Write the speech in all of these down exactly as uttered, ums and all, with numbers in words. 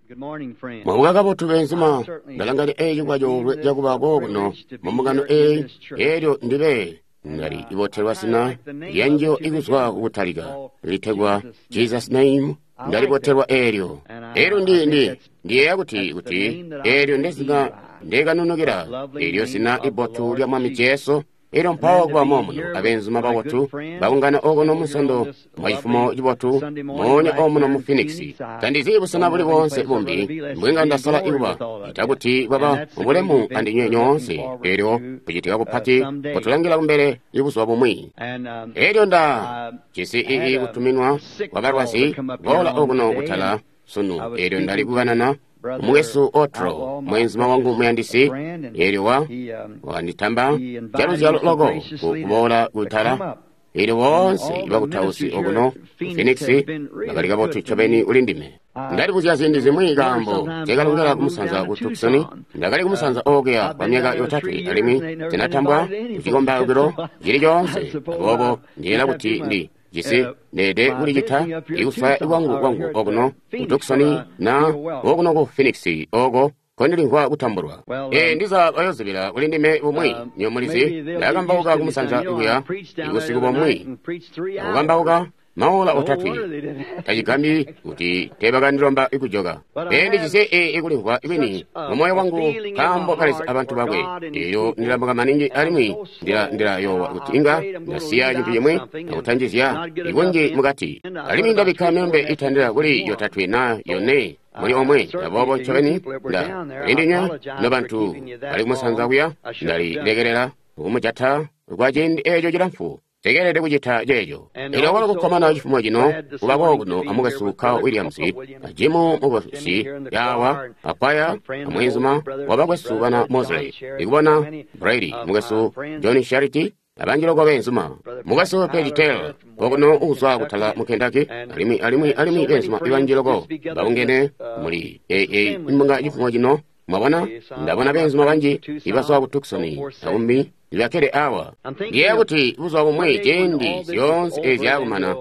Mwamugaga botu benzima dalangani ejo kwajo jakubago no mamugano e eryo ndibe ngari iboterwa sina yanjo iguswa ubutaliga litegwa Jesus name ndari boterwa eryo eryo ndi ndi ndiye yakuti kuti eryo ndesina ndega nunogera eryo sina ibotu lya mwami Yesu Ero mpawa kwa momuno abenzuma bawotu baungana ogono musondo maifumo jibotu monya omuno mu Phoenix tandizibu sana buli bonse bombi mbwenga ndasala iwa itabuti baba obulemu andi nyonyonse ero pijitika kupati potulangira kumbere ibuswa bomwi ero nda kisi ii kutuminwa wabarwasi bola ogono kutala sunu ero ndali kuganana Mwesu otro mwenzima wangu mwandisi eriwa wanitamba jalo jalo logo kubola kutala eri wonse ibakutausi ogono Phoenix nagalika botu chobeni ulindime ndari bujazi zimwe gambo tegalungala kumusanza utuksoni ndagali kumusanza ogea kwamyaka yotatu alimi tenatambwa kigomba ogero jiri yonse bobo ndiyela kuti ndi jisi nede ulijita iuswa iwangu wangu ogono utuksoni na ogono go Phoenix ogo kondiri ngwa kutamburwa e ndiza bayozibira ulindime umwe nyomulizi yagamba oga kumusanza uya igusigo bomwe ogamba oga maola otatu tajigambi uti tebagandiromba ikujoga endi jise e ikulingwa ibini moyo wangu kambo kalisa abantu bagwe iyo nirambaga maningi alimi ndira ndira yo utinga nasiya jintu yemwe utanjizya igonje mugati alimi ndabika membe itandira kuri yo tatu na yone muri omwe abobo chobeni nda indinya nabantu ali kumusanza uya ndari legerera umujata rwagende ejo jiramfu tegerede kujita jejo ila wala kukomana ifumo jino kubagono amugasuka Williams ajimu mugosi yawa apaya amwezuma wabagwasubana Mosley igubona Brady mugasu Johnny Charity abanjiro kwa benzuma mugasu Pegitel ogono uzwa kutala mukendaki alimi alimi alimi benzuma ibanjiro go baungene muri eh eh imunga ifumo jino mabana ndabona benzuma banji ibaswa kutuksoni aumi Ilakere awa Giyaguti uzwa umwe jendi Sions eziagumana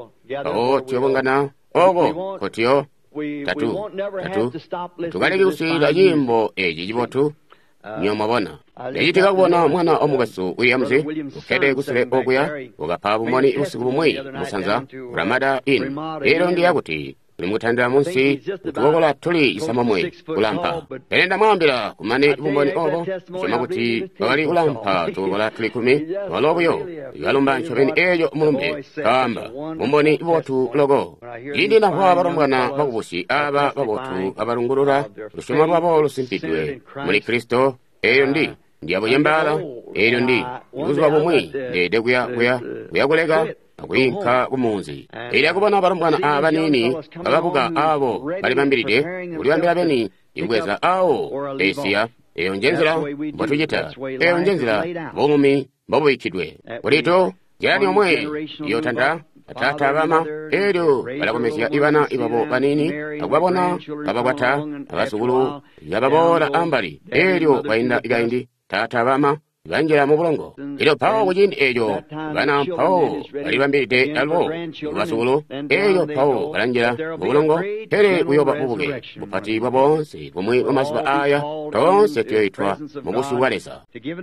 O tiobongana Ogo Kotio Tatu Tatu Tugalegi usida jimbo Eji jibotu Nyomabona Lejitika kubona mwana omugasu Williams Ukede gusire oguya Ugapabu mwani usigu umwe Musanza Ramada in Ero ndiyaguti Ulimutandira munsi utugogola tuli isamamwe ulampa Elenda mwambira kumane ibumboni ogo Shemaguti wali ulampa tugogola tuli kumi Walobu yo Yalumba nchobeni ejo mulumbe Kamba Mumboni ibotu logo Jindi na huwa barumgana bagubushi Aba babotu abarungurura Lushuma babo lusimpidwe Muli Kristo Eyo ndi Ndiabo yembala Eyo ndi Uzwa bumwi Dede guya guya Guya gulega Agwinka umunzi Ila kubona barumwana abanini abavuga abo bali bambiride uli bambira beni ingweza ao Asia eyo njenzira batujita eyo njenzira bomumi babuyikidwe ulito yani omwe iyo tanda atata abama eyo balakomesya ibana ibabo banini agwabona abagwata abasugulu yababora ambali eyo bainda igaindi tata abama Banjira mu bulongo ilo pawo kujindi ejo bana pawo balibambiride alwo basugulu eyo pawo balanjira mu bulongo tere uyoba ubuge bupati babonse bumwe amasiba aya tonse tyoitwa mu busuwalesa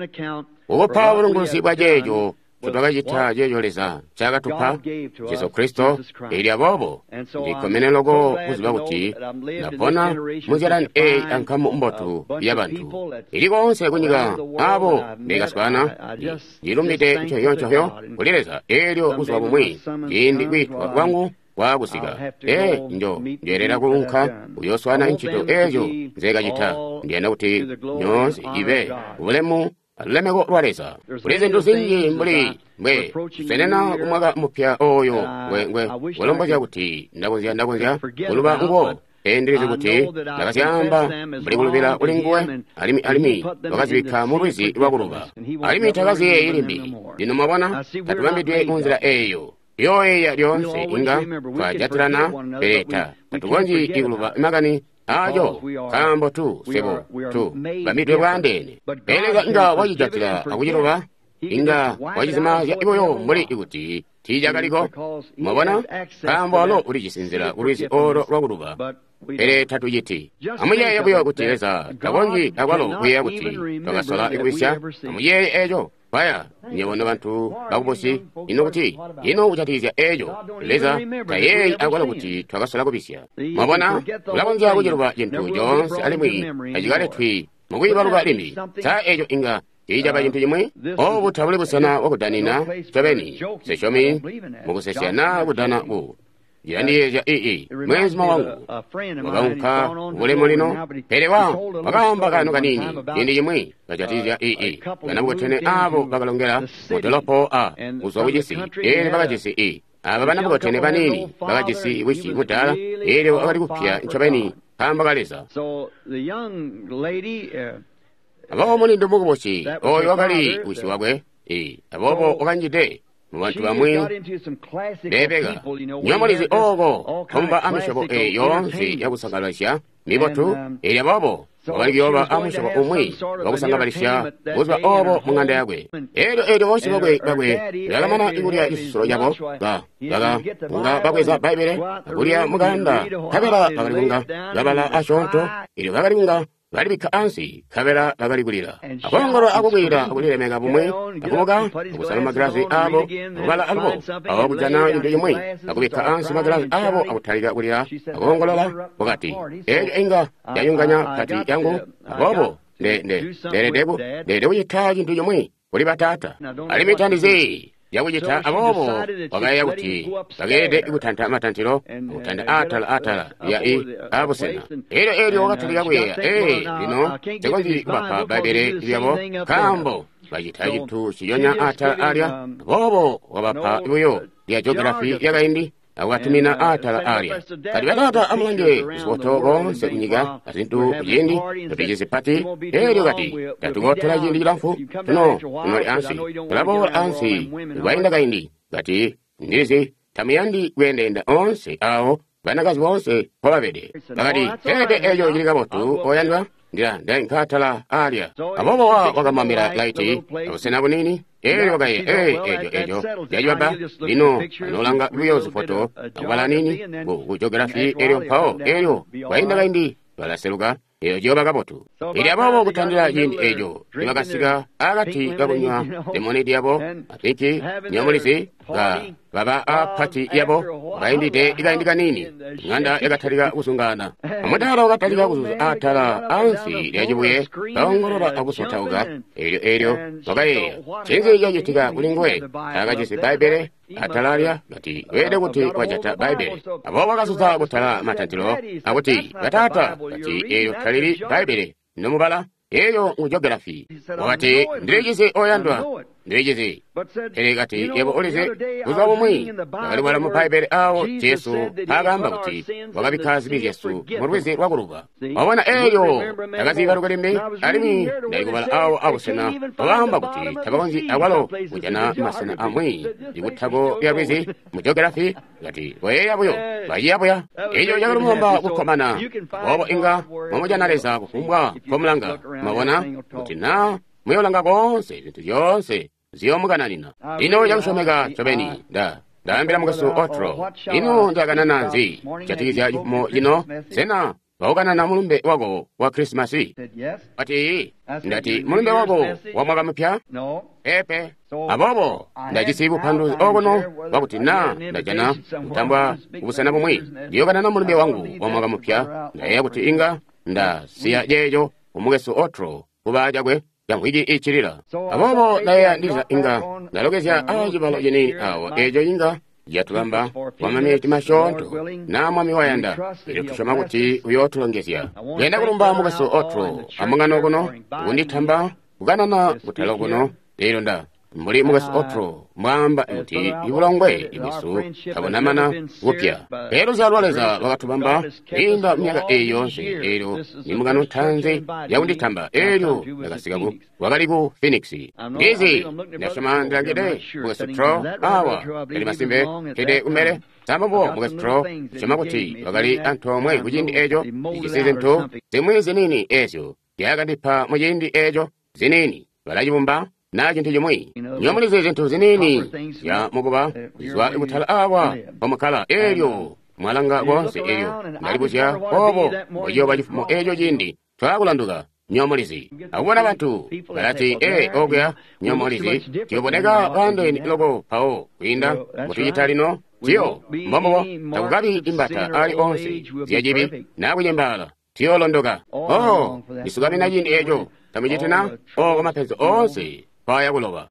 ubo pawo bulongosi bwajejo tutagajita jejoleza chaga tupa Yesu Kristo ili abobo ndikomene logo kuzibaguti napona muziran e ankamu mbotu yabantu ili konse kunyiga abo negaswana yirumite ncho yoncho yo kulireza elio uzwa bumwi yindi kwitwa wangu wagusiga e njo njerera kulunka uyoswana nchito ejo nzega jita ndiana kuti nyonsi ibe ulemu Lemego rwareza Uleze nduzingi mbuli Mwe Senena kumaga mupya oyo Mwe mwe Walomba jaguti Ndagonzia ndagonzia Uluba nguo Endirizi guti Nagasyamba Mbuli gulubila ulingwe Alimi alimi Wakazibika muruizi waguluba Alimi tagazi ye ilimbi Dino mabwana Katubambidwe unzila eyo Yo eya yonse inga Kwa jatirana Pereta Katugonji iguluba imagani Ajo, kambo tu, sebo, tu, bamidwe wandene. Elega nga wajijatira, akujiroba, inga wachizimaja iwoyo muli ikuti tijagaliko mwabona kambono ulichisinzira ulwisi oro lwakuluba ere tatu yiti amuyeye buyo kutireza kabonji akwalo kuyeya kuti twakasola ikuisya amuyeye ejo paya nyewona bantu bakubosi ino kuti ino kuchatizya ejo leza tayeyi akwalo kuti twakasola kubisya mwabona kulabonja kuchiluba jintu jonse alimwi ajigale twi mukuyibaluka limi ta ejo inga ijaba jintu jimwe obutabule busana wakudanina twabeni seshomi mukusesyana kudana bu yandiyeja ii mwezi mawangu wakamka ulemu lino perewa wakamba kano kanini indi jimwe kachatizya ii kanabukotene abo bakalongela mutolopo a usowujisi ere bakajisi ii aba banabukotene banini bakajisi wishi mutala ere wakali kupya nchabeni kamba kaleza abawo muni ndumu kubosi oyo wakali wishi wakwe ii abobo wakanjite mubantu bamwe bebega nyamalizi ogo tomba amishobo eyo nsi yakusangalalisya mibotu eri abobo wabaligyoba amushobo umwi wakusangalalisya uzba obo munganda yagwe ero ero wosi bagwe bagwe yalamana igulya isusuro yabo ga gaga nga bagweza baibere agulya muganda kabera bagalinga gabala ashonto iri bagalinga balibika ansi kabera bagaligulira akongoro akugwira agulire mega bumwe akuboga okusala magrasi abo obala albo abujana into yimwe akubika ansi magrasi abo akutaliga agulira akongolola bogati ejo inga yayunganya kati yangu abobo ne ne ne debu ne debu yitaji into yimwe uli batata alimitandize yawujita abobo bagaya kuti bagede igutanta amatantiro utanda atala atala ya i abusena ero ero wakatulira bweya eh lino tegonzi kubaka babere yabo kambo bagitaji tu siyonya atala aria bobo wabapa ibuyo ya geography yagaindi awatumina atala aria kadi bagata amonje isotogo sekunyiga asintu yindi totejese pati ero gati tatugotola yindi lamfu no no ansi labo ansi wainda gaindi gati ndizi tamiyandi gwendenda onse awo banagazi bonse pobabede bagati tete ejo yiriga botu oyandwa ndira ndenkatala aria abobo wa wagamamira laiti abusena bunini eri wagaye eh ejo ejo yajwaba lino anolanga biyozi foto abala nini bu geography eri pao erio wainda gaindi balaseruga eyo joba gabotu eri abobo kutandira yindi ejo ibagasiga agati gabunywa demonidi yabo atiki nyamulisi ga baba apati yabo baindite igaindika nini nganda egataliga usungana amadala ogataliga kuzuza atala ansi yajibuye kaongorola akusotauga eryo eryo wagaye chenze yajitika kulingwe agajisi baibere atalaria gati wede kuti wajata baibere abo bagasuza butala matantiro abuti gatata gati eyo kaliri baibere nomubala eyo geography wati ndrejise oyandwa ndrejise eregati yebo olize uzabo mwi bali wala mu baibere awo Yesu agamba kuti wagabikazi bi Yesu murweze rwaguruba wabona eyo agazi barugarimbe alimi ndayigobala awo abusena bagamba kuti tabagonzi awalo kujana masana amwi ibutago yabeze mu geography gati boye buyo bayiyaboya eyo yagarumomba gukomana obo inga mamujana reza kumbwa komulanga mabona kuti na muyolanga gonse bintu byose ziyomugananina ino yakushomega chobeni da ndambira mugaso otro ino ndagana nanzi chatigizya mo ino sena baugana na mulumbe wago wa Christmasi ati ndati mulumbe wago wa mwaka mpya epe abobo ndajisibu pandu ogono wakuti na ndajana mutambwa ubusana bumwe ndiyogana na mulumbe wangu wa mwaka mpya ndaye kuti inga nda siya jejo umugeso otro ubajagwe yanguiji ichirira abobo naye ndiza inga nalogezya ajibalo jini awo ejo inga yatulamba wamameti mashonto na mwami wayanda ili tushoma kuti uyotulongezya yenda kulumba mugaso otro amangano gono unditamba kuganana kutalo gono lero nda muri mugaso otro mwamba nti ibulongwe ibisu kabonamana upya lero zalwaleza bakatubamba inda myaka eyonse lero nimugano tanze yaunditamba eyo nagasigabu wagalibu Phoenix ngezi ndashoma ndagede mugaso otro awa kali masimbe kede umere tambo mugaso otro shoma kuti wagali antomwe kujindi ejo season two temwezi nini ejo yagandipa mujindi ejo zinini balajibumba na chintu chomwe nyomalize zinthu zinini ya mukuba zwa ikuthala awa pamakhala elyo mwalanga gonse elyo ndalipusya obo oyoba chifumo echo chindi twakulanduka nyomalizi akubona banthu balati e ogya nyomalizi tiyoboneka pandeni iloko pawo kuyinda mutuyita lino tiyo mbombo takukabi imbata ali onse ziyajibi nakunyembala tiyolondoka oh isukabi na chindi echo tamichitina oko maphezo onse paya kuloba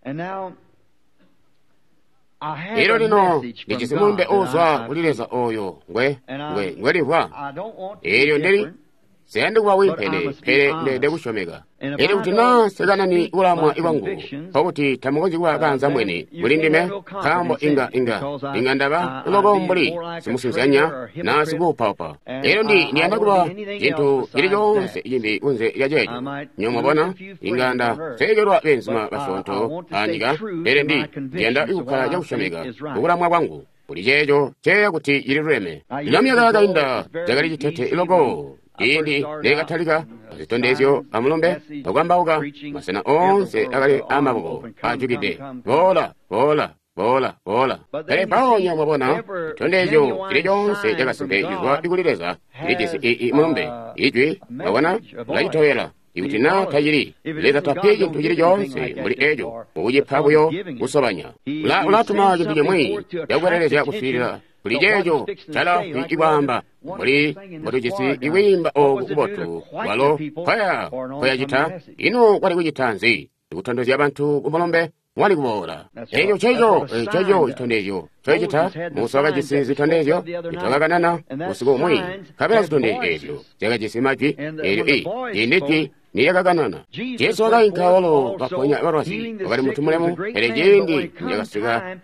ilo lino lichisimumbe uzwa kulileza oyo ngwe ngwe ngwelibwa ilyo ndili siyandikuwa wimpene pele ndede kushomeka ili kuti na sekanani ulamwa iwangu pakuti tamukonzikuwa kanza mwene mulindime kambo inga inga inga ndaba uloko mbuli simusinzanya na sikupapa ilo ndi niyandakuwa chinthu ili chonse ichimbi unze yachecho nyomwabona inganda sekerwa benzima basonto anyika pele ndi ndiyanda ikukhala yakushomeka ukulamwa kwangu kuli checho cheya kuti ili luleme ilamyaka kainda jakali chithethe iloko indi lekathalika azitondezyo amulombe pakwambauka masana onse akali amaboko ajukide bola bola bola bola kale paonya mwabona tondezyo chili chonse chakasimphechizwa ikulileza ichisi ii mulombe ichwi mwabona lachitoyera ikuti na thachili leza tapye chinthu chili chonse muli echo ukujiphakuyo kusobanya ulatuma chinthu chomwe yakubwerereza kusirira kuli checho chala kuikwamba muli mutuchisi iwimba oku kubotu walo kwaya kwaya chitha ino kwali kuchithanzi ikuthandozya banthu kumulombe mwali kubola echo checho checho chithandecho chochitha musoka chisi zithandecho chitokakanana usiku umwi kapena zithandecho echo chakachisi machwi echo i indichi niyakakanana jesu akayinkawolo paponya iwarwasi wakati munthu mulemu ele jindi yakasika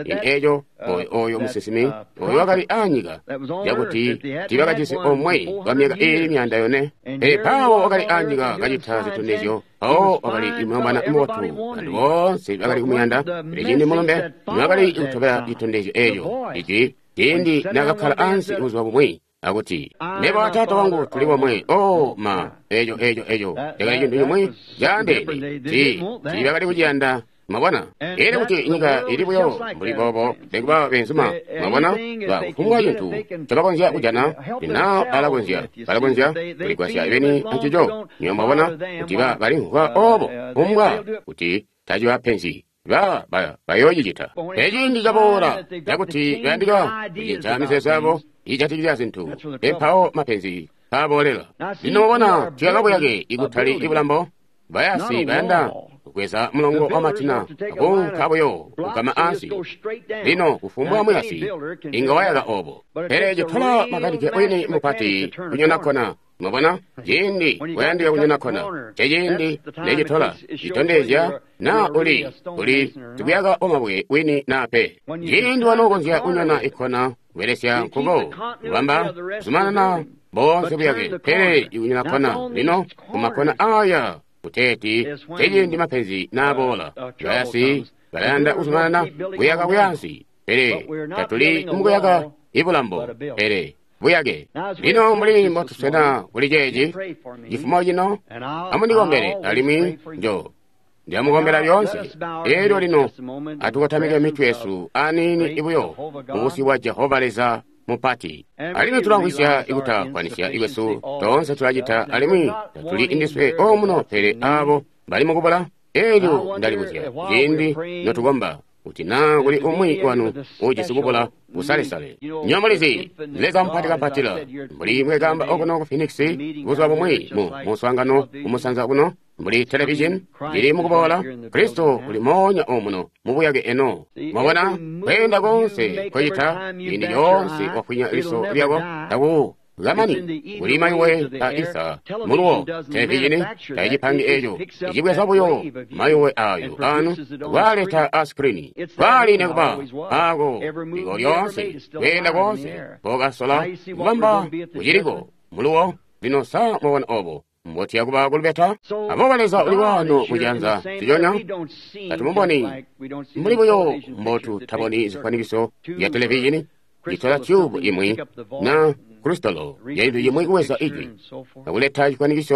ejo oyo musisimi oyo wakali anyika yakuti tibakachisi omwe wamyaka ili myanda yone ele pawo wakali anyika kachitha zithandecho pawo wakali imwambana imotu anthu onse wakali kumuyanda ele chindi mulombe mwakali ikuthopera chithandecho echo ichi chindi nakakhala ansi uzwa kumwe akuti nebo atatu wangu tuli wamwe oh ma ejo ejo ejo yakali chinthu chomwe jandeni ti tibakali kuchiyanda mabwana ere kuti nyika ilibuyo mbuli bobo lekuba benzima mabwana ba kufumwa chinthu chakakonzya kujana ina alakonzya alakonzya kulikwasya ibeni anchijo niyo mabwana kuti ba bali nkwa obo umbwa kuti tajiwa pensi ba ba bayojichita eji ndi chabora yakuti yandika kuchichamise sabo ichatikira zinthu empawo mapenzi pabolela lino mabwana chiyakabu yake ikuthali ibulambo bayasi bayanda kukweza mulongo wa matina akunkhaboyo kukama ansi lino kufumbwa muyasi ingawayaka obo pereje thola makatike oyini mupati kunyonakona mabwana jindi wayandika kunyonakona chejindi leje thola chitondezya na uli uli tikuyaka omabwe wini nape jindi wanokonzya unyona ikhona weresya nkugo wamba zumana na bonse buyake pere ikunyonakona lino kumakona aya kuteti teje ndi mapenzi nabola bayasi bayanda usumana buyaka buyansi pere tatuli mukuyaka ibulambo pere buyake lino muli motusena kuli jeji jifumo jino amundigombere alimi njo ndiamugombera lyonse ero lino atukotamike mitwesu anini ibuyo musi wa jehova leza mupati alimi tulangwisya ikuta kwanisya iwesu tonse tulajita alimi tuli indiswe omuno pere abo bali mukubola elyo ndalibuzya jindi notugomba kuti na kuli umwi wanu ujisikubola usalesale nyamalizi leza mpati kapatila mbuli mwegamba okuno ku Phoenix kuzwa bumwi mu muswangano kumusanza kuno mbuli television jiri mukubola kristo kuli monya omuno mubuyage eno mabona kwenda konse kwita indi yonse okwinya liso lyabo tawo gamani kuli maiwe ta isa muluwo television tajipangi ejo ijibwe sabuyo maiwe ayo anu waleta askrini wali nekuba ago igo yonse kwenda konse bogasola kubamba kujiriko muluwo lino sa mwana obo mboti yakuba kulubeta abo baleza uliwano mujanza tijonya atumumboni mulibuyo mbotu taboni zikwanibiso ya televishini itola tube imwi na kristalo yaidu yimwi uweza ijwi akuleta zikwanibiso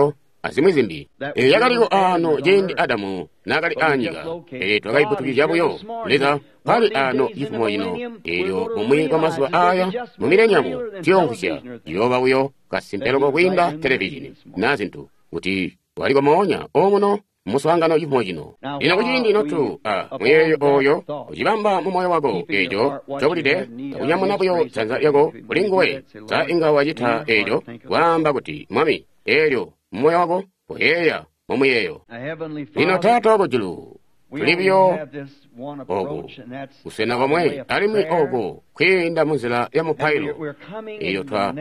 azimwe zimbi eyakaliwo ano jendi adamu nakali anyiga eyo twakaiputukizya buyo leza pali ano ifumo ino eryo mumwi kwa masuwa aya mumilenyamu tyonkusya yoba buyo kasimpeloko kwinda televishini nazintu kuti waliko moonya omuno muswangano ifumo ino ino kuchindi inotu mweyo oyo kuchibamba mumoyo wako ejo chokulide takunyamuna buyo chanza yako kulinguwe za ingawa jita ejo wamba kuti mwami eryo mumoyo wako kuheya mumuyeyo ino tata okujulu tulibyo ogu usena komwe alimwi ogu kwinda munzila ya mupailo iyo twa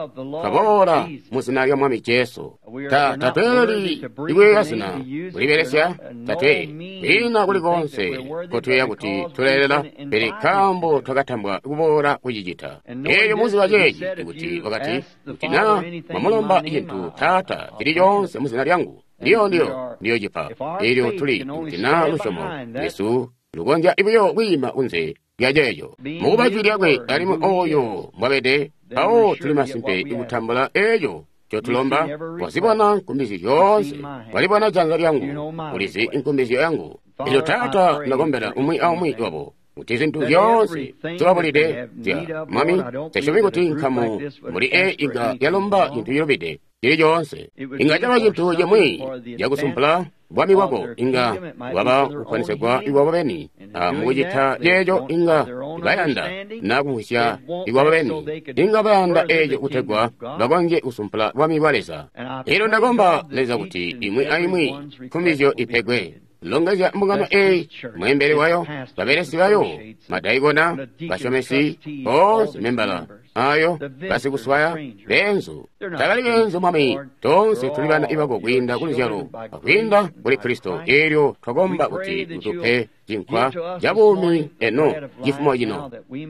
kabora muzina lya mwami Yesu ta tateli iwe yasina kuliberesya tate ina kulikonse kotweya kuti tulelela peri kambo twakatambwa kubora kujijita eyo muzi wa jeji kuti wakati kuti na mamulomba intu tata tili yonse muzina lyangu ndiyo ndiyo ndiyo jipa ilio tuli kuti na lushomo Yesu lugonja ibiyo wima unze yajeyo mukubajwili kwe alimu oyo mwabede awo tuli masimpe ikutambula eyo chotulomba wazibona nkumbizi yonse walibona janza lyangu ulizi nkumbizi yangu ilo tata nagombela umwi au mwi wabo utizi ntu yonse tuwabulide zya mami teshomi kuti nkamu muli e inga yalomba intu yobide ili yonse inga jaba jintu yamwi yakusumpula bwami wako inga waba ukwanisegwa iwababeni mujita yejo inga bayanda nakuhusya iwababeni inga bayanda ejo utegwa bagonje usumpula bwami waleza ilo ndagomba leza kuti imwi aimwi kumizyo ipegwe longeja mbungano e mwembele wayo baberesi wayo madaigona bashomesi onse membala ayo basi kuswaya benzo takali benzo mami tonse tulibana ibako kwinda kuli jalo kwinda kuli Kristo eryo twagomba kuti utupe jinkwa jabumi eno jifumo jino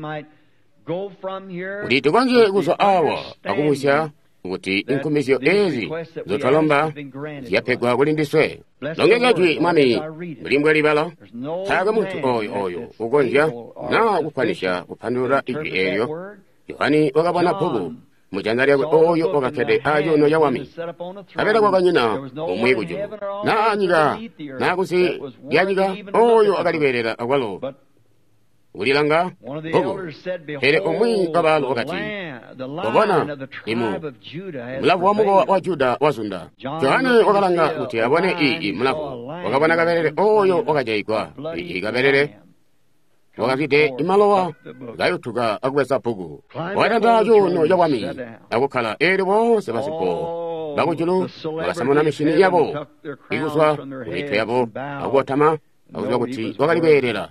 kuti tukonje kuzo awa akumusya kuti inkumizyo ezi zotwalomba yapegwa kulindiswe longeja jwi mami mlimbwe libala taga muntu oyo oyo ugonja na kukwanisha kupandura ijwi eryo Yohani wakabona pugu mujanza lyakwe oyo wakakede ayo no yawami abela kwa kanyina umwi kujo na anyiga na kusi yanyiga oyo akaliberera akwalo ulilanga pugu hele umwi kabalo wakati wabona imu mulavu wa mugo wa Juda wasunda Yohani wakalanga kuti abone ii mulavu wakabona kaberere oyo wakajaikwa ii kaberere wakafite imalowa gayutuka akuwesa pugu wadanda yuno yawami akukhala eri bonse basipo bakujulu bakasamona mishini yabo ikuswa kumitwe yabo akuotama akuziwa kuti wakaliberera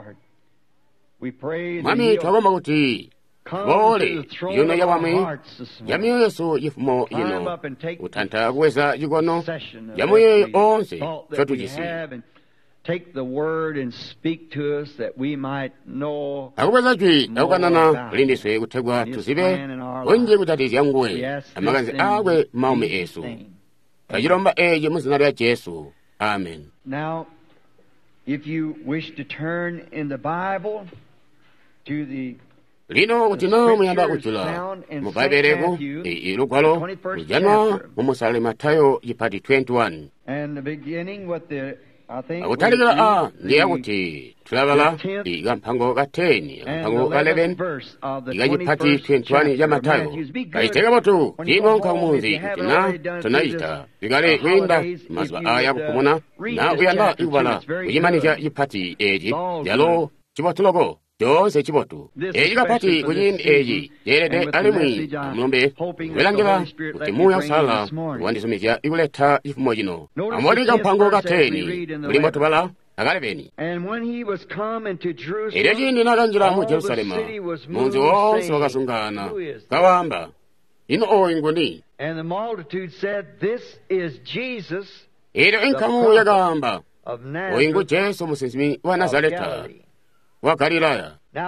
mami twagomba kuti bole yuno yawami yamiyo Yesu yifumo yino utanta akuwesa jikono yamuye onse chotujisi Take the word and speak to us that we might know. Akubaza jwi akukanana lindiswe kutegwa tuzibe onje kutatizi yanguwe amaganzi awe maume Yesu tajiromba eje muzina lya Yesu amen. Now if you wish to turn in the Bible to the lino kutina muyanda kuchula mubaibeleko ilukwalo mujana mumusale Matayo yipati twenty-one and the beginning with the akutalikila a ndiya kuti tulabala iga mpango ka ten mpango ka eleven iga jipati twenty-one ya Matayo kaitega botu inonka munzi kutina tunayita igale winda maswa aya kukumuna na uyanda ikubala uyimanisha jipati eji yalo chibotulogo Jose chibotu eji kapati kujini eji yerede alimwi mlombe welangela utimuya sala wandisumizya ikuleta ifumo jino amodika mpango kateni mulimo tubala agalebeni ere jindi nakanjira mu Jerusalema munzi wonse wakasungana kawamba ino oinguni ere inkamu yagamba oingu Yesu musizimi wa Nazareta wa Galilaya.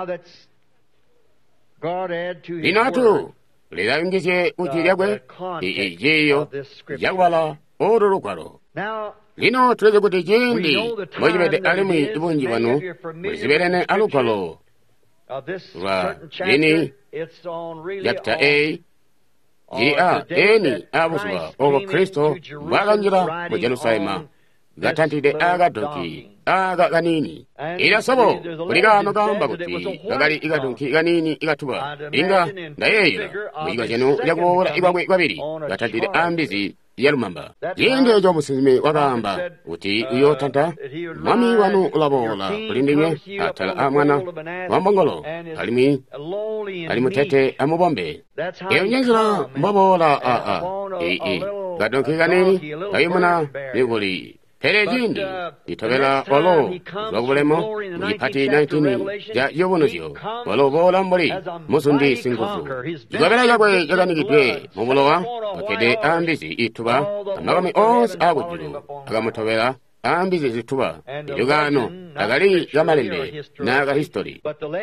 Inatu lila ingize ujiryagwe ijiyo yagwala orulukwalo lino tuleze kuti jindi mojibede alimwi ibunji wanu mwiziberene alukwalo wa lini chapter A ye a eni abusuba obo Kristo baganjira mu Jerusalema gatantide agadoki aga ganini ila sabo kuligano gamba kuti gagali igadoki ganini igatuba inga naye muyiga jeno yagora igwagwe babiri gatantide ambizi yalumamba yende ejo musime wagamba kuti iyo tanta mami wanu ulabola kulindinye atala amwana wambongolo alimi alimutete amubombe iyo nyenzira mbabola a a e e gadoki ganini ayumuna nigoli Perejindi, itogela walo, zogolemo, ipati nineteen, ja yobonojo, walo bolamboli, musundi singufu. Jugabela yagwe yaganigitwe, mumulowa, wakede ambizi ituba, amagami os agujuru, agamutogela, ambizi zituba, yugano, agali yamalende, naga history.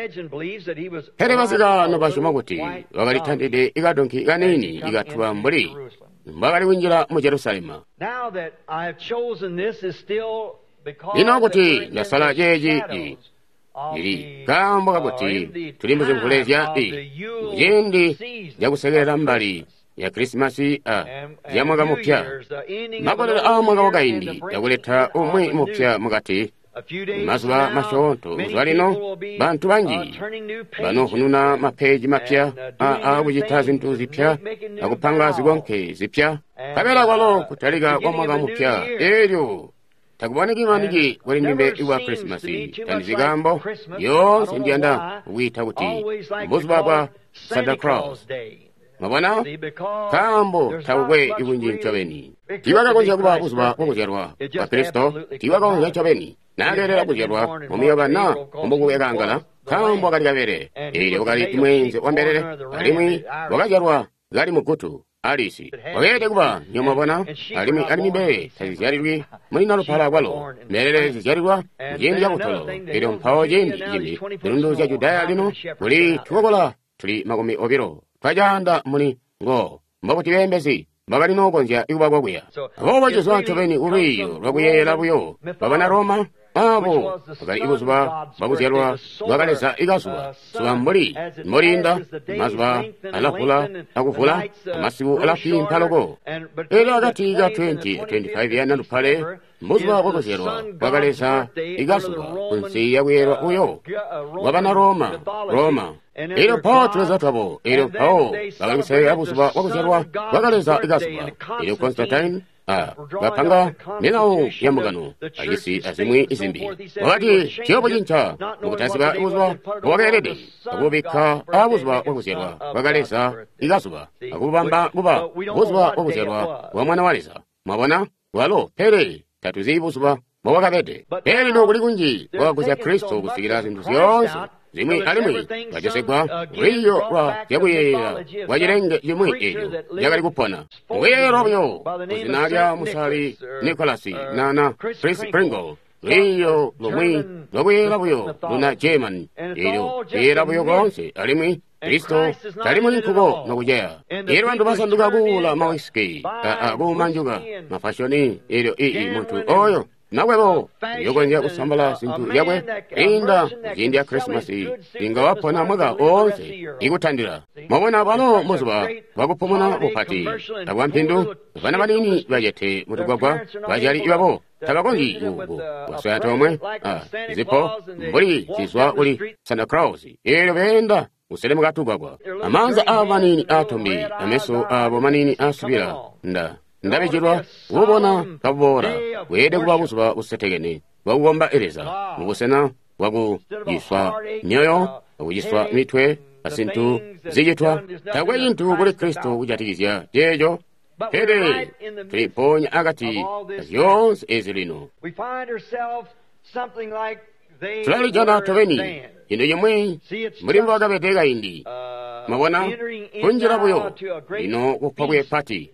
Hele basiga no bashumaguti, wagali tantide igadonki ganini, igatuba mboli. Mbagari winjira mu Jerusalema. Now that I have chosen this is still because Inogoti na sala jeji i iri kamba goti tulimbuze mkulezya i yendi yagusegerera mbali ya Krismasi a ya mwaka mupya makolera a mwaka wagaindi yaguleta umwe mupya mugati mazuba mashonto uzalino bantu banji bano hununa mapeji mapya a a wujitazi ntu zipya akupanga zigonke zipya kabela walo kutaliga kwa mwaka mupya eryo takuboneki manigi wali nimbe iwa Krismasi tandizigambo yonse ndianda wita kuti mbuzi baba Santa Claus mabwana kambo tawwe ibunji nchabeni tiwaga konja kuba kusuba kukujerwa wa Kristo tiwaga konja nchabeni nagerera kujerwa mumiyoga na umbugu egangala kambo gali gabere ili wakali imwenze wamberere alimwi wakajerwa gali mukutu alisi wagete kuba nyomabona alimi alimi be tazijarirwi mwina lupala walo merere zijarirwa jindi ya kutolo ili mpawo jindi jindi nundu za Judaya lino uli tukogola tuli magomi obiro twajanda muni ngo mbabuti bembezi bagali nogonja igubagwagya abo bajezo nchabeni uriyo rwaguyera buyo babana Roma abo bagali ibuzuba babuzelwa bagaleza igasuba subambuli morinda mazba alafula akufula amasibu alafi mpalogo era gati ga twenty twenty-five yana lupale muzba babuzelwa bagaleza igasuba unsi yawera uyo babana Roma Roma Ero pao tuleza tabo, ero pao, bagalise abusuba wakuserwa, bagaleza igasuba, ero Constantine, ah, bapanga, menao yamugano, ayisi azimwi izimbi. Wagati, kiobo jincha, mukutasiba ibusuba, wagerede, agubika abusuba wakuserwa, bagaleza igasuba, agubamba guba, busuba wakuserwa, wamwana waleza. Mabona, walo, pere, tatuzi ibusuba, wawagarede. Pere no kulikunji, wakusia Kristo kusigira zindusi yonse. Zimwi alimwi wajosegwa wiyo wa yaguyera wajirenge yimwi eyo yagali kupona wero byo kuzinarya musali Nikolasi nana Chris Pringle wiyo lomwi waguyera byo luna German eyo era byo gonse alimwi Kristo talimwi kugo nokujea ero bantu basanduka gula mawiski ago manjuga mafashoni ero ii muntu oyo nawebo yogonja usambala sintu yabwe inda jindi ya Krismasi inga wapona mwaga onse igutandira mabona bano muzuba bagupomona upati agwampindu bana banini bajete mutugwagwa bajali ibabo tagagongi ubu wasayata omwe ah zipo mbuli ziswa uli Santa Claus ero benda uselemu gatugwagwa amanza abanini atombi ameso abo manini asubira nda ndabijirwa ubona kabora wede kuba busuba usetegene bagomba ereza mubusena wagu yiswa nyoyo ujiswa mitwe asintu zijitwa tagwe yintu kuri Kristo ujatigizya jejo hede triponya agati yons ezilino Tulali jana toveni ino yemwe murimbo agabetega indi mabona kunjira buyo ino kupabwe pati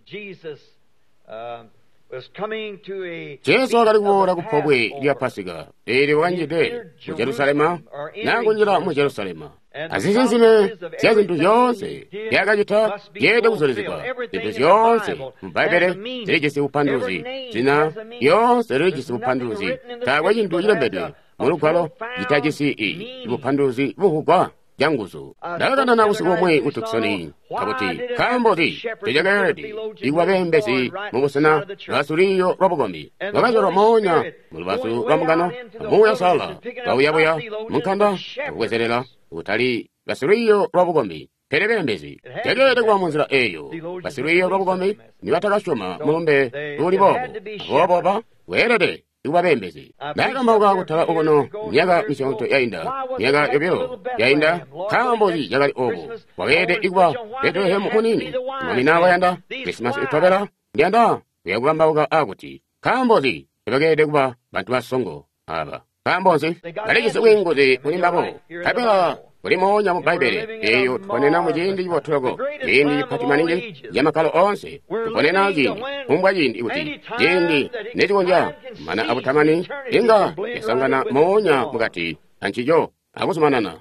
Jesu agali kuwora kupobwe lya Pasiga eri wanjide mu Jerusalema nangunjira mu Jerusalema azizinzime syazintu yonse yakajita yede kuzolezekwa zintu yonse mubibele zirigisi upanduzi zina yonse zirigisi upanduzi tagwa jintu ilembedwe mulugwalo jitagisi i upanduzi buhugwa janguzo ndagana na usiku omwe utukisoni kabuti kamboti tejageredi igwa bembesi mubusana lwasuliyo lwabugombi lwakazoro monya mulubasu lwamugano muya sala lwauyabuya munkanda okuwezerera utali lwasuliyo lwabugombi perebembezi tegede kwa munzira eyo lwasuliyo lwabugombi nibatakashoma mulumbe luli bobo aboboba werede igwa bembezi nagamauga kutala ubono nyaga misonto yainda nyaga yobyo yainda kambozi yagali obo wawede igwa leto hemu munini mamina wayanda Christmas itobera ndianda yagambauga akuti kambozi ibagede kuba bantu basongo aba kambozi alegise wingozi mulimbabo kabela mulimonya mu Baibele eyo tukonena mu jindi ibotologo jindi patimaningi yamakalo onse tukonena jindi umbwa jindi ibuti jindi nezikonja mana abutamani inga yasangana monya mugati anchijo akusumanana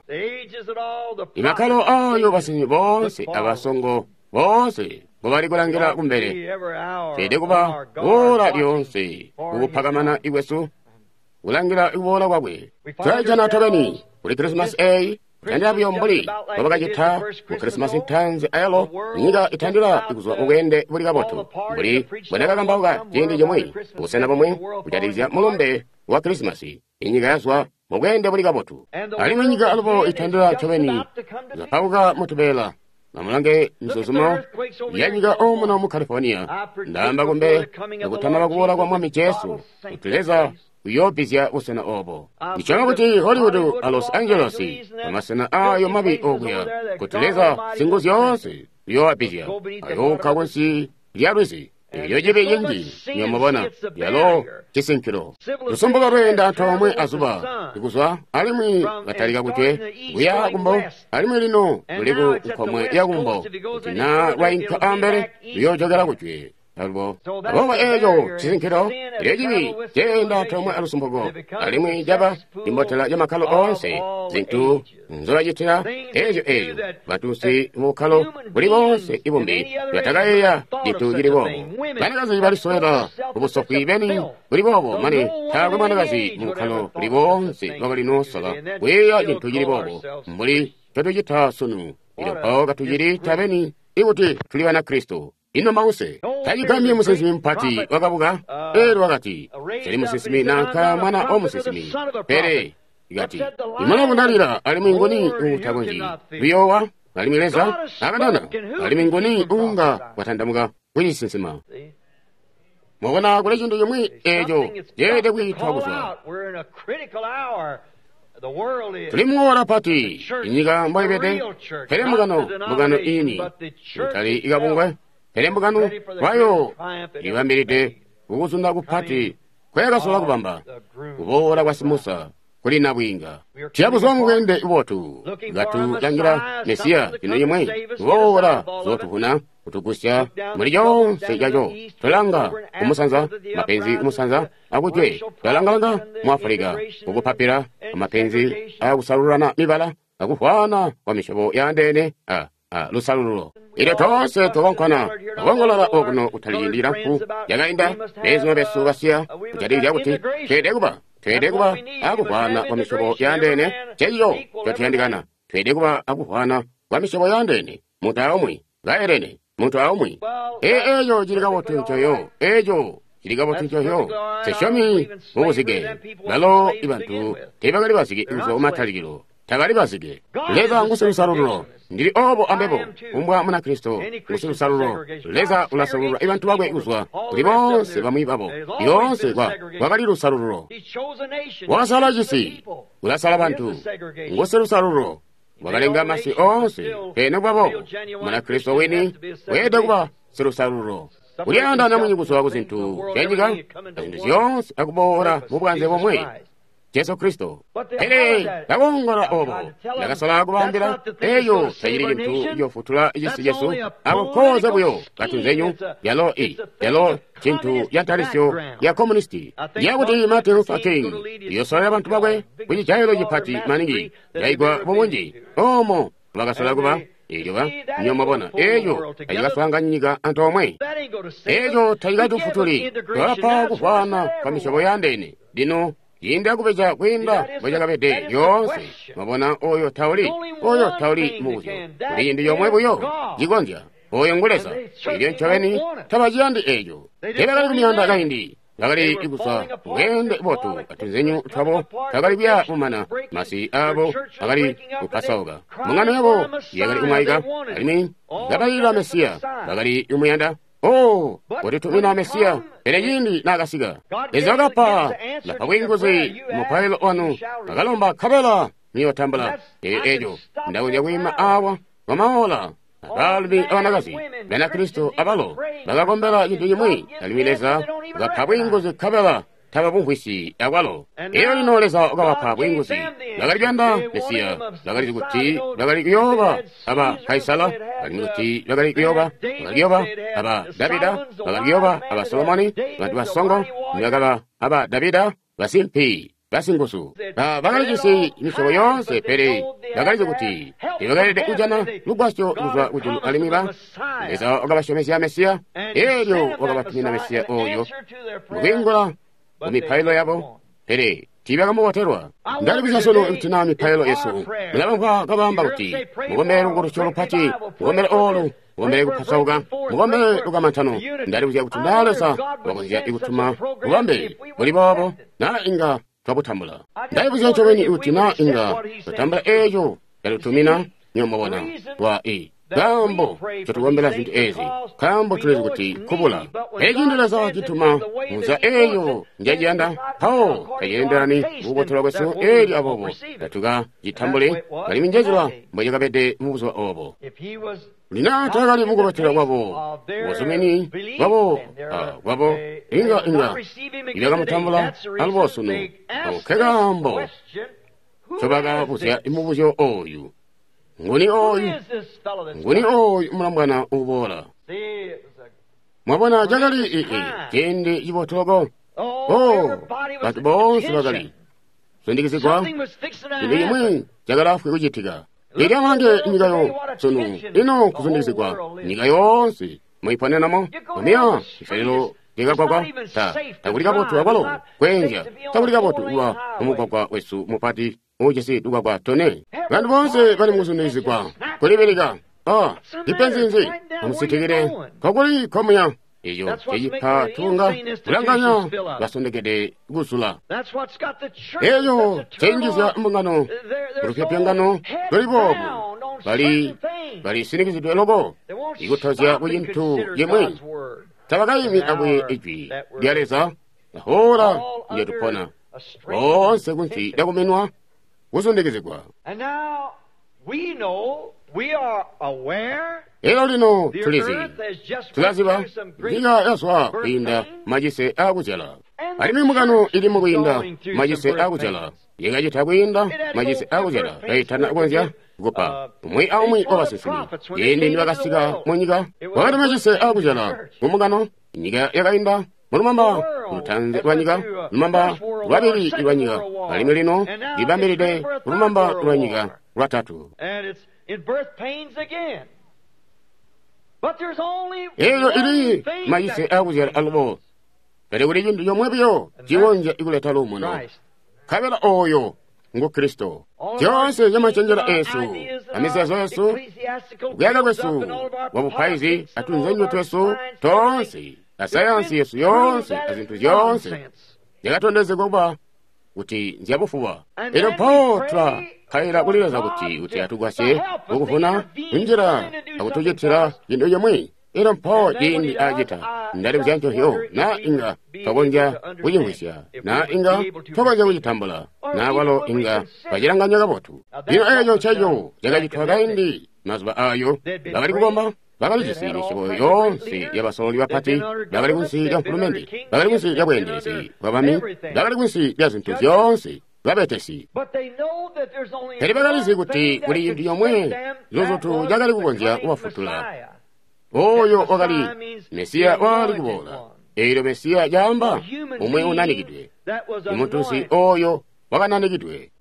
imakalo ayo basinyi bonse abasongo bonse bobali kulangira kumbere fede kuba ora lyonse kupagamana iwesu kulangira iwola kwabwe twajana tobeni kuli Christmas A Tandira byombuli babagajita mu Christmas ntanze ayalo niga itandira ikuzwa ugende buli gaboto buli bwanaka mbauga jindi jomwe usena bomwe kujadizya mulombe wa Christmas inyiga yaswa mugende buli gaboto ali minyiga albo itandira chobeni zapauga mutubela namulange msusumo yanyiga omuna mu California ndamba gombe nakutana bakuwola kwa mwami Yesu uteleza uyopizya usena obo nichona kuti Hollywood a Los Angeles amasena ayo mabi oguya kuteleza singozi yonse uyopizya ayo kagonsi lyarwisi yojibe yengi nyamabona yalo kisinkiro lusomboga rwenda tomwe azuba ikuzwa alimwi gataliga kutwe guya gumbo alimwi lino luligu ukomwe ya gumbo tina wainka ambere uyojogera kutwe albo abo ejo kisinkiro lejibi jenda tomwe alusombogo alimwi jaba imbotela yamakalo onse zintu nzola jitira ejo ejo batusi mukalo buli bonse ibumbi yatagayeya jitu jiri bobo banagazi bali soera ubusokwi beni buli bobo mani tagwe banagazi mukalo buli bonse babali nosala weya jitu jiri bobo mbuli toto jita sunu iyo paoga tujiri tabeni iwuti tuliwa na Kristo ino mause tajigamye musesimi mpati wakabuga ero wakati seri musesimi nanka mwana o musesimi pere igati imana munalira alimingoni utagonji biyowa alimileza akadana alimingoni unga watandamuga wisensema mubona kule chintu yomwe ejo jede kwitwa kuswa tulimuora pati inyiga mboibete pere mugano mugano ini utali igabungwe pere mugano wayo iwambirite ukuzunda kupati kwekasola kubamba kubora kwa simusa kuli na bwinga chiabuzwa mugende iwotu gatu yangira Mesia ino yemwe kubora zotufuna kutukusya muri yonse yajo tolanga umusanza mapenzi umusanza akutwe talangalanga mu Afrika ukupapira amapenzi akusarurana mibala akufwana kwa mishobo yandene a a lusalulo ile tonse tobankana abongolala okuno utalindira ku yagainda bezwe besu basya kujadili yakuti kedekuba twedekuba akufwana kwa mishobo yandene cheyo twatiyandikana twedekuba akufwana kwa mishobo yandene mutaomwi gaerene muntu aumwi e ejo jirigabo tunchoyo ejo jirigabo tunchoyo seshomi muzige lalo ibantu tebagali basige izo mataligiro tagali basige leza ngusu sarulo ndiri obo ambebo umbwa muna Kristo ngusu sarulo leza ulasarura ibantu bagwe uzwa ribonse bamwibabo yonse kwa bagali sarulo wasala jisi ulasala bantu ngusu sarulo wagalenga masi onse pene babo muna Kristo weni weda kuba sirusaruro ulianda na mwenye wako zintu kenyiga zintu yonse akubora mubwanze bomwe Yesu Kristo hele yagongora obo yagasala kubambira eyo tayiri jintu yo futula Yesu Yesu akokoza buyo katunzenyu yalo e yalo chintu yantalisyo ya komunisti yaguti Martin Luther King yosala abantu bagwe kujichailo jipati maningi yaigwa bomonji omo bagasala kuba ejo ba nyoma bona ejo ayigaswanga nyiga antomwe ejo tayiga dufutuli papa kufana kamishobo yandene dino yinda kupecha kwinda mwachakapete yonse mwabona oyo tauli oyo tauli muzo kuli yindi yomwe buyo jigonja oyo ngulesa ilyo nchoweni tabajiyandi ejo tebakali kumiyanda kaindi bakali ikusa wende botu atunzenyu twabo bakali bya umana masi abo bakali kupasauga mungano yabo yakali umaika alimi gabayila mesiya bakali umuyanda oh watitumina mesiya pele yindi nakasiga ezagapa lapawinguzi mupailo wanu bakalomba kabela niyo tambala e ejo ndawulya wima awa wamaola abalbi abanagazi bena kristo abalo bagagombera yindu yimwi alimileza gapabwinguzi kabela tababungwisi awalo iyo inoleza ogabapabwinguzi bagali byanda mesiya bagali guti bagali kuyoba aba kaisala bagali guti bagali kuyoba bagali kuyoba aba davida bagali kuyoba aba solomoni bantu basongo nyagaba aba davida basimpi basingusu bagali jisi imisobo yonse pere bagali guti bagali de ujana lugwasyo luzwa ujulu alimiba leza ogabasho mesiya mesiya eyo ogabatumina mesiya oyo mugingula omipailo yabo pere tibaga muwaterwa ndali bisasono itina mipailo yesu mulabanga gabamba kuti mugomere ngurucholo pati mugomere olu mugomere kupasauga mugomere lugamantano ndali buzya kuti ndalesa wagonzya igutuma mugombe buli babo na inga twabutambula ndali buzya nchoweni utina inga tutambula ejo yalutumina nyomobona wa e gambo chotugombela zintu ezi kambo tulezi kuti kubula ejindeleza kituma muza eyo njajanda hao kayenderani mubotola bwesu eri abobo natuga jitambule bali minjezwa mboje kabede mubuzwa obo lina tagali mugobotela wabo wosumeni wabo wabo inga inga ilaga mutambula albosunu kegambo chobaga buzya imubuzyo oyu nguni oyu nguni oyu mulambwana ubola mwabona jagali ii kende ibotogo oh batu bonsi bagali sondikizikwa ndi yimwe jagala afwe kujitiga iri amange inyigayo sonu ino kuzondikizikwa inyigayo yonsi mwipanenamo omiya iferero Kigagwagwa ta tagulika botu abalo kwenja tagulika botu uwa umugwagwa wesu mupati ujesi dugagwa tone bandu bonse bali musundizikwa kulibelika ah ipenzinzi amusitigire kaguli komuya iyo yipa tunga ulanganya basondegede gusula eyo chengiza mbungano urupyangano balibo bali bali sinigizidwe lobo igutozya buyintu yemwe tabagayimi abwe ejwi byareza ahora yedupona bonse kunti dakumenwa usondegezekwa and now we know we are aware ero lino tulizi tulaziba ndiga yaswa kuinda majise agujala alimi mugano ili mu kuinda majise agujala yegaje kuinda majise agujala kaitana gonja gopa mwe amwe obasesini yende nibagasiga munyiga wari majise agujala mugano niga yagainda mulumamba mutanze wanyiga mulumamba wabiri iwanyiga alimi lino libambiride mulumamba wanyiga watatu and it's in birth pains again. But there's only eyo ili majise agujala albo kare uri yindu yomwebyo jiwonje iguleta lumono kabela oyo ngo Kristo byose yamachenjera Yesu amizazo Yesu byaga Yesu wabupaizi atunzenyo twesu tonse asayansi Yesu yonse azintu yonse yagatondeze goba uti nziabufuwa ero potra kaira kuliraza kuti uti atugwase ukufuna injira akutujetira yindo yemwe ero po yindi ajita ndari byancho hiyo na inga togonja kuyingwisya na inga togonja kuyitambula na walo inga bajiranganya gabotu ino eyo chayo yagajitwaga indi mazba ayo bagari kugomba bagari jisiri shibo yonsi yabasoli bapati bagari kunsi ya mpulumendi bagari kunsi ya bwendesi babami bagari kunsi ya zintu yonsi babetesi heri bagari ziguti kuri yindi yomwe zozotu jagali kugonja uwafutula oyo ogali Mesiya wali kubola eiro Mesiya jamba umwe unanikidwe umutusi oyo wakananikidwe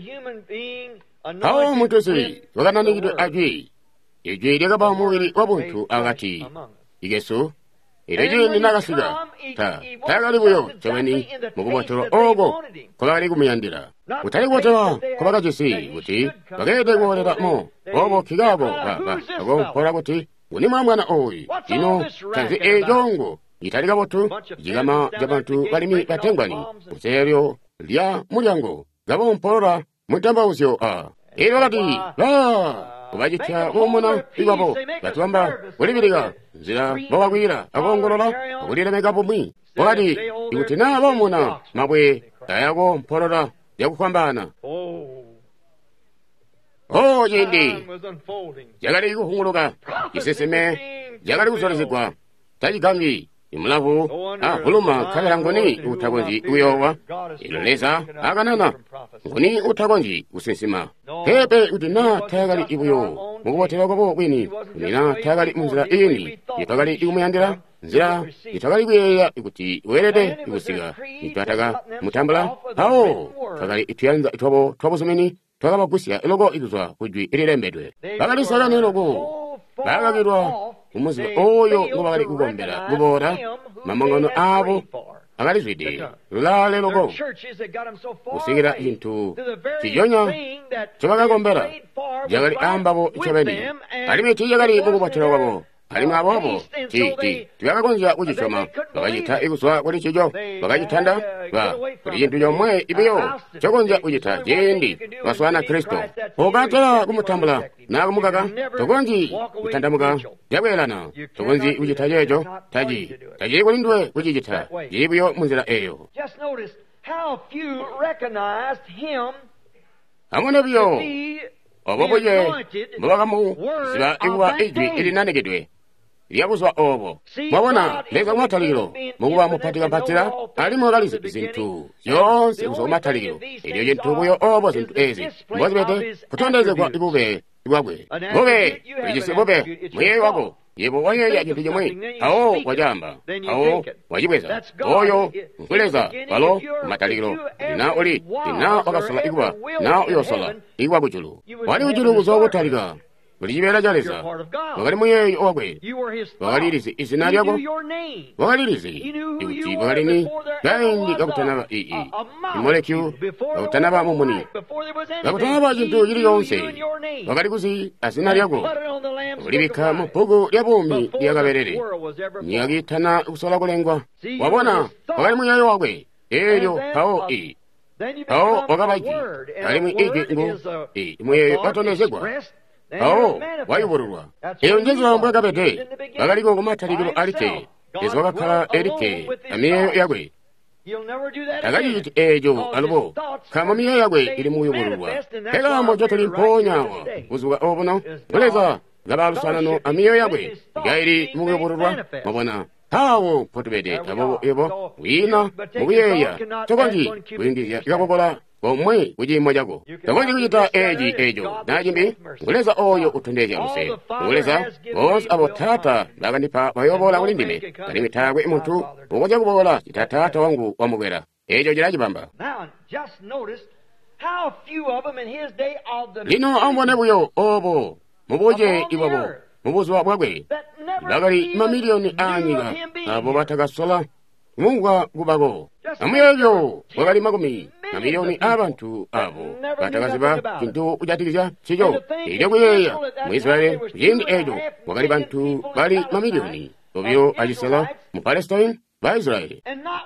hao umutusi wakananikidwe ajwi ejwi lyagaba mubiri wabuntu agati igesu 이래지니 나가시가 다 다가리고요 저번이 무고버터로 오고 고라리고 미안디라 우타리고 저와 고바가지시 우티 거기에 대고 오래다 뭐 오고 기가하고 가가 하고 보라고티 우니 마음가나 오이 이노 장세 애종고 이타리가 버투 이가마 자반투 가리미 바탱바니 우세rio 리아 무량고 가본 보라 문담바우시오 아 이러가디 라 오바지티아 오모나 이가보 바투암바 우리비리가 지라 뭐하고이라 아공고로라 우리라메 가보미 오가디 이구티나 보모나 마부이 다야고 보러라 야구관바하나 오 제인디 야가리 이구 홍으로가 이세스메 야가리 구소리실과 다시 감기 임라고 아 불로마 카메랑고니 우타건지 우여와 일레사 아가나나 고니 우타건지 우센시마 베베 우디나 태가리 이부요 뭐고 태가고 보이니 니나 태가리 문스라 이니 이타가리 이구메안데라 지라 이타가리 구에야 이구티 왜레데 이구시가 이타다가 무탐블라 아오 타가리 이티안자 토보 토보스메니 토가바 부시야 이로고 이두서 구지 이레레메드 바가리 사라네로고 바가기로 umusi oyo ngubagari kugombera gubora mamangono abo agari swidi lale logo usigira into tiyonya chobaga gombera jagari ambabo chobeni alime tiyagari mugubatira wabo alime abo ti ti tiyaga gonja ujichoma bagajita iguswa kuri chijo bagajitanda ba kuri into yomwe ibiyo chogonja ujita jendi waswana kristo ogatara kumutambula 나무가가 도건지 우탄다무가 야베라나 도건지 우지 타제죠 타지 타지 고린도에 우지 기타 예비요 문제라 에요 아무나비요 어버버예 뭐가 뭐 시바 이와 이지 일이나네게 돼 야부서 어버 뭐보나 내가 마탈리로 뭐가 뭐 파티가 파티라 아니 뭐가리 진투 요 세우서 마탈리로 이려진 투고요 어버 진투 에지 뭐베데 부탄다서 이보베 이와고에 뭐베 이제 뭐베 뭐예와고 예보 와야야 이제 뭐이 아오 와자amba 아오 와지베사 오요 그래서 바로 마탈리로 나 우리 나 어가슬라 이거와 나 오요슬라 이와고 줄로 와리 줄로 우서고 타리가 우리 집에라 잘했어. 와가리 뭐예 오고에. 와가리리시 이스나리하고. 와가리리시. 이우치 와가리니. 다행히 가부타나바 이이. 이모레큐. 가부타나바 모모니. 가부타나바 진또 이리 온세. 와가리구시 아스나리하고. 우리 비카 뭐 보고 야보미 니아가베레리. 니아기 타나 우소라고랭과. 와보나. 와가리 뭐예 오고에. 에요 하오 이. 하오 와가바이키. 아리미 이기고. 이 뭐예 빠토네세과. 아오, 와이보르와. 에온제즈와 뭐가베데, 와가리고 고마타리기로 아리테, 예소가카라 에리테, 아미에 야괴. 다가리 에조, 알보, 카모미에 야괴, 이리무요보르와. 해가 뭐 저토리 보냐와, 우수가 오보노, 그래서, 나바르사나노 아미에 야괴, 가이리 무요보르와, 뭐보나. 타오, 포트베데, 타보, 예보, 위나, 무예야, 저건지, 윈디야, 야고보라. 뭐뭐이 우지 뭐자고 저번에 그기다 에지 에죠 나지미 그래서 어요 우tunde지 우세 그래서 보스 아보 타타 나간디파 와요보라 우린디네 그림이 타고 이문투 보자고 보라 타타 타왕구 와무게라 에조지라지 밤바 리노 아무네부요 어보 뭐보제 이바보 뭐보스와 뭐게 나가리 마미리온이 아니가 아보바타가 솔라 뭔가 구바고 아무야요 와가리 마고미 나미리온이 아반투 아보 바타가스바 진도 우자티리자 시조 이려고예야 무이스라엘 인 에조 와가리 반투 바리 마미리온이 도비오 아지살라 무 팔레스타인 바이스라엘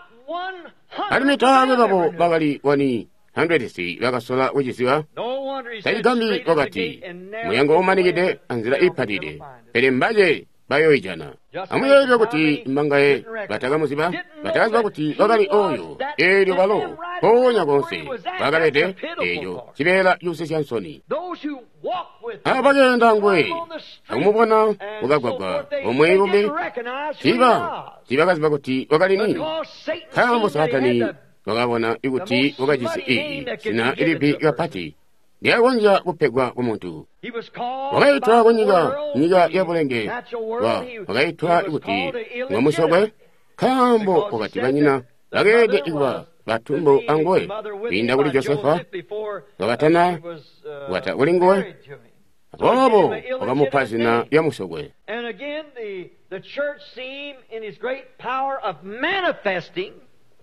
아르메타게 바보 바가리 와니 한드레디시 와가솔라 우지시와 사이감이 와가티 무양고 오마니게데 안즈라 이파디데 베렘바제 바요이잖아. 아무야 이러고티 망가에 바타가 무시바 바타가 바고티 너다리 오요 에리오 발로 보냐고세 바가레데 에요 지베라 유세시안 소니 아바게 당고에 아무보나 오가과과 오모이보메 지바 지바가스 바고티 오가리니 카모 사타니 오가보나 이고티 오가지스 이 시나 이리비가 파티 내원자 우페과 오몬투 와가이투아 고니가 니가 여보랭게 와 와가이투아 이구티 너무서베 캄보 오가티바니나 나게데 이구와 바툼보 안고에 빈다구리 조세파 와가타나 와타 오링고에 bobo okamupasina ya musogwe. And again, the, the church seemed in his great power of manifesting.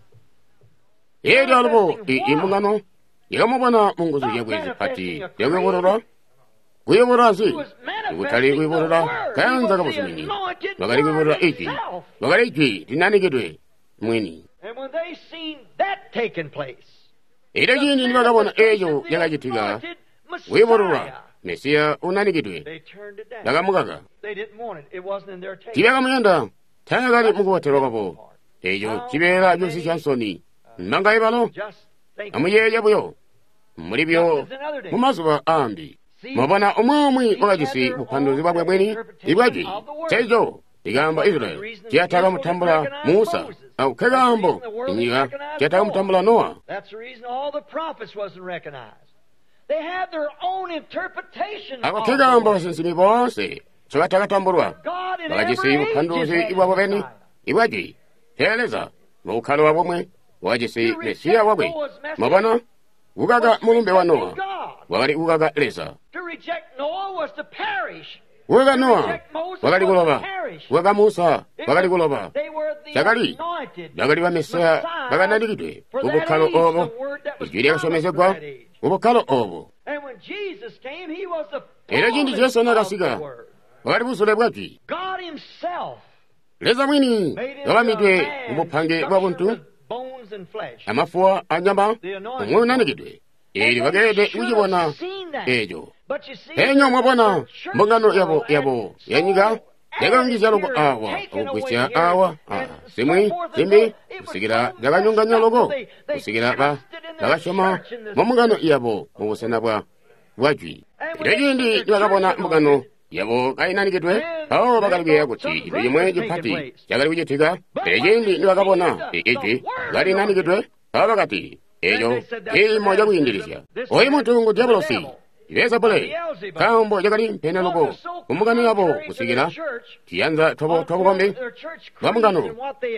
Eri albo imungano yakamubona munguzi yakwezi pati yakweborora kuyeborasi ikutali kuyeborora kayanza kamusumini bakali kuyeborora iki bakali iki tinanikedwe mwini. And when they seen that taking place, era jini nibakabona eyo yakachitiga kuyeborora Mesiya unanikedwe they turned it down. yakamukaka They didn't want it. It wasn't in their taste. tibekamuyenda tayakali mukuwaterokabo eyo kibera byosi kyansoni nangaye bano Just think. amuyeya buyo muri byo mumazuba ambi mubona omwomwi wakajisi bupanduzi bwabwe bweni ibwaji kyejo igamba Israeli kyataga mutambula Musa au kegambo inyiga kyataga mutambula Noa. That's the reason all the prophets wasn't recognized. They had their own interpretation ako of kegambo the basinsimi bonse kyebatagatambulwa God in bakajisi every age bupanduzi has had ibwabwe bweni Messiah. ibwaji heleza mubukhalo wabomwe wajisi Mesiya wabwe mubona ugaga mulumbe wa Noa wakali ugaga Leza To reject Noah was to perish. ugaga Noa wakali kuloba ugaga Musa wakali kuloba They were the Sakali anointed bakali ba Mesiya baganaliride for that ubukhalo age, the obo word that was ijwi promised for lyakasomezebwa that age. ubukhalo obo And when Jesus came, he was the era chindi fullness Yesu of the nakasiga word. wakali busule bwaki God himself Leza mwini made into a yabamitwe man ubupange bwa structured buntu with bones and flesh. amafuwa anyama The anointed omwoyo nanikidwe And eri they bagede should ujibona have seen that. ejo But you see, enyo mwabona the church mbongano yabo world yabo had so yanyiga yagangiza logo added awa here, taken okwisya away here, awa and ah, so simwi forth and simbi so, it was kusigira so jaganyunganya messed up, logo they- they kusigira ba cast it in their bagashoma church in this- momugano yabo mubusena bwa bwajwi And when they iragindi see their nibagabona church mbugano anointed, yabo kayinanikidwe then aho they bagalibye thought guti some indo great yimwe thing taking gipati place. jagali kujitiga But iragindi when they nibagabona see the- iki the word gari nanikidwe aho bagati ejo iri moja kuyindirisya oyi mutungu diabolosi Yezebeli kambo jagali mpena logo umugano yabo kusigira kiyanza tobo tobo kombi bamugano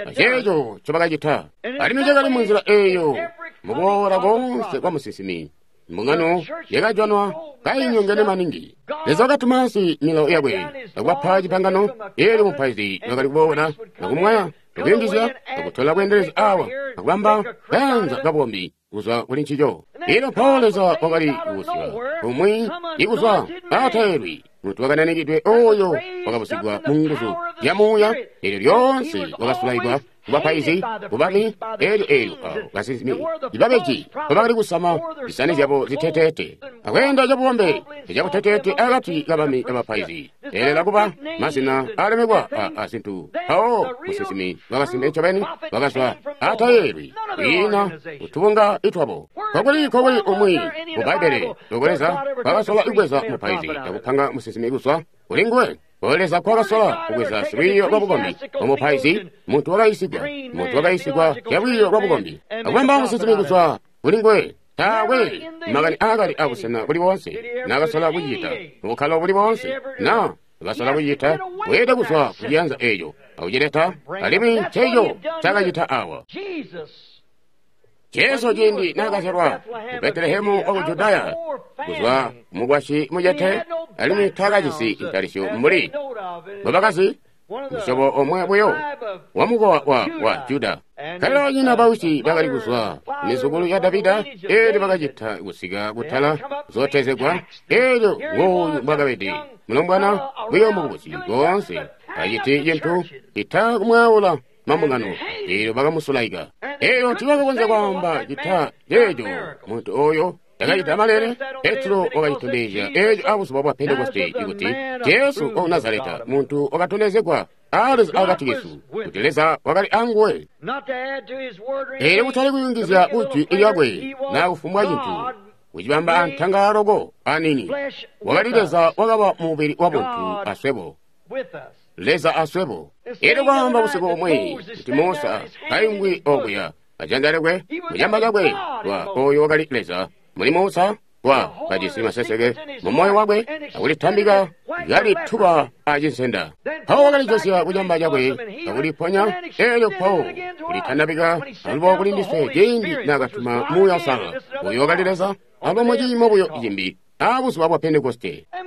ajejo chobagajita ali mijagali munzira eyo mugora gonse kwa musisimi mugano yagajwanwa kayinyongene maningi lezoga tumasi milo yagwe agwa paji pangano eri mupazi yagali kubona nakumwaya tubindizya takutola kwendereza awa agwamba banza gabombi uzwa kuli nchijo ilo poleza wakali uswa umwi iguswa ataeri mutu wakananigidwe oyo wakabusigwa munguzu yamuya ilo lyonse wakasulaibwa kubapaizi kubami elo elo kasisimi ibabeji babakali kusama bisani jabo zitetete akwenda jabombe jabo tetete agati gabami abapaizi elela kuba masina alemegwa asintu hao musisimi wakasime chobeni wakaswa ataeri ina utubunga itwabo kogoli kogoli umwi mubaibele ogoleza wakasola igweza mupaizi yakupanga musisimi iguswa ulingwe oleza kwakasola kugweza sibiyo lwabugondi omupaizi muntu wakayisigwa muntu wakayisigwa yabwiyo lwabugondi agwemba musisimi iguswa ulingwe tawe magani agali abusena buli bonse nagasola buyita mukalo buli bonse na gasola buyita wede guswa kuyanza eyo awujereta alimi cheyo chagayita awa Yesu jindi nagaserwa Betlehemu obu Judaya kuzwa mugwashi mujete alimi tagajisi intarisho muri babakasi musobo omwe buyo wamugo wa, wa, wa Juda kalo nyina baushi bagali kuzwa nisugulu ya Davida eri bagajita gusiga gutala zotezegwa eri woyu bagabedi mulombwana buyo mugusi gonse ayiti yentu ita kumwaula mamungano ero bagamusulaiga eyo tibaga konza kwamba gita yejo muntu oyo yakayita malere Petro okayitondeja ejo abuso baba Pentecoste ikuti Yesu o Nazareta muntu okatonezegwa alizi agati Yesu kuteleza wakali angwe ero kutali kuyungizya uti iyagwe na ufumwa jintu ujibamba antangarogo anini wakalileza wakaba mubiri wabuntu aswebo leza aswebo ero kwamba busiko omwe kuti Musa kayingwi ogya ajandaregwe mujambagagwe wa oyo wakali leza muli Musa wa kajisi masesege mumoyo wagwe akulitambiga gali tuba ajinsenda hawo wakali josya kujambagagwe akuliponya ero po kulitandabiga alubo kulindiswe jindi nagatuma muya sala oyo wakali leza abo mujimo buyo jimbi abuso bwa Pentecoste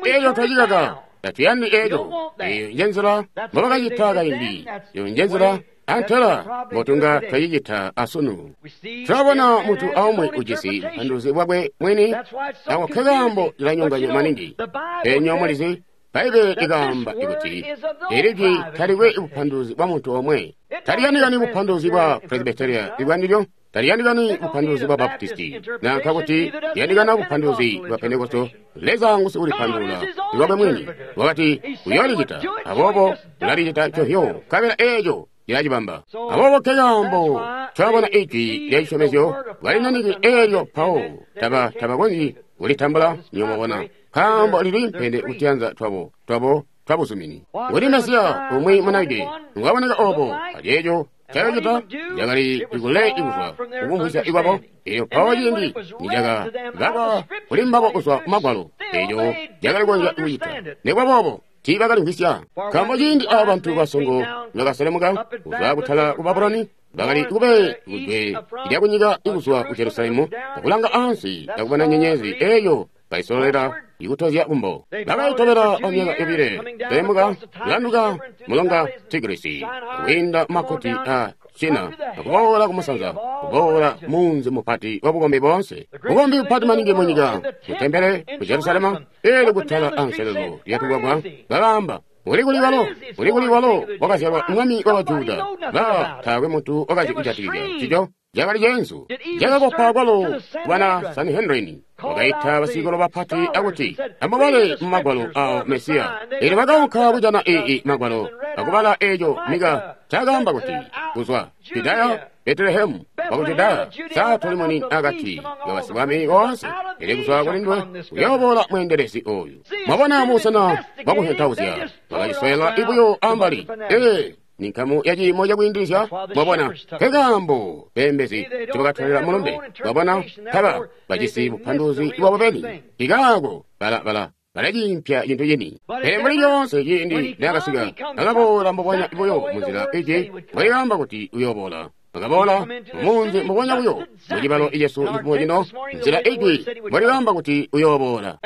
eyo tajigaga tuyandi eyo yenzera mabagayita gayindi yenzera antara motunga tayigita asunu turabona mutu awumwe ugisi panduzi wabwe mwini awo kagambo iranyonga manindi enyomulizi Bible igamba ikuti erigi taliwe ubupanduzi bwa muntu omwe taliyanigani ubupanduzi bwa Presbyteria igwaniryo taliyanigani ubupanduzi bwa Baptisti na kaguti yanigana ubupanduzi bwa Pentekosto leza ngusi uli pandula iwabe mwini wakati uyoligita abobo ularigita chohyo kabila ejo yajibamba abobo kegambo turabona iki yayishomezyo walinanigi eyo pao taba tabagonzi ulitambula nyomobona Kambo lili mpende utianza twabo twabo twabo sumini wali mesia umwe manage ngaboneka obo ajejo cyagita yagali igule iguswa ubumushya igwabo iyo pawajindi nijaga gaba ulimbabo uswa magwalo ejo yagali gonja uyita negwabobo tibagali ngwisya kambo jindi abantu basongo nagasalemuga uzabutala ubabrani bagali ube ube ijagunyiga iguswa u Jerusalemu kulanga ansi yakubana nyenyezi eyo baisolera Yutosia umbo. Bagai tobera onyaga ebire. Temuga, landuga, mulonga, tigrisi. Winda makoti a China. Kubora kumusanza. Kubora munzi mupati wabugombi bonse. Bugombi upati maningi munyiga. Kutembere, ku Jerusalema. Ele gutala anselelo. Yatugwagwa. Galamba. Uriguli walo. Uriguli walo. Wakasirwa umwami w'abajuda. Ba, tawe mutu wakazi kujatirige. Chijo. Jagali jensu. Jagabo pagwalo. Wana Sanhedrini. Wagaita basigolo bapati aguti amabale magwalo a Mesia ere bagauka bujana e magwalo agubala ejo miga chagamba guti kuzwa Judaya Bethlehem bagujida sa tolimoni agati gabasibami gonse ere kuzwa golindwe yobola mwenderesi oyu mabona musana baguhetawuzya bagaiswela ibuyo ambali eh Nikamu yaji moja kuindisha mabona kegambo pembezi tubagatwalira mulombe mabona taba bajisi bupanduzi ibabeni igago bala bala balaji mpya yinto yeni emuli yonse yindi nagasiga agabola mbonya iboyo muzira eje bayamba kuti uyobola agabola munzi mbonya buyo mujibalo Yesu imojino muzira eje bayamba kuti uyobola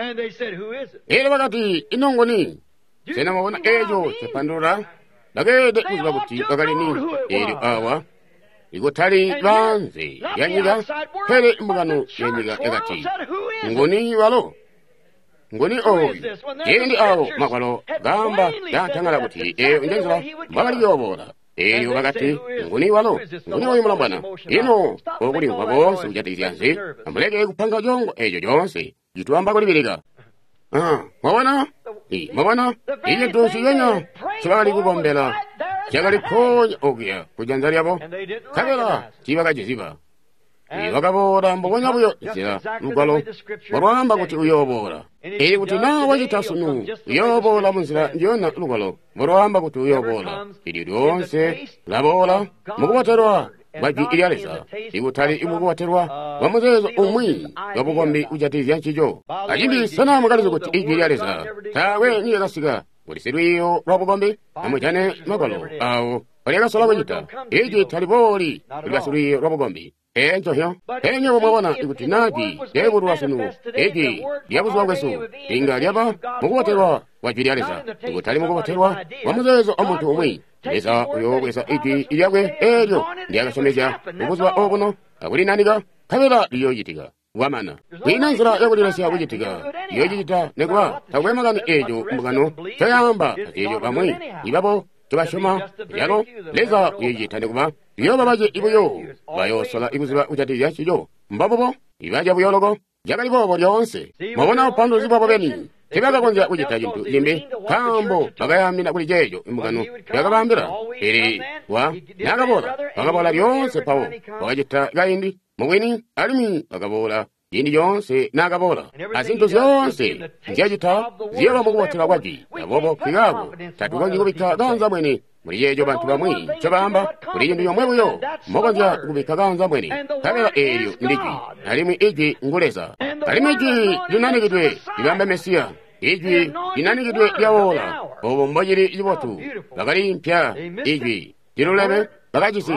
ere bagati inongoni sena mabona ejo tepandura Nagede uzabuti bagalini eri awa igotari banze yanyiga hele mbugano yanyiga egati ngoni walo ngoni oyo yendi awo makwalo gamba yatangala buti e ndenza bagali yobora eri bagati ngoni walo ngoni oyo mulambana ino obuli ngwabo sujatirianze amulege kupanga jongo ejo jonse yitwamba kuli biriga Ah, mabana? I, mabana? Iye dosi yenya. Chibali kubombela. Chagali konya ogia. Kujanzari yabo. Kabela. Chibaga jiziba. I wakabora mbogonya buyo. Zira. Nugalo. Waramba kuti uyobora. Eri kuti na wajita sunu. Uyobora munzira. Njona nugalo. Waramba kuti uyobora. Idi donse. Labola. Mugubaterwa. Baji iyalesa. Ibutali imugubaterwa. Wamuzezo umwi. Wabugombi ujati yanchijo. Ajimbi sana mugalizo kuti iji iyalesa. Tawe niye gasiga. Urisiruyo wabugombi. Amujane magalo. Awo. Waliaga sola wajita. Iji taliboli. Urisiruyo wabugombi. Encho hiyo. Enyo wababona ikuti naji. Deburu wasunu. Iji. Diabuzu wawesu. Inga diaba. Mugubaterwa. Wajiri iyalesa. Ibutali mugubaterwa. Wamuzezo omuntu umwi. Esa uyo wesa iti iyagwe ejo ndiaga somesha ubuzwa obuno abuli naniga kabera iyo yitiga wamana winanzira yagulira sya bujitiga iyo yita negwa tawemagani ejo mbugano tayamba ejo bamwe ibabo tubashoma yaro leza iyo yita negwa iyo babaje ibuyo bayo sola ibuziba ujati yachijo mbabobo ibaja buyologo jagali bobo lyonse mabona upanduzi babo beni Kibaga konja ujita jintu limbe kambo bagayamina kuli jejo imugano yagabambira eri wa nagabola bagabola byonse pawo bagajita gayindi mugwini alimi bagabola yindi yonse nagabola azinto zonse njajita ziyaba mugwatira gwaji abobo kigago tatugonji kubika ganza mwene muri jejo bantu bamwe chabamba kuri yindi yomwe buyo mogonja kubika ganza mwene kabera eryo ndiki alimi iji nguleza alimi iji dunanigidwe ibamba Mesia iji dinanigidwe yawola obo mbajiri ibotu bagari mpya iji dirulebe bagajisi i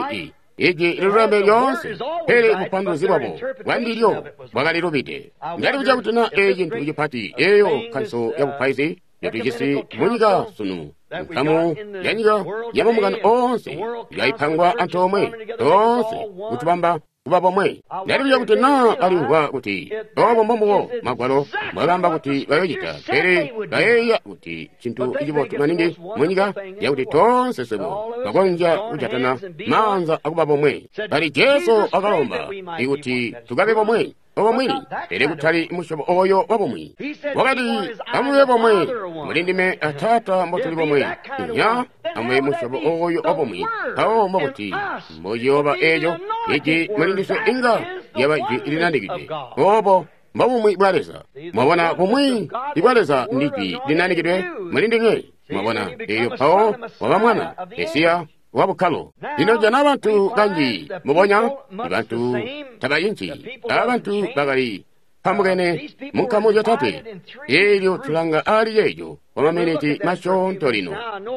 iji lilulembe lyonse pele kupanduzi bwabo wandiryo bwakalilupite ngati kuja kutina eji ntikuchipati eyo khanso yakuphaizi yatujisi munyika sunu mkamu yanyika yamamukano onse yayiphangwa anthu omwe tonse kutipamba kuba pomwe ngati kuja kuti na aliuwa kuti omombomo magwalo mwakamba kuti bayochita pere bayeya kuti chinthu ichipotu maningi munyika yakuti tonse sebo pakonja kuchatana manza akuba pomwe pali Jesu akalomba ikuti tukabe pomwe opomwiri pere kuthali mushobo oyo wapomwe wakati amuye pomwe mulindime atata mbotuli pomwe inya amuye mushobo oyo wapomwe awo mbokuti moyoba eyo iji mulindiso inga yaba iji ilinandikide opo mbapomwe bwaleza mwabona pomwe ibwaleza ndipi linandikidwe mulindike mwabona eyo pawo waba mwana esiya wabukhalo lino jana abantu kanji mubonya abantu tabayinji abantu bakali pamukene munkamu yotate elyo tulanga ali yeyo omameneti mashonto lino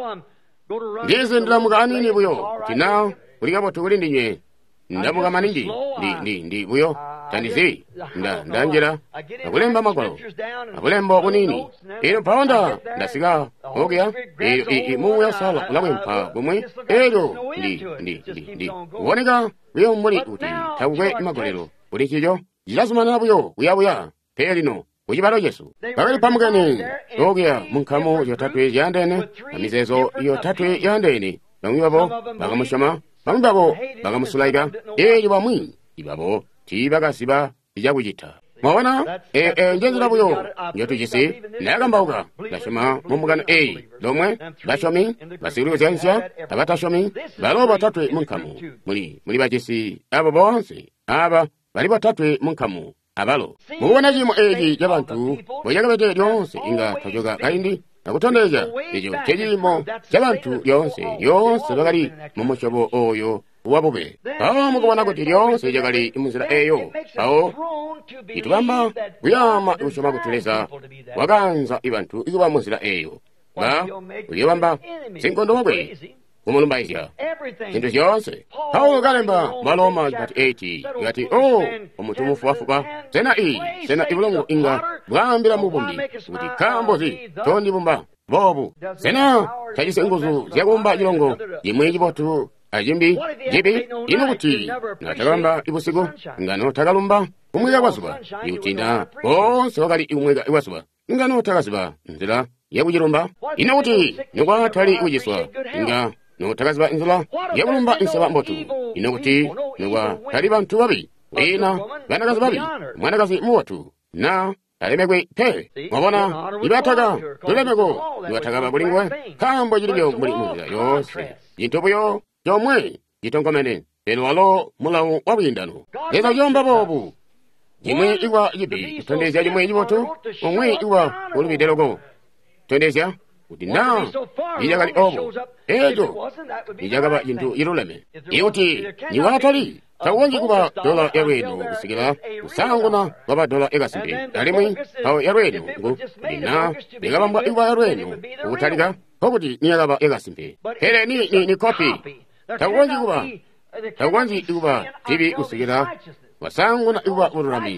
ndize ndilamuka anini buyo tina kulikabo tukulindinye ndamuka maningi ndi ndi ndi buyo tandizi nda ndanjira akulemba magwalo akulemba bunini ero pawanda ndasika ogya ero imuya sala lamwempa bumwe ero ndi ndi ndi ndi woneka buyo muri uti tabwe magwalero uri kijo jilazumana buyo buyabuya pelino ujibalo Yesu bakali pamukene ogya munkamo yotatwe yandene amizezo yotatwe yandene bamwibabo bagamushama bamwibabo bagamusulaika eri bamwi ibabo tibagasiba ijabujita mwawana e e njezira buyo njotujisi nagambauka bashoma mumugano e lomwe bashomi basiru zensia abatashomi balo batatwe munkamu muri muri bajisi abo bonse aba bali batatwe munkamu abalo mubona jimo eji yabantu boyagabete yonse inga tojoga kaindi nakutondeja ejo kejimo yabantu yonse yonse bagali mumushobo oyo wabobe awo mukubona kuti lyonse jagali imuzira eyo awo itubamba uyama ibushoma kutuleza waganza ibantu ikuba muzira eyo ba uyobamba sinkondo wabwe kumulumbaizya zintu zyonse awo galemba maloma gati eti gati o omutumufu wafuka sena i sena ibulongo inga bwambira mubumbi kuti kambozi tondibumba bobu sena chajisenguzu zyagumba jilongo imwe jibotu ajimbi jibi inukuti natakamba ibusiku ngano takalumba umwega wasuba iutinda onse wakali umwega iwasuba ngano takasiba nzira yakujilumba inukuti nikwatali ujiswa nga notakasiba nzira yakulumba nsaba mbotu inukuti nikwa tali bantu babi ina banakazi babi mwanakazi muwatu na alemegwe pe mwabona ibataka tulemego ibataka babulingwe kambo jilibyo muli muzira yose jintobuyo yomwe jitongomene lelo walo mulawu wabwindano leza yomba bobu jimwe iwa yibi tondezya jimwe yibotu omwe iwa olubidelogo tondezya kuti na ijagali obo ejo ijagaba jintu iruleme iuti niwatali tawonji kuba dola yarweno usigila usangona waba dola egasimbe alimwi awo yarweno ngu ina igabamba iwa yarweno ukutaliga kokuti niyagaba egasimbe hele ni ni ni kopi tawonji kuba tawonji kuba tibi usigila wasangona iwa ururami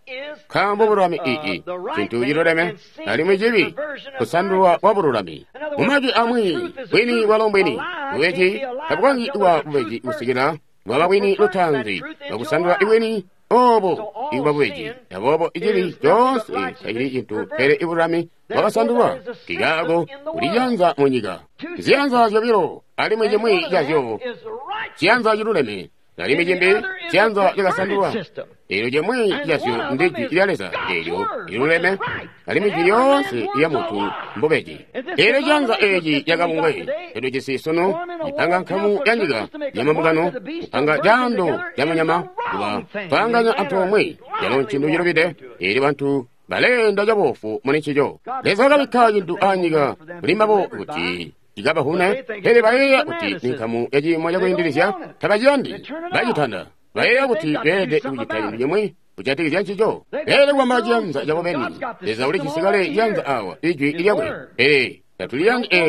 kambo bururami ii chintu irureme alimwi jibi kusanduwa wabururami umaji amwi wini walombweni uweji tawonji iwa uweji usigila waba wini lutanzi wakusandwa iweni obo iwa bweji yabobo ijili jonse kayiri intu pere iburami wakasandwa kigago uliyanza munyiga ziyanza jabiro alimwe jemwe jazyo chiyanza jiruleme alimwe jembe chiyanza jakasandwa ero jemwe jazyo ndeki ilaleza ero iruleme alimwe jiyonse ya mutu mbobeji ero janza eji yagabungwe ero jisi sono ipanga nkamu yanyiga yamamugano upanga jando yamanyama kuba panganya antomwe yalonchindu jirobide eri bantu balenda jabofu munichijo lezaga bikaji ndu anyiga mulimabo uti igaba hune hele bayeya uti ninkamu yaji moja kuindilisya tabajandi bajitanda bayeya uti bede ujitayi yemwe ujatiri janchijo hele kwa majanza jabobeni leza uli kisigale janza awa ijwi iliyabwe ele yatuliyangi elio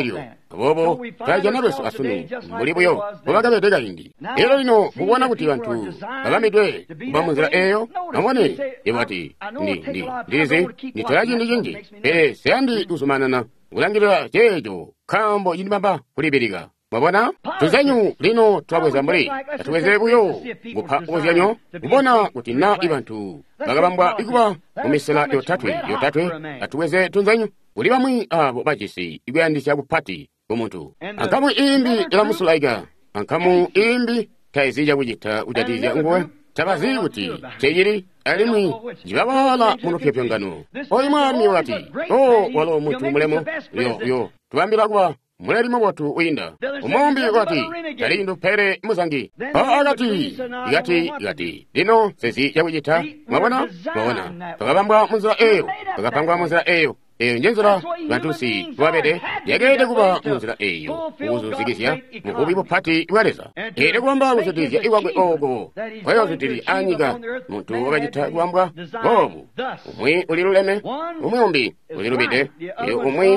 bobo tajanabweso asunu muli buyo bubagabetega indi ero lino mubona kuti bantu bagamidwe kuba mu nzira eyo namone ibati ndi ndi ndizi nitolaji ndi jinji e seandi usumanana ulangirira chejo kambo yindi mamba kulibiriga mwabona tuzanyu lino twabweza mbuli atuweze buyo gupha uzyanyo kubona kuti na ibantu bagabambwa ikuba mumisela yotatwe yotatwe atuweze tunzanyu uli bamwi abo bajisi igwandisha bupati omuntu ankamu imbi ila musulaiga ankamu imbi taizija kujita ujatija ngwe tabazi kuti teyiri alimwi jibabala muno pyepyongano oyi mwami wati o walo muntu mulemo yo yo tubambira kuba mulimo watu winda umombi wati talindu pere muzangi agati igati igati dino sesi yakujita mwabona mwabona tukabambwa munzira eyo tukapangwa munzira eyo eyo njenzera bantusi wabede yagede kuba munzira eyo uzuzigizya mukubi bupati waleza ere kwamba uzutizya iwagwe ogo kwayo uzutiri anyiga muntu wabajita kwamba bobu umwi uliluleme umwumbi ulilubide umwi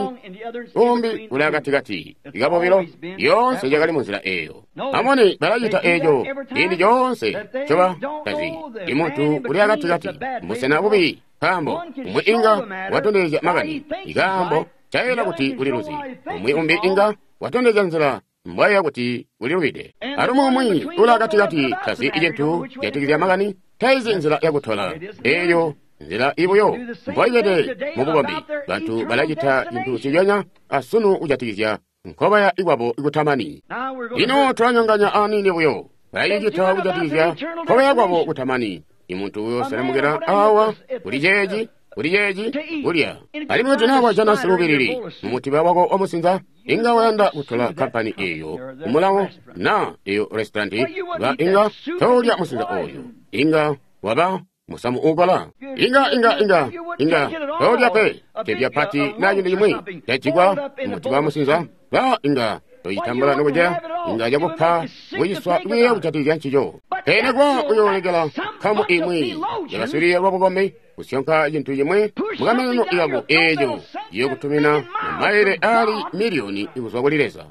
umbi ulagatigati igabobilo yonse jagali munzira eyo amoni barajita eyo indi yonse choba kazi imuntu uliagatigati mbusena bubi kambo umwe inga watondeja magani igambo chaela kuti uliruzi umwe umbi inga watondeja nzira mbaya kuti ulirubide arumu umwi ulagatigati kasi ijentu yatigizya magani taizi nzira yakutola eyo nzira ibuyo mboyede mubugombi bantu balajita intu chiyonya asunu ujatigizya nkoba ya igwabo igutamani ino twanyanganya anini buyo bayijita ujatigizya koba ya gwabo gutamani imuntu uyo salamugera awa ulijeji ulijeji ulya alimwe tunawa jana silubiriri mumutiba wako omusinza inga wenda utola kampani eyo umulawo na eyo restauranti ba inga tolya musinza oyo inga waba musamu ugola inga inga inga inga tolya pe tebya pati na yindi yimwe yachigwa mumutiba musinza ba inga toyitambula nukuja inga jabupha wiyiswa wiye uchatigya nchijo ene kwa uyolegela kamu imwe yagasuriye wabugome kusyonka jintu yimwe mugameno iyago ejo yokutumina maire ali milioni ikuzwagulireza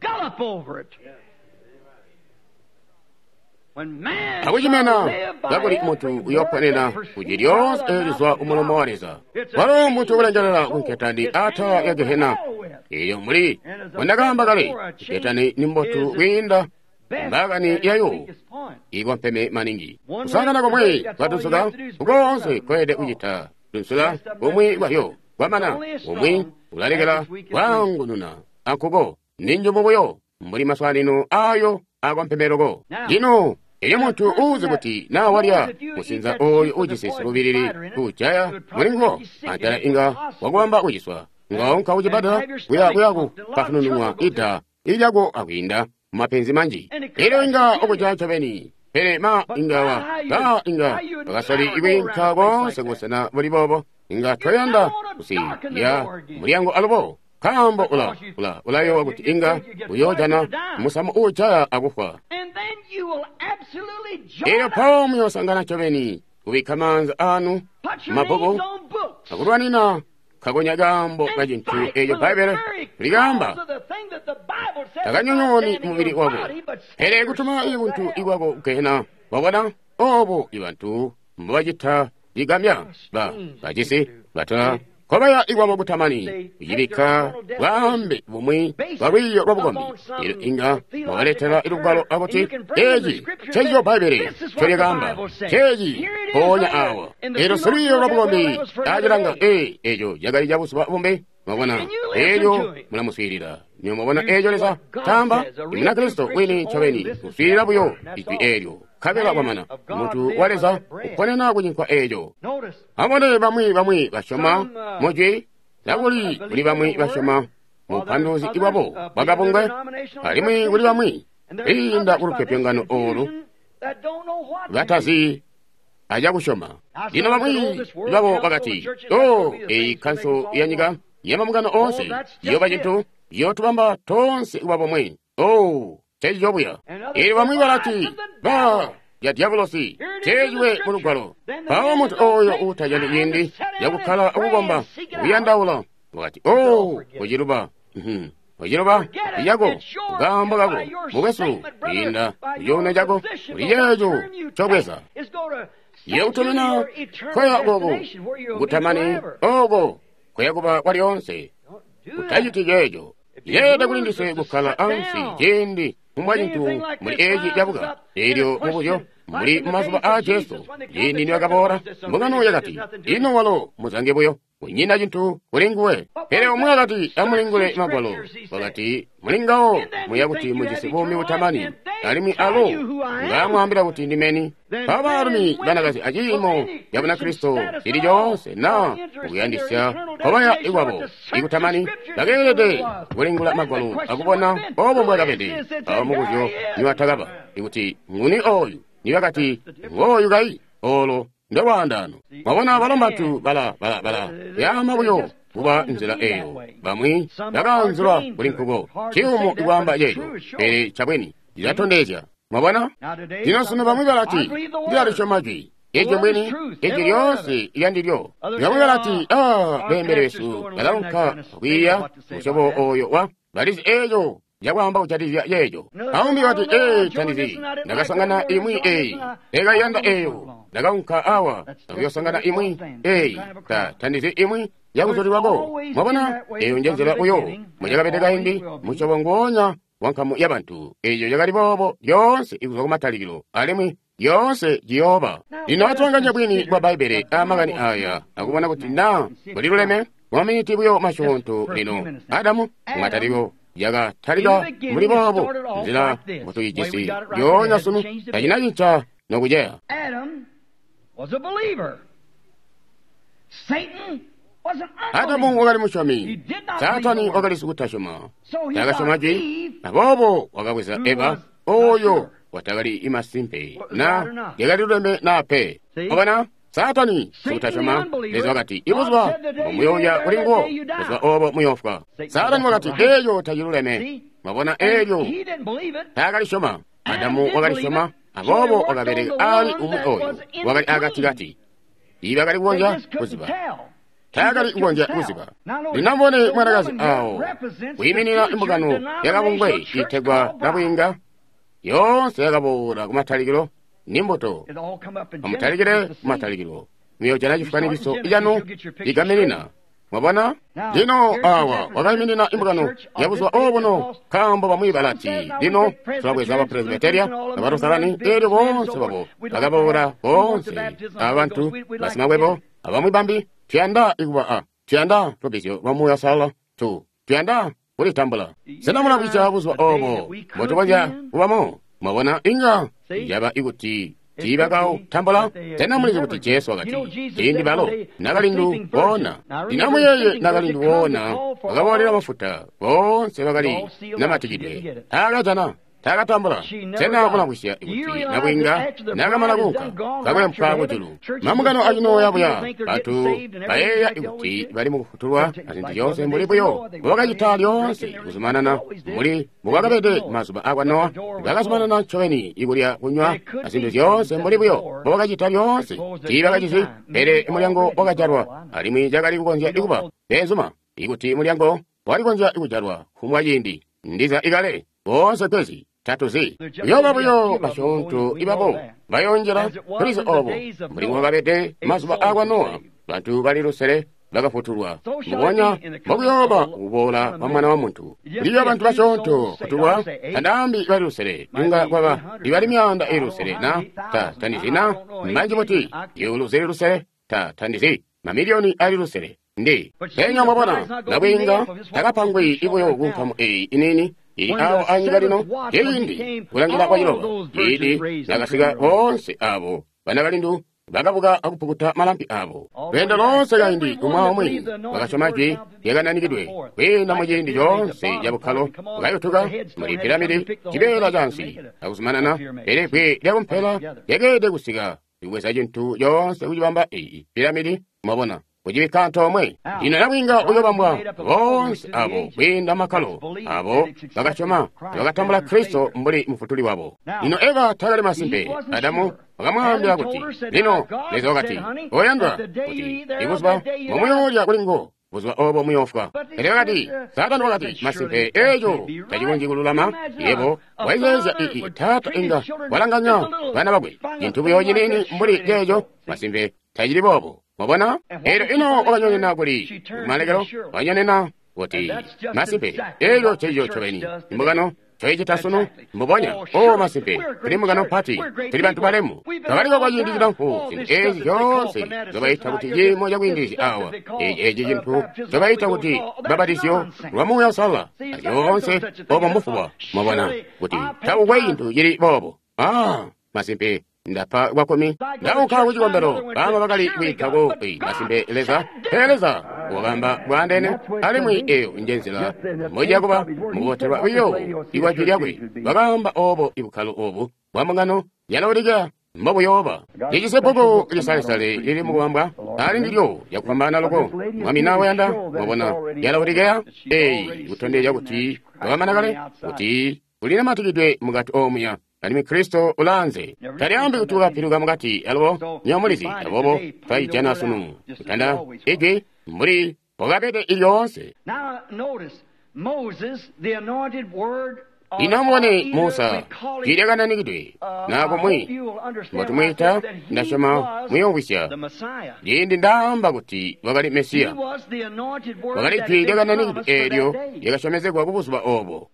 akujimena yaguli muntu uyopanena kujiryos erizwa umulomo wareza waro muntu ulanjalala unketandi ata yagehena iyo muri wandagambagale ketani nimbotu winda mbagani yayo igwa mpeme maningi usangana komwe watusuga ugonse kwede ujita tunsula umwi wayo wamana umwi ulalegela wangu nuna akugo ninjo mubuyo muri maswalino ayo agwa mpemerogo jino iyo muntu uze kuti na warya musinza oyo ujisesi rubiriri ujaya muringo antara inga wagwamba ujiswa nga onka ujibada kuya kuyaku pakununua ita ijago agwinda mapenzi manji ero inga okujacho beni pere ma ingawa ga inga bagasari iwi nkago segusena muri bobo inga toyanda usi ya muriango alobo kambo ula ula ulayo waguti inga uyojana musamu ujaya agufa ero paumu yosangana chobeni ubikamanza anu mabogo agurwanina kagonya gambo kajintu eyo Bible ligamba taganyonyoni mubiri wabo ere gutuma ibuntu igwabo kena babona obo ibantu mbajita igamya ba bajisi bata kobaya igwabo gutamani yibika bambe bumwe bawiyo babugombi inga waletera irugalo aboti eji cheyo Bible choligamba cheji ponya awo ero suriyo babugombi ajiranga e ejo yagali jabusuba bumbe mabona ejo mulamusirira nyo mabona ejo lesa tamba imina Kristo wini chabeni usirira buyo ikwi ejo kabela bamana muntu waleza ukonena kujinkwa ejo amone bamwi bamwi bashoma moje laguli uli bamwi bashoma mupandozi ibabo bagabonga alimwe uli bamwi inda urukepengano olu batazi aja kushoma dino bamwi babo bagati o e kanso yanyiga yamamugano onse yo bajitu yo tubamba tonse ibabo mwe o tejobuya iri bamwi barati ba ya diabolosi tejwe mulugalo pawo mutu oyo utajali yindi yakukala ubomba uyandawula wakati oh ujiruba mhm ojiroba ijago gamba gago mugesu inda yone jago riyejo chobesa yeutomina koya gogo gutamani ogo koya goba warionse utajitigejo yeda kulindise gukala ansi jendi umwajintu muri eji yabuga eryo mubuyo muri mazuba a Jesu yindi niwagabora mbugano yagati ino walo muzange buyo nyina jintu ulinguwe ere omwagati amulingule magwalo bagati mulingao muyaguti mujisi bumi utamani alimi alo ngamwambira kuti ndimeni abarumi banagazi ajimo yabona Kristo iri yose na kuyandisya kabaya igwabo igutamani bagede ulingula magwalo akubona obo mwagabede amugujo niwatagaba iguti nguni oyu niwagati ngoyu gai olo ndawandano mabona abalomatu bala bala bala yamabuyo kuba nzira eyo bamwi yaganzura buli nkugo kiumu igwamba yeyo ere chabweni yatondeja mabona dinosuno bamwi balati byari chomaji ejo mweni ejo yose yandiryo bamwi balati ah bemberesu balanka wiya muchobo oyo wa balizi ejo yagwamba uchadizya yejo aumbi wati eh tanizi nagasangana imwi eh ega yanda eyo nagaunka awa yosangana imwi eh ta tanizi imwi yaguzori wago mabona eyo njenzera uyo mujagabedega hindi muchobongonya wankamu yabantu eyo yagali bobo yonse ikuzo mataliro alimwi yonse Jehova inatwanganya bwini bwa Bible amagani aya akubona kuti na buliruleme mwamiti buyo mashonto lino Adamu mataliyo yaga taliga muri bobo nzira mutuyigisi yonya sunu tajinayincha nokujeya. Adam was a believer. Satan was an unbeliever. Adamu wagali mushami Satani wagali sukutashoma yagashomaji abobo wagaweza Eva oyo watagali imasimpe na yagali rurembe na pe obana Satani sukutashoma lezo wakati ibuzwa omuyoya ulingo uzwa obo muyofka Satani wakati eyo tajirureme mabona eyo tagali shoma Adamu wagali shoma abobo wagabere ali umu oyo wagali agatigati ibagali wonja kuziba tagali wonja kuziba linambone mwanagazi awo wiminira imbugano yagabungwe itegwa nabwinga yonse yagabura kumataligiro nimboto amutaligire kumataligiro miyo jana jifukani biso ijano igamenina mabana dino awa wagayiminina imbugano yabuzwa obono kambo bamwibalati dino twabweza aba presbyteria abarosarani eri bonse babo bagabura bonse abantu basimawebo abamwibambi tianda iguba a tianda probisyo bamuya sala tu tianda uri tambula senamuna bicha abuzwa obo moto baja ubamo mabona inga yaba iguti tibagao tambula tena mulizo kuti Jesu agati tindi balo nagalindu wona dinamu yeye nagalindu wona bagabolera mafuta bonse bagali namatigidwe agajana tagatambula tena kuna bushya iguti nabwinga nagamala gunka kagwe mpago julu mamugano alino yabuya batu bayeya iguti bali mu kufutulwa azinti yonse muri buyo bagayitali yonse kuzumanana muri mugagabede mazuba agwano bagazumanana choweni igulya kunywa azinti yonse muri buyo bagayitali yonse tibagajizi bere mulyango ogajarwa alimi jagali kugonja iguba bezuma iguti mulyango wali gonja igujarwa kumwa yindi ndiza igale bonse kwezi tatuzi yoba buyo bashonto ibabo bayonjera kristo obo muri ngabede mazuba agwa noa bantu bali rusere bagafutulwa mubonya mubuyoba ubola bamwana wa muntu liyo abantu bashonto futulwa andambi bali rusere nga baba libali myanda erusere na ta tanizina manje moti yulu rusere ta tandizi mamilioni ali rusere ndi enya mabona nabwinga takapangwe ibuyo gunkamu e inini iri awo anyigalino yeyindi kulangira kwa Yehova yidi nagasiga bonse abo banagalindu bagabuga akupukuta malampi abo benda lonse yindi umwaho mwini bagashomaji yegananigidwe wenda mujindi yonse yabukalo gayotuga muri piramidi kibera jansi akusumanana erekwe yabumpela yegede gusiga igwesa jintu yonse ujibamba iyi piramidi mabona ujibikanto omwe ina nabwinga uyobambwa bonse abo bwenda makalo abo bagachoma bagatambula Kristo mbuli mufutuli wabo ino ega tagali masimpe Adamu bagamwambira kuti lino lezo gati oyandwa kuti igusba mumuyolya kulingo buzwa obo muyofwa ere wakati satani wakati masimpe ejo tajikunjikululama yebo waizeza ii tata inga walanganya bana bagwe jintubu yojinini mbuli jejo masimpe tajiri bobo mabona ero ino wakanyonena kuli malekero wakanyonena wati masimpe ejo chejo chobeni mbugano choichitasuno mbubonya o masimpe tuli mugano pati tuli bantu balemu takaliko kwajindikira mfu ezi yonse zobaita kuti yimo yakwindisi awa eji jintu zobaita kuti babatisyo lwamuya sala yonse obo mufuwa mabona kuti tawukwayintu yili bobo ah masimpe ndapa wakomi ndauka kuchikombero bama bakali witako masimpe leza peleza wakamba bwandene alimwi eyo njenzela moja kuba mugoterwa uyo iwajiryakwe bakamba obo ibukalo obo bwamangano yalawulika mbobo yoba lijisepogo lisalisale lili mukuwamba ali ndilyo yakupambana loko mwami nawe yanda mwabona yalawulikeya eyi utondeja kuti wamanakale kuti ulina matikidwe mugati omuya alimi kristo ulanze taliambi kutuka piluka mugati alwo nyomulizi abobo twaijana sunu kutanda igi muri pokapete iliyonse inamwone musa kilekananigidwe nako mwi mwatumwita ndashoma mwiyongwisya lindi ndamba kuti wakali mesiya wakali kilekananigidwe elyo yakashomezekwa kubusuba obo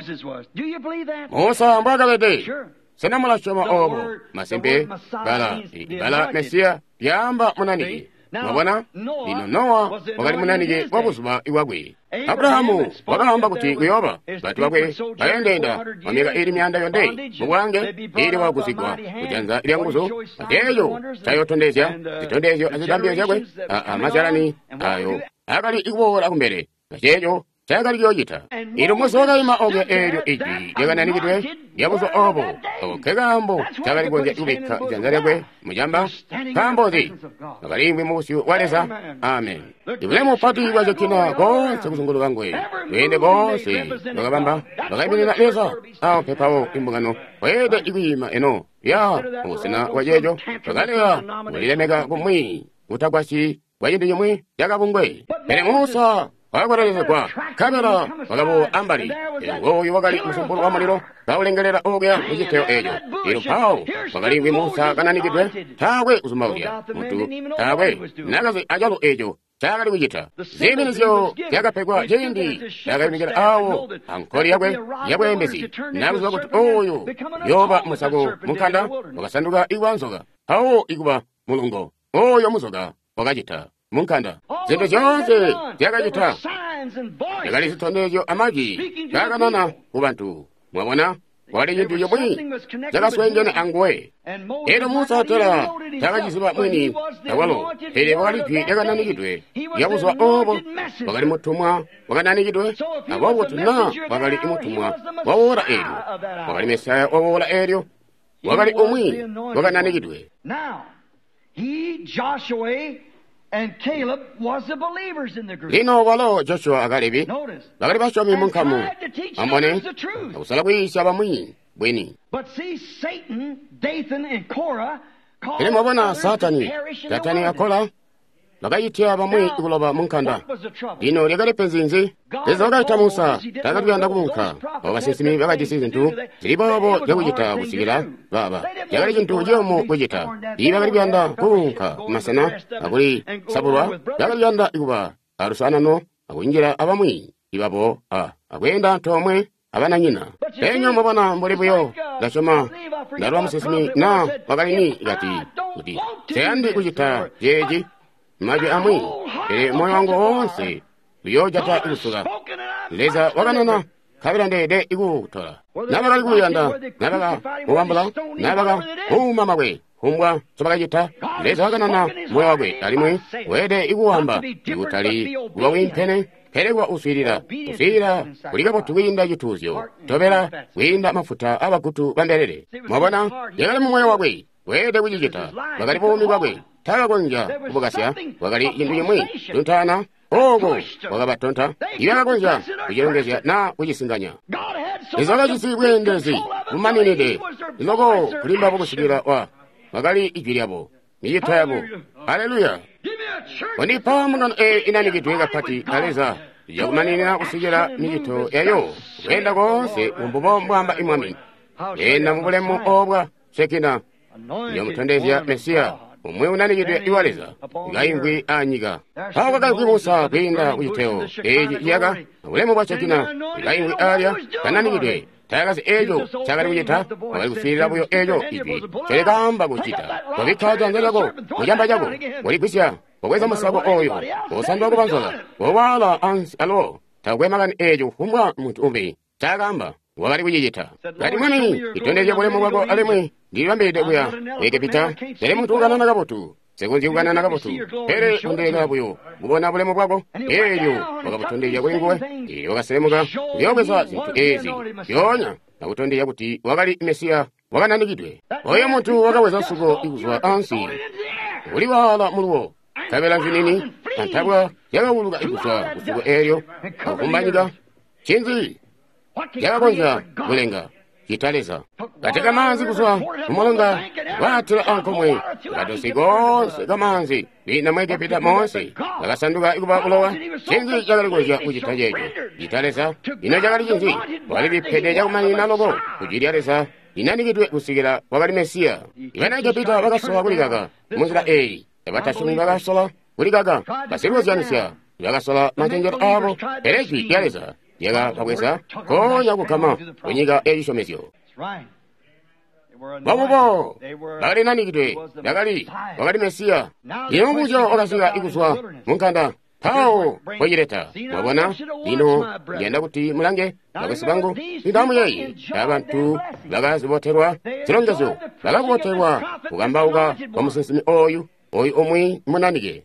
musa mbwakapete senamulashoma obo masembe bala bala mesiya yamba munaniki mwabona lino nowa wakali munanike wabusuba iwagwe Abrahamu wakahamba kuti kuyoba batu wakwe bayendenda mamika ili myanda yonde mubwange ili wakuzigwa kujanza ili yanguzo ateyo chayotondezya zitondezyo azidambio zakwe amazalani ayo akali ikubola kumbere kacheyo chakali kyoyita ili muso wakayima oge elyo iji yakananikitwe yabuzo obo okegambo chakali kwenja ubika janza yakwe mujamba kambozi wakalimbwi musu waleza amen ibulemu pati wajo kina konse kuzungulu kangwe wende bonse wakabamba wakayiminina leza awo pepawo imbugano wede ikwima eno ya musina wajejo wakalewa ulilemeka kumwi utakwasi wajindiyo mwi yakabungwe ene musa wakwarelezekwa kamera wakabo ambali woyo wakali musumbulu wa maliro kawulengelera ogya mujiteyo ejo ilo pawo wakalimbwi musa kananikidwe tawe uzumawulya mutu tawe nakazi ajalo ejo chakali kujita ziminizyo yakapegwa jindi yakayimikira awo ankoli yakwe yakwe embesi nakuziwa kuti oyo yoba musago munkanda wakasanduka iwanzoka awo ikuba mulungo oyo muzoka wakajita munkanda zinto zonse yakajita yakali zitondejo amaji yakanana kubantu mwabona wali yintu yomwi zakaswengene angwe ero musa atera takajiziba mwini awalo ere wakalipi yakananikidwe yabuzwa obo wakali mutumwa wakananikidwe abobo tuna wakali imutumwa wawora eryo wakali mesaya wawora eryo wakali omwi wakananikidwe And Caleb was the believers in the group. Lino walo Joshua agalibi. Bagali bashomi munkamu. Amone. Usala kwisha bamwi bweni. But see Satan, Dathan and Korah Ile mabona Satani, Satani akola. Bagayitia bamwi ikuloba munkanda. Lino legale penzinzi. Lezo wakaita Musa. Tagabiyanda kumunka. Wabasisimi bagajisizi ntu. Zilibobo yakujita busigila. Baba. Yagali jintu jomo kujita. Iba galibiyanda kumunka. Masana. Akuli sabulwa. Yagalibiyanda ikuba. Arusana no. Akunjira abamwi. Ibabo. Ah. Akwenda tomwe. Abana nyina. Enyo mabona mbolibuyo. Gashoma. Darwa musisimi. Na. Wagalini. Gati. Kuti. Seyandi kujita. Jeji. Maji amwi, ere moyo wangu onse, uyojata ilusuga. Leza wakanana, kabila ndede igu tola. Nabaga igu yanda, nabaga uwambula, nabaga umamagwe, humbwa, sobaga jita. Leza wakanana, moyo wagwe, alimwe, wede igu wamba, igu tali, uwa wimpene, peregwa usirira, usirira, kuligapo tuwinda jutuzyo. Tobera, winda mafuta, abakutu, banderere. Mwabana, yagale moyo wagwe, wede wijijita, bagalipo umi wagwe. Taga gonja kubugasya wagali yindu yemwe tuntana ogo wagaba tonta ibanga gonja kujirongezya na kujisinganya izoga jisibwendezi umaninide izogo kulimba bukushikira wa wagali igiryabo niyitayabo haleluya ondipa mungano e inanikitweka pati aleza yakumanina kusikira mikito yayo kuyenda konse umbubo mwamba imwami ena mubulemu obwa sekina yomutondezya mesiya omwe unanikitwe iwaleza ngayingwi anyika awo kakakwibusa kwinda kuyiteo eji iyaga obulemu bwa sekina ngayingwi alya kananikitwe tayakasi ejo chakali kuyita wali kusirira buyo ejo ivi cherekamba kuchita wabikhaja njelako mujamba jako wali kwisya wakweza masako oyo osandwa kubanzola wawala ansi alo takwemagani ejo humwa muntu umbi chakamba wakali kuyijita kati mwani itondezya bulemu bwako alimwe ndilambide kuya wekepita tere muntu ukana nakabotu sekunzi ukana nakabotu ere undela buyo bubona bulemu bwako eyo wakabutondezya kulinguwe iyo wakasemuka kuyokweza zintu ezi yonya nakutondezya kuti wakali mesiya wakananikidwe oyo muntu wakaweza suko ikuzwa ansi uliwala muluwo kabela nzinini antabwa yakawuluka ikuzwa kusuko eyo akumbanyika chinzi yakakonza mulenga chitaleza katika manzi kuzwa umolonga watula ankomwe katosi konse kamanzi bina mweke pita monse akasanduka ikuba kulowa chinzi chakalikonza kuchitajejo chitaleza ino chakali chinzi walilipede chakumanina loko kuchilyaleza inanikitwe kusikira wakali mesiya iwanaike pita wakasowa kulikaka munzira eyi ebatashumi wakasola kulikaka basirwazyanisya wakasola machenjero abo ereki yaleza yaga pakwesa konya kukama kwenyika ejishomesyo babubo bakali nanikitwe yakali wakali mesiya ino mujo okasinga ikuswa munkanda pawo kwejileta mwabona lino ngenda kuti mulange bakwesi bangu indamu yeyi abantu bakaziboterwa zilongezo bakaboterwa kukambauka kwa musinsimi oyu oyu omwi munanike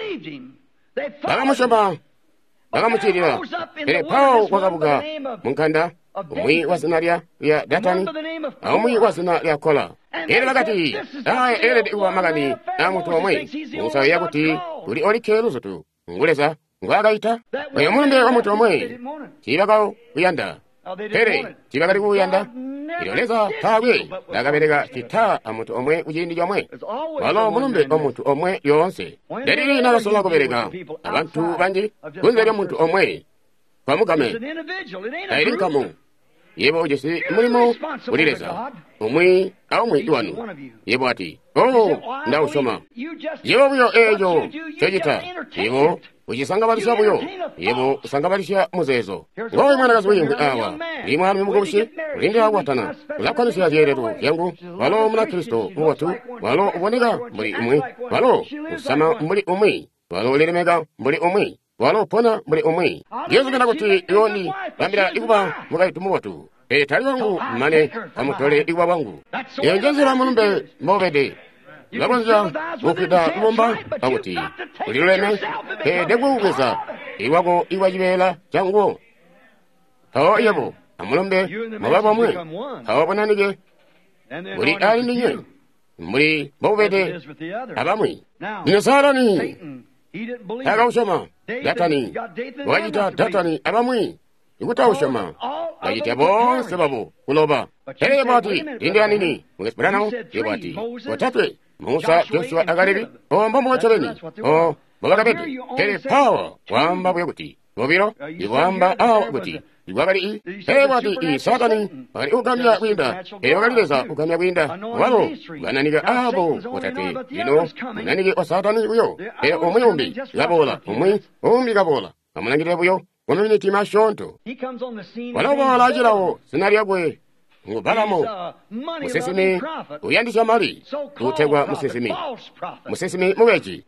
bakamushomba bakamuchirira ere pawo kwakabuka munkanda omwi wasina lya lya datani omwi wasina lya kola ere bakati aya ere diwa magani amutu omwe musa yakuti uli olikeruzo tu nguleza ngwagaita oyo mulumbe omutu omwe chibakao kuyanda ere chibakali kuyanda iloleza tawe lakabereka chita amutu omwe kujindi jomwe walo mulumbe omutu omwe yonse lelili nakasola kubereka abantu banji kunzeli omuntu omwe kwamukame aili nkamu yebo ujesi mulimo ulileza omwe aumwe iwanu yebo ati oh ndawusoma yebo buyo ejo chojita yebo uchisangabalisha buyo yebo usangabalisha muzezo ngowe mwana kazi wiyengwe awa limwanu mimukubushi ulindi awatana ulakwanisya jeretu yangu walo muna kristo uwatu walo uboneka mbuli umwe walo usama mbuli umwe walo ulilemeka mbuli umwe walo pona mbuli umwe yesu kena kuti yoni bambira ikuba mukaitu watu e tali wangu mane kamutole ikuba wangu yenjenzira mulumbe mobede lakonza ukida lumba akuti ulileme e degwo ukeza iwako iwajibela changu hawa yabo amulumbe mababa mwe hawa bonanike muri ali ninye muri mobede abamwe nisarani akaushoma datani wajita datani abamwe ikutaushoma wajita bonse babu kuloba hele bati india nini mgesperano yebati watatwe Musa Joshua agaliri omba mwacholeni o bagabedi hele pawa wamba bweguti bobiro iwamba awo guti iwagali hele bati i satani bali ugamya winda hele bagalireza ugamya winda walo gananiga abo watate ino gananiga o satani uyo hele omuyumbi gabola omwi ombi gabola amunangire buyo community mashonto walo wala jirawo scenario gwe ngubalamo musesimi uyandisha mali utegwa musesimi musesimi mubeji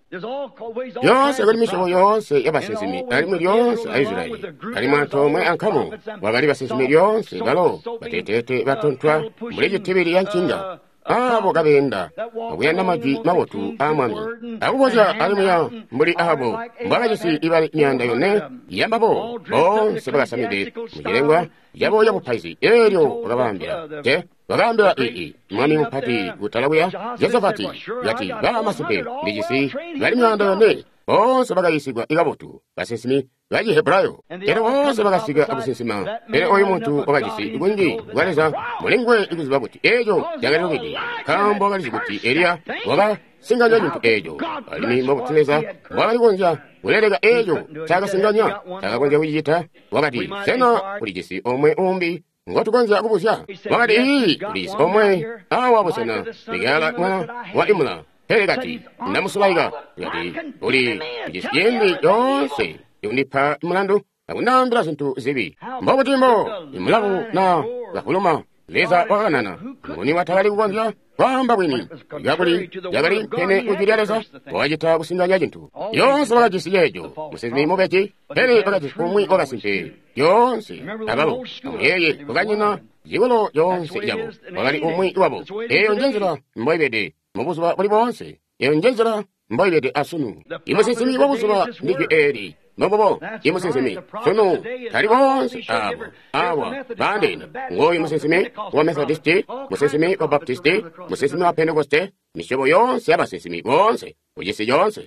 yonse kuli mishobo yonse yabasesimi alimu yonse aisraeli alimu antomwe ankamo wagali basesimi yonse galo batetete batontwa muliji tibiri yanchinga abo gabenda okuyanda maji mawotu amwami akuboza alimu ya mbuli abo mbagajisi ibali nyanda yone yambabo bonse bagasamide mujirengwa yabo yabupaisi eryo bagambira te bagambira ii mwami mupati gutalawya Josafati yati bamasipe ndijisi bali nyanda yone bonse bagayisigwa igabotu basesimi baji hebrayo era bonse bagasiga abusesima era oyo muntu ogajisi igungi waleza mulingwe ikuziba guti ejo yagalugidi kambo galiziguti eria waga singanya chintu echo alimi mokuteleza wakalikonja kulereka echo chakasinganya chakakonja kuchichita wakati sena kulichisi omwe umbi ngotikonza kupusya wakati iyi kulisi omwe awapo sena likala mwana wa imula pelekati namusulaika kati uli kuchisi yendi yonse ikundipha mlandu akunambira zinthu zibi mbokutimbo imulaku na kakuluma leza wakanana nguni wathakali kukonza kwamba bwini yakuli yakali pene uchiryaleza wachita kusinganya chinthu yonse wakachisi yecho musizimi mupeci pele wakachisi kumwi wakasimpe yonse akalo amuyeye wakanyina yikolo yonse yabo wakali umwi iwapo eyo njenzera mboibede mubusuba buli bonse eyo njenzera mboibede asunu imusisimi wabusuba ndiki eri nobobo imusisimi sunu tali bonse abo awa bandena ngoyi musisimi wa methodisti musisimi wa baptisti musisimi wa pentekoste mishobo yonse yabasisimi bonse kujisi yonse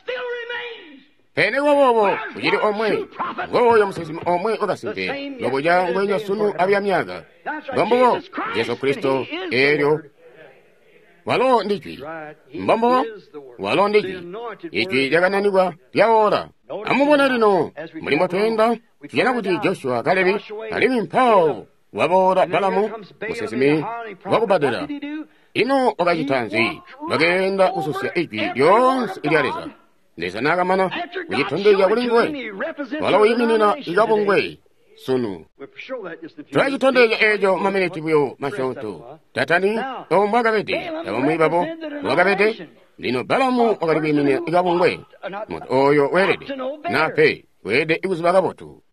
pene wowowo kujiri omwe ngoyo musisimi omwe okasimpe nobuja ngwenya sunu abyamyaga ngombobo yesu kristo eryo walo ndiki mbombo walo ndiki iki lyakananibwa lyawora amubona lino mulimo twenda tiyena kuti joshua kalebi alibi mphawo wabora balamu musisimi wakubadira ino okachitanzi bagenda kususya iki yonse ilyaleza leza nakamana kuchithondeja kulingwe wala uyiminina ikapungwe sunu twachithondeja ejo mamenetibuyo mashoto tatani omwakapete yawamwipapo mwakapete lino balamu okalibimine ikapungwe mutu oyo werede nape wede ikuzibakapotu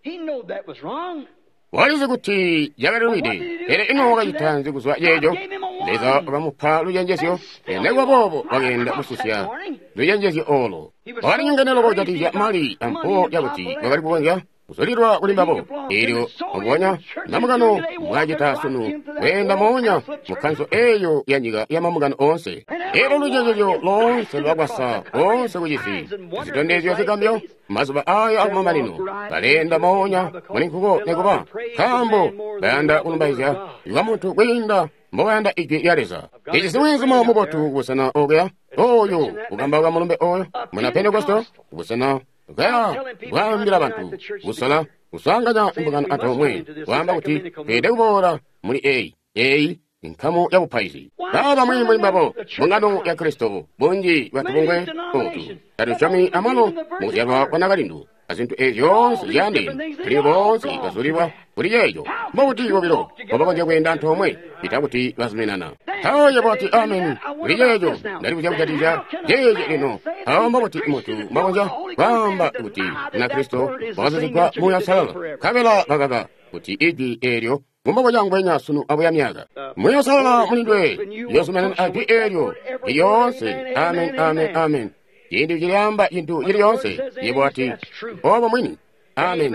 walize kuti yakalewide ere ino wakachitanzi kuzwa yejo leza okamupha lujenjesyo enekwapopo wakenda kususya lujenjesyo olo wali nyungenelo kojatija mali ampo yakuti wakalikukonja kusolidwa kulimbapo ilyo okuwonya namukano mwajita sunu wenda moonya mukhanso eyo yanjika ya mamukano onse ero lujenjesyo lonse lwakwasa onse kuchisi zitondezyo zikambyo mazuba ayo akumamalino balenda moonya mulinkuko nekupa khambo bayanda kulumbaizya iwa munthu kwinda mboyanda iki yaleza ichi simwizimo mupotu kusana okuya oyo kukamba kwa mulumbe oyo muna pentekosto kusana kaya kwambira bantu kusala kusanganya imbukano atomwe kwamba kuti pede kubora muli eyi eyi nkhamu yakuphaisi baba mwi mulimbapo mungano ya kristo bunji watupungwe otu tatuchomi amalo mukutyalwa kwanakalindu azinthu ezo yonse yandi tili bonse ikazulibwa kuti yeyo mbokuti ikopiro popakonja kuyenda anthu omwe itakuti vazumenana taoye poti amen kuti yeyo ndali kuchakutatiza yeyo lino awo mbokuti mutu makonja kwamba kuti na kristo wakazazigwa muyasalala kapela kakaka kuti idi eryo mumbokoja ngwenya sunu aboyamyaga muyasalala mulindwe yosumenana adi eryo yonse amen amen amen yindi viliyamba yintu yili yonse yebo ati obo mwini amen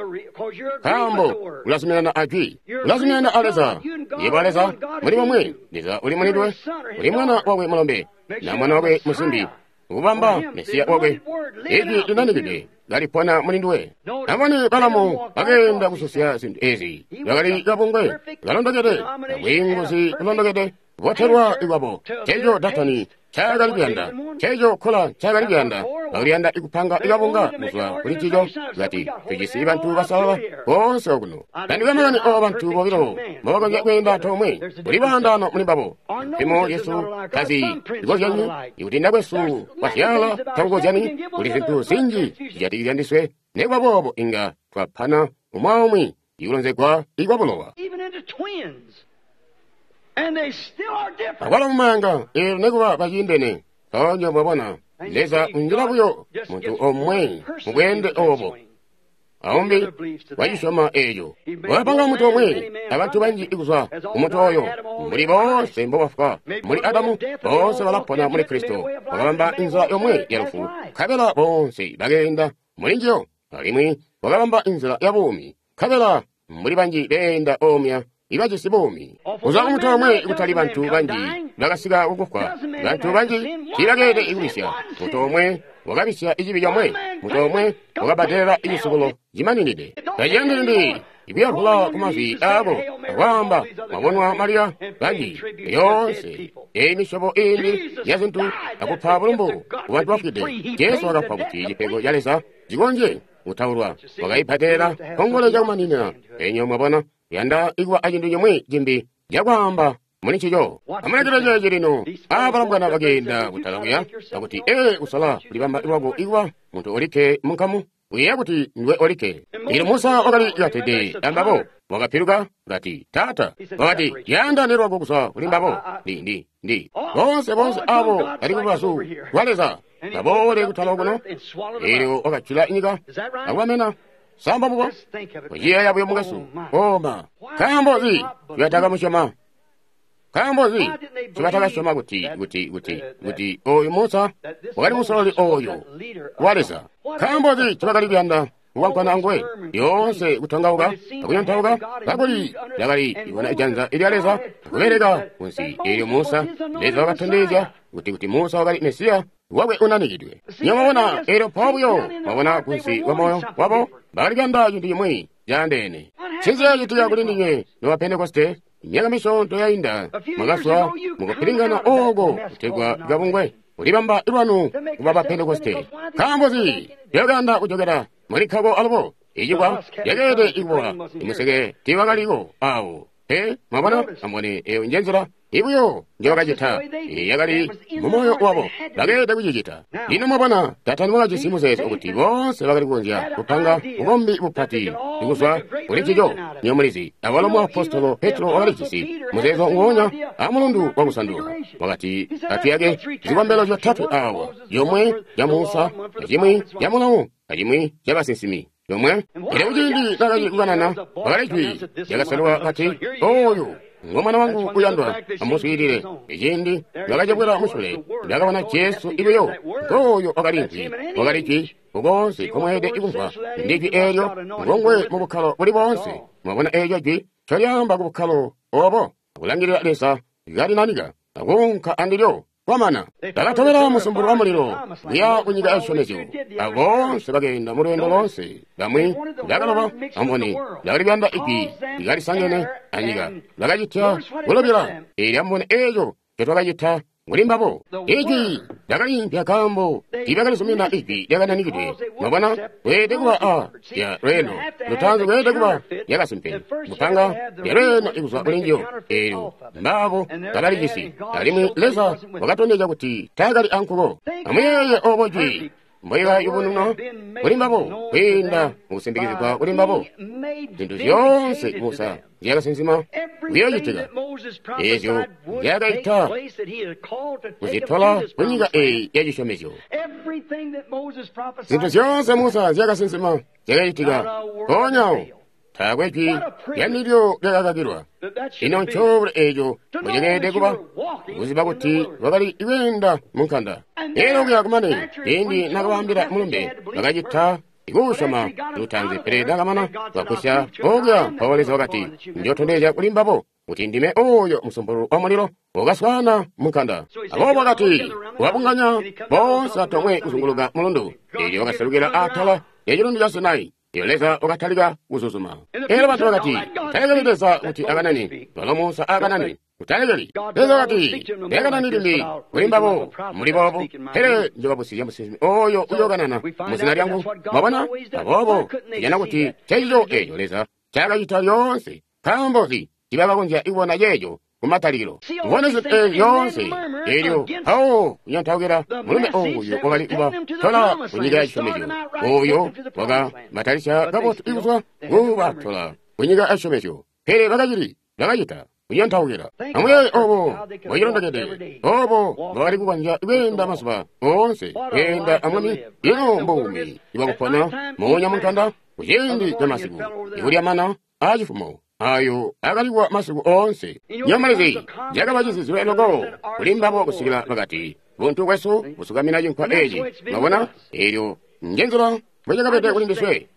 kambo ulasimilana ajwi ulasimilana aleza yebo aleza muli momwe liza uli mulindwe uli mwana wawe mulombe na mwana wawe musimbi ubamba mesiya wawe iji linanikide galipona mulindwe amoni balamu agenda kususya zinthu ezi gagali gapungwe galondokede awinguzi kulondokede voterwa iwapo chejo datani chagalipyanda chejo khola chagalipyanda gauliyanda ikupanga ikabunga muswa kuli chijo gati kujisi bantu basala bonse okuno kandi kamani o bantu bobiro mobakonja kwenda tomwe kuli bandano mulimbabo imo yesu kazi igozyanyu ikutinda kwesu wasyala takukozani kuli zinthu zinji zijatikiyandiswe nekwapopo inga twaphana umwaumwi ikulonzekwa ikwapulowa And they still are different. Akwala mumanga ero nekuba bachindene onyo mwabona leza unjirabuyo muntu omwe mubwende obo aombi wayishoma eyo wapanga mutu omwe abantu banji ikuzwa umutu oyo muli bonse mbobafuka muli adamu bonse balapona muli kristo wakabamba inzira yomwe yalufu kabela bonse bagenda muli njiyo alimwi wakabamba inzira yabumi kabela muli banji benda omya ibaje sibomi uza umutu omwe ikutali bantu banji bagasiga ukufwa bantu banji kiragede igulisya mutu omwe wakabisya ijibi yomwe mutu omwe wakabaterera ijisubulo jimaninide kajiyandindi ibiyakula kumavi abo wamba mwabonwa Maria bangi yonse emishobo indi yazintu akupha bulumbu kubantu bafite Yesu akapha kuti igipego yalesa zigonje utawulwa wakayiphatera kongolo jakumanina enyo mwabona yanda ikuwa ajindu nyomwe jimbi yakwamba muni chijo amanakira jeje lino abalambwana bagenda kutalakuya akuti e usala libamba iwago iwa muntu olike munkamu uye kuti nwe olike ili Musa wakali yatede ambabo wakapiruka ngati tata wakati yanda nirwago kusa kulimbabo ndi ndi ndi bonse bonse abo ali kubasu waleza nabole kutalakuno ili wakachula inyika akwamena samba buko kujiya yabuye mugasu oma kambozi yataka mushama kambozi chibataka shoma kuti kuti kuti kuti oyo Musa wakali musololi oyo waleza kambozi chibakali byanda wankwana ngwe yonse kutangauka akunyantauka kakuli yakali ibona ijanza ili aleza kubereka kunsi ili Musa leza wakatendeza kuti kuti Musa wakali Mesiya wawe unanikidwe nyamabona ero pabuyo mabona kunsi wamoyo wabo bakali byanda yindi yimwe jandene chinze yitiya kulindinye nowa Pentekoste nyagamisho ntoyayinda magaswa mukupiringana ogo kutegwa gabungwe ulibamba irwanu kubaba Pentekoste kambozi yaganda kujogera mulikago albo ijibwa yagede igwa imusege tibagaligo awo he mabana amone eyo njenzura ibuyo njogajita yagali mumoyo wabo bagede kujigita lino mabana tatani mwagaji simuze okuti bonse bagali kunja kupanga ugombi bupati iguswa ulikijo nyomulizi abalomu apostolo Petro walikisi muzezo ngonya amulundu wakusanduka wakati atiyage zibambelo jo tatu awo yomwe ya Musa ajimwe ya Munawo ajimwe ya basinsimi yomwe ile ujindi nagaji kuganana wagaliki yagasalwa kati oyo ngomana wangu kuyandwa amuswirire ijindi nagajabwera musule ndagabana Yesu ibuyo oyo wagalinki wagaliki ugonse kumwede ikumva ndiki eyo ngongwe mu bukalo buli bonse mwabona eyo ji cholyamba ku bukalo obo kulangirira lesa gari naniga agonka andilyo wamana dagatobera musumburu wa muliro ya kunyiga eshomezo abonse bagenda mu rwendo bonse bamwe ndagaloba amboni ndagari byanda iki igari sangene anyiga ndagajitya golobira eri ambone eyo tetwagajita mulimbabo iki ndagari mpya kambo tibagali sumina iki yagana nigidwe mabana wede kuba a ya reno lutanzo wede kuba yaga simpe mutanga ya reno iguswa kulinjo eyo ndabo ndagari gisi alimi leza wagatondeja kuti tagari ankubo amuyeye oboji mboyiga yubununo mulimbabo wenda musindikizibwa mulimbabo zintu ziyonse Musa yaga sinzima wiyojitega ejo yaga ita kuzitola kunyiga e yajishomejo zintu ziyonse Musa yaga sinzima yaga itiga onyawo tagweki yaniryo yagagagirwa ino nchobure ejo mujegede kuba uziba kuti wagali iwenda munkanda ero kuyakumane indi nakabambira mulumbe bagajita igushama lutanze pereda kamana wakusha ogya pawaleza wakati njotondeja kulimbabo kuti ndime oyo musumburu omuliro ogaswana munkanda abo wakati wabunganya bonsa tomwe kuzunguluga mulundu ejo wakasalugera atala ejirundi ja Sinai yoleza okataliga uzuzuma era bantu bakati tayegeleza kuti aganani balo Musa aganani utayegali leza wakati aganani limi kulimbabo mulibobo hele njobabusi musimi oyo uyoganana musina lyangu mabana abobo yana kuti tejo ejo leza chaga yitayonse kambozi tibabagonja ibona yejo kumataliro wonese e yonse elio hao yantawgira mulume oyo wakali iba tola unyiga eshomejo oyo waga matalisha gabot ibuswa uba tola unyiga eshomejo hele bagajiri bagajita yantawgira amwe obo wayirondagede obo wakali kubanja ibenda masuba onse enda amwami ino mbumi ibagupona monya munkanda ujendi jamasibu iburi amana ajifumo ayo agaliwa masiku onse nyomalezi jagabajizi lwelogo kulimbabo kusigila bagati buntu kwesu kusugamina jinkwa eji mabona elyo njenzura bwejagabete kulindiswe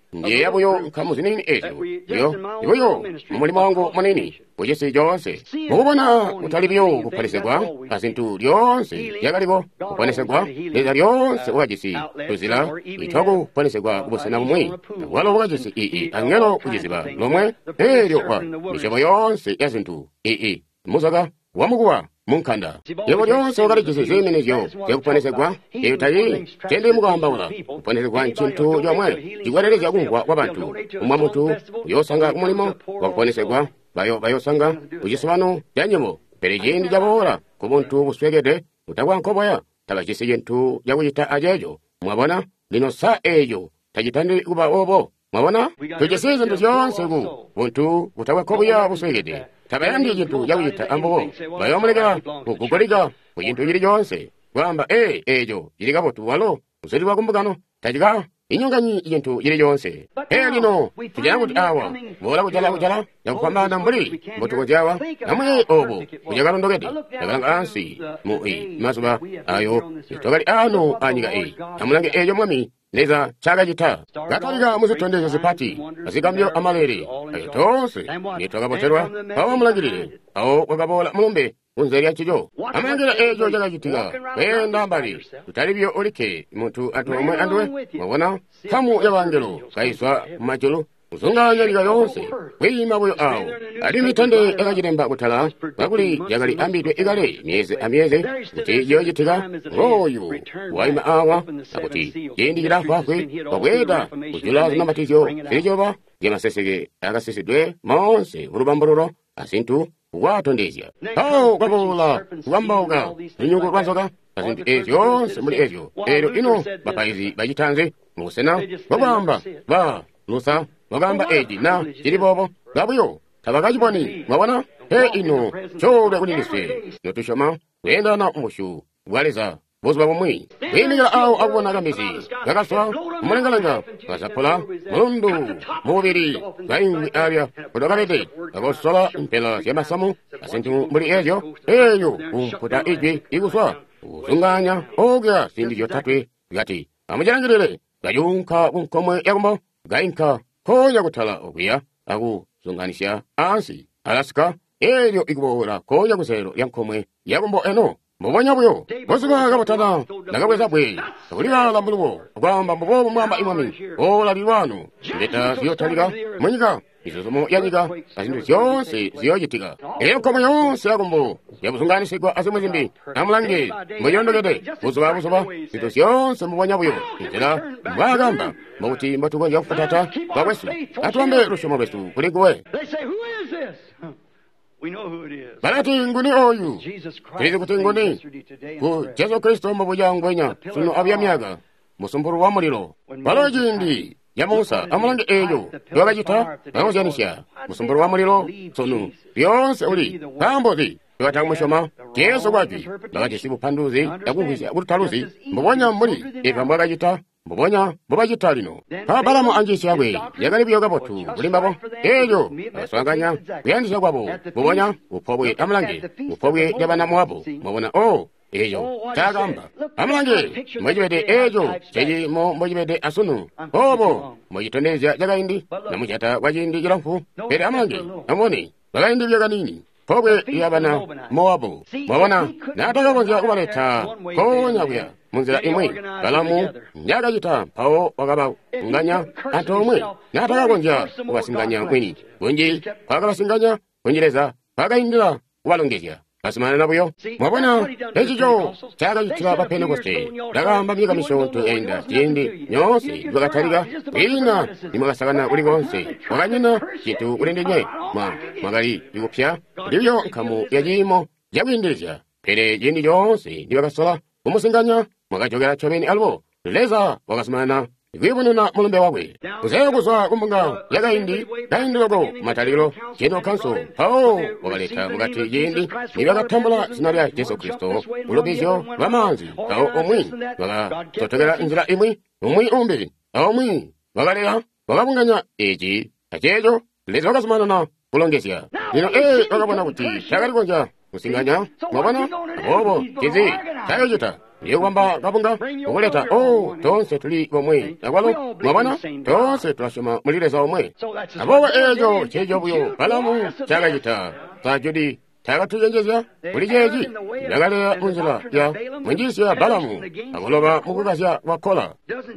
ndiye yabuyo nkamuzinini ezo yo ibuyo mumulimo wangu munini kujesi jonse mukubona utalibyo kuponesegwa kazintu lyonse yakalibo kuponesegwa leza lyonse wakajisi tuzila itoku kuponesegwa kubusana bumwi walo wakajisi ii angelo kujiziba lomwe eryo kwa mishobo yonse yazintu ii musaga wamukuwa munkanda yebo lyonse wakalijisi zimenezyo yakuponesegwa eyutayi chende mukawambawula kuponesegwa nchintu lyomwe chikwerereza kungwa kwa bantu umwa mutu yosanga kumulimo wakuponesegwa bayo bayosanga kujisibano yanyemo perejindi jabohora kubuntu buswegede utagwa nkoboya tabajisi yentu yakuyita ajejo mwabona lino sa ejo tajitandi kuba obo mwabona tujisize ntu vyonse ku buntu utagwa nkoboya buswegede tabayandi jintu yakuyita ambobo bayomulega kukukoliga kujintu jiri jonse kwamba e ejo jirigabo tuwalo usiri wakumbukano tajiga inyunganyi yentu yiri yonse elino tujangu awa bola kujala kujala yakukwamana mbuli mbotu kujawa namwe obo kujagalo ndogede yagalanga ansi mu i masuba ayo itogali ano anyiga e amulange ejo mwami leza chaga jita gataliga muzitondeze zipati azigamyo amalere ayo tonse nitogaboterwa awa mulangirire awo wagabola mulumbe unzeri achijo amangira ejo jaga jitiga wenda mbali tutalibyo olike muntu atomwe andwe mabona kamu yabangelo kaiswa machulu uzunganya liga yonse weyima buyo awo ali mitande ekajiremba kutala bakuli yagali ambidwe igale mieze amieze kuti yo jitiga royo waima awa akuti yendi jirafakwe wabweda kujulaza namatijo sirijoba gemasesege agasesedwe monse urubambororo asintu watondezya awo kabola wambauga inyungu rwanzoga azintu ezyo semuli ezyo ero ino bapaizi bajitanze musena babamba ba nusa bagamba eji na jiribobo gabuyo tabagajiboni mwabona he ino chole kuninise notushoma wenda na umushu bwaleza bozi babumwi wimigira awo abona gamisi gagaswa umulengalanga gasapola mulundu mubiri gaingi abya kudogalede gagosola impela yamasamu asintu muri ejo eyo umputa ijwi iguswa uzunganya ogya sindi yotatwe gati amujangirire gayunka unkomwe yagumbo gainka koya gutala ogya agu zunganisha ansi alaska eyo igubora koya gusero yankomwe yagumbo eno mubonya buyo bosuga gabatada nagabweza bwe kuliga lambulo gwamba mbobo mwamba imami ola liwano ndeta ziyotaliga munyiga izomo yanyiga azindu zonse ziyojitiga eyo komo yonse yagombo yabusunganisigwa azimuzimbi amulange muyondogede busuba busuba izo zonse mubonya buyo ndera bagamba muti mbatugonja kufatata babwesu atwambe rushomo besu kuligwe. We know who it is. Balati nguni oyu. Jesus Christ. Kristo kuti nguni. Ku Jesu Kristo mubujangwenya suno abyamyaga. Musumburu wa muliro. Balojindi ya Musa amulange eyo. Yogajita bamuzanisha. Musumburu wa muliro suno. Byonse uli kambozi. Yatamushoma Yesu gwaji. Bagati sibu panduzi yakuhisa urutaruzi. Mubonya muri ekambwaga jita. Mubonya mubajita lino. Kabalamu anjisi yawe yagali byoga botu bulimbabo ejo aswaganya yandisha kwabo mubonya upobwe amulange upobwe yabana mwabo mubona oh ejo tagambba amulange mujibede ejo cheji mo mujibede asunu obo mujitoneza jagaindi namujata wajindi jiramfu ere amulange amoni bagaindi byoga nini pobwe yabana mwabo mubona nataka bonja kubaleta konya bya munzira imwe kalamu nyaga jita pao wakaba nganya atomwe nataka gonja kubasinganya mweni gonji pakabasinganya gonjereza pakaindira kubalongezya basimana nabuyo mwabona ekijo chaga jitira bapentekoste dagamba myega misonto enda tindi nyonse bagatariga ina nimagasagana uri gonse wakanyina kitu urendenye mwa magali yupya libyo kamu yajimo yabindirija pere jindi yonse nibagasola umusinganya mwagajogera chobeni albo leza wagasimana igwibununa mulumbe wagwe kuzeyo kuzwa kumbunga yagaindi gaindi logo mataliro jendo kanso pao wagaleta mugati jindi nibagatambula sinarya Yesu Kristo ulubizyo bamanzi pao omwi waga totogera inzira imwi omwi umbi omwi wagalera wagabunganya eji ajejo leza wagasimana na kulongesya lino eh wagabona kuti shagari gonja musinganya mwabona obo kizi chayojita iyo kwamba kabunga ukuleta o tonse tuli omwe akwalo mwabona tonse twasoma mulileza omwe abowa ejo chejobuyo balamu chakachita sajudi takatuyenjeza buli chechi yakalera munzira ya mwenjisi ya balamu akuloba mukukasya wakola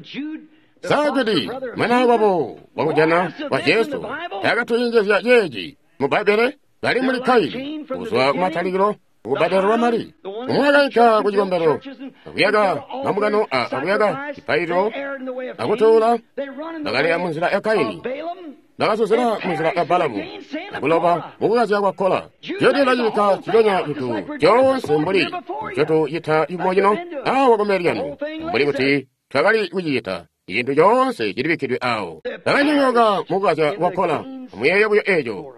sajudi mwana wabo wakujana wa yesu takatuyenjeza chechi mubaibele bali muli kaili kuswa kumatalikiro ukubadalwa mali umwagaika kuchikombero akuyaga mamukano akuyaga chipairo akutola akaleya munzira ya kaini nakasosera munzira ya balamu akuloba mukukasya kwakola choti lachilika chilonya chitu chonse mbuli choto yitha imojino awo komeriyanu mbuli kuti twakali kuchiyitha chinthu chonse chilipikidwe awo akanyonyoka mukukasya kwakola amweyo buyo ejo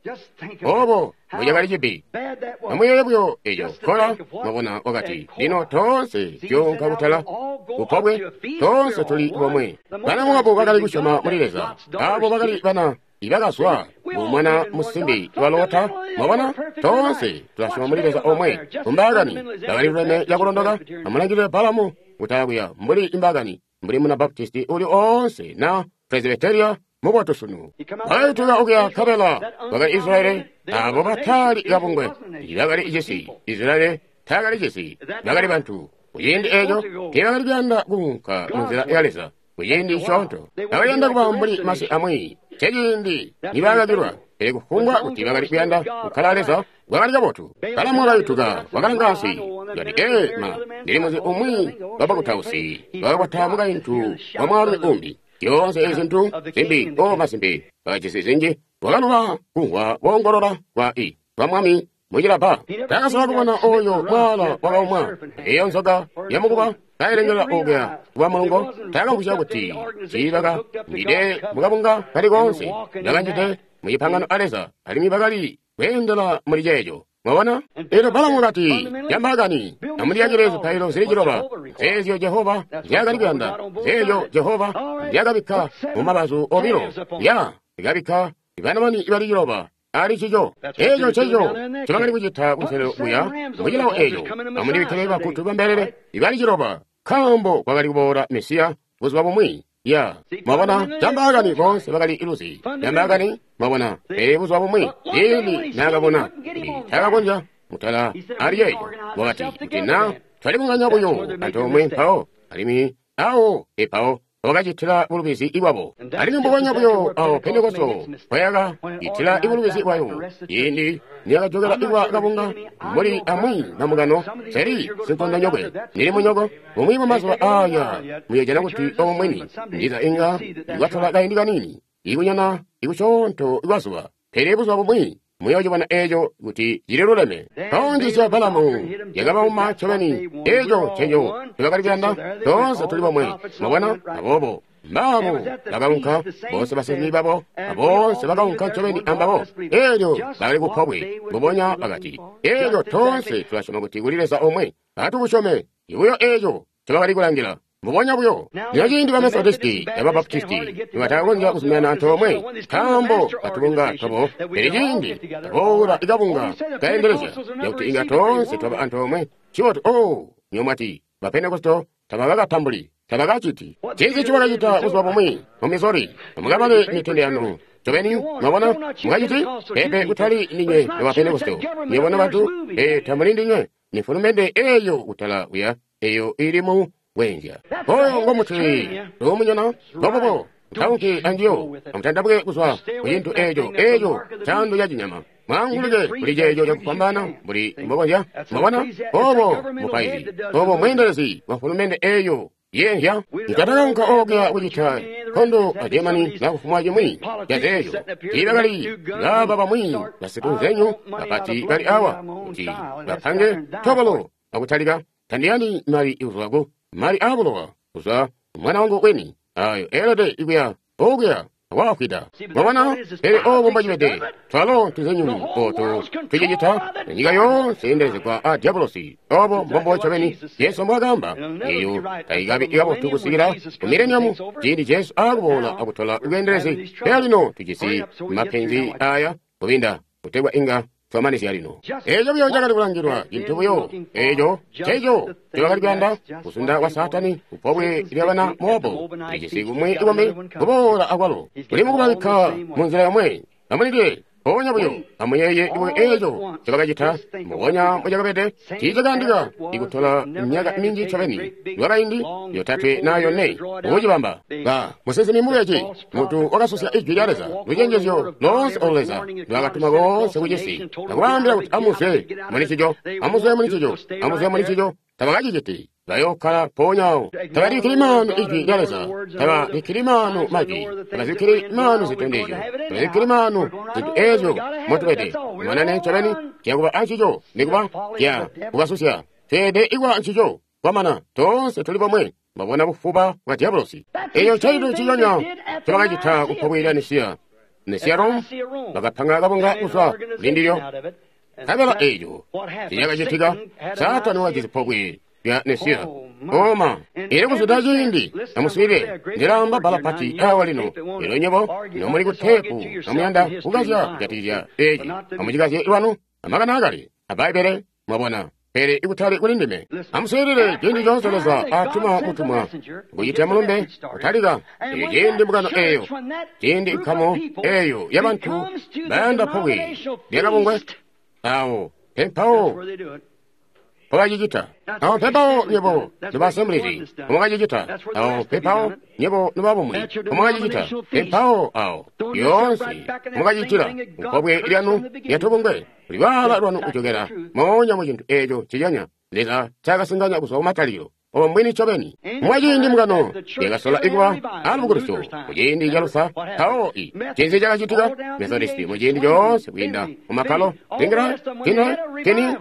obo muyakali chibi amweyo buyo ejo kola mabona wakati lino tonse chonka kutala upabwe tonse tuli bomwe bana mwabo bakali kushoma mulileza abo bakali bana ibakaswa mumwana musimbi walota mabona tonse twashoma mulileza omwe umbagani bakali reme yakulondoka amalangire balamu utayakuya mbuli imbagani mbuli muna baptisti uli onse na presbyteria muboto sunu aituga okuya kabela baga israeli abo batali gabungwe ibagari ijesi israeli tagali ijesi bagari bantu uyindi ejo kibagali byanda gunka munzira yaleza uyindi shonto bagayanda kuba mbuli masi amwi chejindi nibagagirwa ere kufungwa kuti bagali byanda ukalaleza bagali gabotu kala mura ituga bagali ngasi yadi e ma ndirimuzi umwi babakutausi babatamuga intu wamwaru umbi yonse ezintu simbi o masimbi bachisizinji wakanuwa kuwa wongorora wa i wamwami mujirapa takasaba kubona oyo mwala wakaumwa iyo nsoga yamukuba kairengera ogea wa mulungu takambushya kuti chibaka mbide mukabunga kali konse ndakanjite muyipangano aleza alimi bakali wendela muli jejo mwabona ero balamu kati yambagani amuliyagireza pailo zilijiroba zezyo jehova zyagalibwanda zeyo jehova zyagabika mumabazu obiro ya igabika ibanamani ibalijiroba ali chijo ejo chejo chibangali kujita kuselo buya mujilao ejo amulibiteleba kutuba mbelele ibalijiroba kambo kwagali kubora mesiya kuziba bumwi ya mwabona jambagani bonse bagali ilusi jambagani mwabona ebuzwa bumwi ili nagabona tagagonja mutala aliye wakati itina twali munganya buyo atomwe mpao alimi awo epao wakachitila bulubisi iwabo alimi mbuganya buyo awo pentekosto kwayaga itila ibulubisi iwayo yindi niyakajogera iwa gabunga muri amwi namugano seri sintonda nyogwe nili munyogo umwi mumaso aya muyejana kuti omweni ndiza inga iwatala gaindika nini ikunyana ikuchonto iwasuwa perebuzwa bumwi muyojibana ejo kuti jileluleme kaundisya balamu yagaba uma chomeni ejo chenyo tibakalibyanda tonse tuli bomwe mabwana abobo mbabo bagaunka bose baseni babo abose bagaunka chomeni ambabo ejo bali kupabwe mubonya bagati ejo tonse twashoma kuti gulileza omwe atukushome ibuyo ejo tibakali kulangira mubonya buyo nyajindi ba Methodisti aba Baptisti niwatagonja kusumena antomwe kambo atubunga tobo erijindi tabora igabunga kaendeleza yauti inga tonse toba antomwe chiwoto o nyomati ba Pentekosto tabaga tambuli tabaga chiti chizi chiwaga jita uswa bomwi omizori mugabale nitende anu chobeni mabona mugajiti pepe utali ninye wa Pentekosto nyebona batu e tamulindi nye nifurumende eyo utala uya eyo ilimu wenja oyo ngomuti umunyana bobobo tawuki andiyo amutandabwe kuswa kuyintu ejo ejo chandu ya jinyama mwangulije buli jejo jakupambana buli mboboya mabona obo mupaizi obo mwendelezi wafulumende eyo yenja nkatakanka ogea ujita kondo ajemani nakufumwaje mwi yazejo kibagali ngababa mwi yasiku zenyu bakati gali awa uti bapange tobolo akutalika tandiyani mari iuzwago mari abulowa uza mwana wangu weni ayo elode iguya oguya wakwida mwana ere obo mbajibede twalo tuzenyu oto tujijita nyiga yo sendeze kwa a diabolosi obo mbombo chabeni yesu mwagamba iyo taigabi igabo tukusigira umirenyamu jindi jesu agubola agutola ugenderezi elino tujisi mapenzi aya kubinda kutegwa inga twamanisi alino ejo byojagala kulangirwa intubuyo ejo chejo tebakaliganda kusunda wa satani upobwe lyabana mobo ekisigumwe igome kubola agwalo ulimu kubabika mu nzira yamwe amunidye onya buyo amuyeye iwe ejo tebakagita muwonya mujagabede tijagandika igutola myaga mingi chabeni lwaraindi yotate nayo ne ujibamba ga musezi mimuyeji mutu wakasusia ijwi lyaleza lujengezo lonse oleza lwagatuma gonse kujesi nakuwambira kuti amuse munichijo amuse munichijo amuse munichijo tabakajijiti gayokala ponyawo tabalikilimanu ijwi lyaleza tabalikilimanu magi tabalikilimanu zitondejo tabalikilimanu zintu ejo motubede mwanane chabeni kyakuba anchijo nikuba kya kukasusia fede igwa anchijo kwamana tonse tuli bomwe babona bufuba bwa diabolosi eyo chaido chiyonya tabakajita kupobwera nisiya nisiya rom bagapanga gabonga uswa lindiyo kabela ejo tiyakajitiga satani wajizipobwe ya nesiya oma ere kusudaji hindi amuswire ndiramba balapati awalino ero nyebo nomuli kutepu amuyanda kugazya yatija eji amujigazye iwanu amaganagali abaibere mwabona ere ikutali kulindime amuswirire jendi jonsoleza atuma mutuma kuyita mulumbe kutaliga eyo jendi mbugano eyo jendi ikamo eyo yabantu banda pobwe lyagabungwe awo pempawo Pogajijita. Awo pepao nyebo nuba assemblies. Omagajijita. Awo pepao nyebo nuba bumwe. Omagajijita. Pepao awo. Yonsi. Omagajitira. Ukobwe ilyanu yatubungwe. Libala lwanu uchogera. Monya mujintu ejo chijanya. Leza chagasinganya kusoma mataliro. Omwini chobeni. Mwajindi mgano. Yegasola igwa. Albuguruso. Mujindi jalusa. Tao i. Chenzi jagajitika. Methodisti. Mujindi jose. Winda. Umakalo. Tingra. Tino. Tini.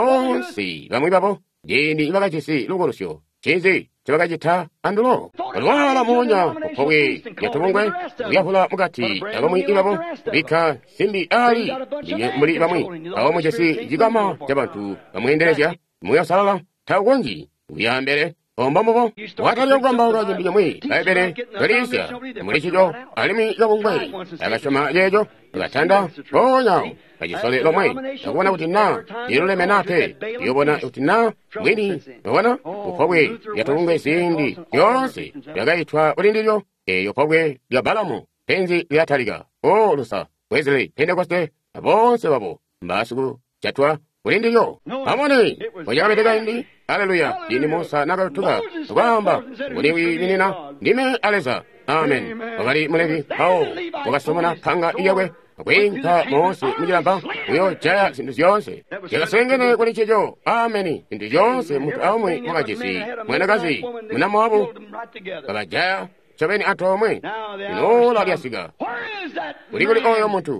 Bonsi. Bamwi babo. Jindi ibagajisi. Lugurusyo. Chenzi. Chibagajita. Andulo. Olwala monya. Ukobwe. Yatubungwe. Uyahula mugati. Abamwi ibabo. Bika. Simbi ali. Jinye muli bamwi. Awo mujesi. Jigama. Jabantu. Bamwendereja. Muya salala. Taugonji. Uyambere, ombamubo, watali ogwamba urajimbije mwi, baibere, garisya, mulichijo, alimi yabungwe, agashoma yejo, agatanda, onyawo, kajisole lomwe, nakubona utina, yirule menate, yobona utina, mwini, nobona, upobwe, yatubungwe sindi, yonse, yagayitwa ulindiyo, eyo pobwe, yabalamu, penzi lyataliga, o lusa, Wesley, Pentecoste, abonse babo, mbasugu, chatwa, ulindiyo, amone, oyabedega indi, Haleluya, dini Musa nagatuga, gwamba, uliwi minina, nime aleza, amen, wabali mulevi, hao, wagasomana kanga iyawe, wenka Mose mujilamba, uyo jaya sindu zionse, yaga sengene kuli chijo, ameni, sindu zionse, mutu aumwe, wakajisi, mwenagazi, mnamo wabu, waga jaya, chabeni atomwe, inola liasiga, uliguli oyo mutu,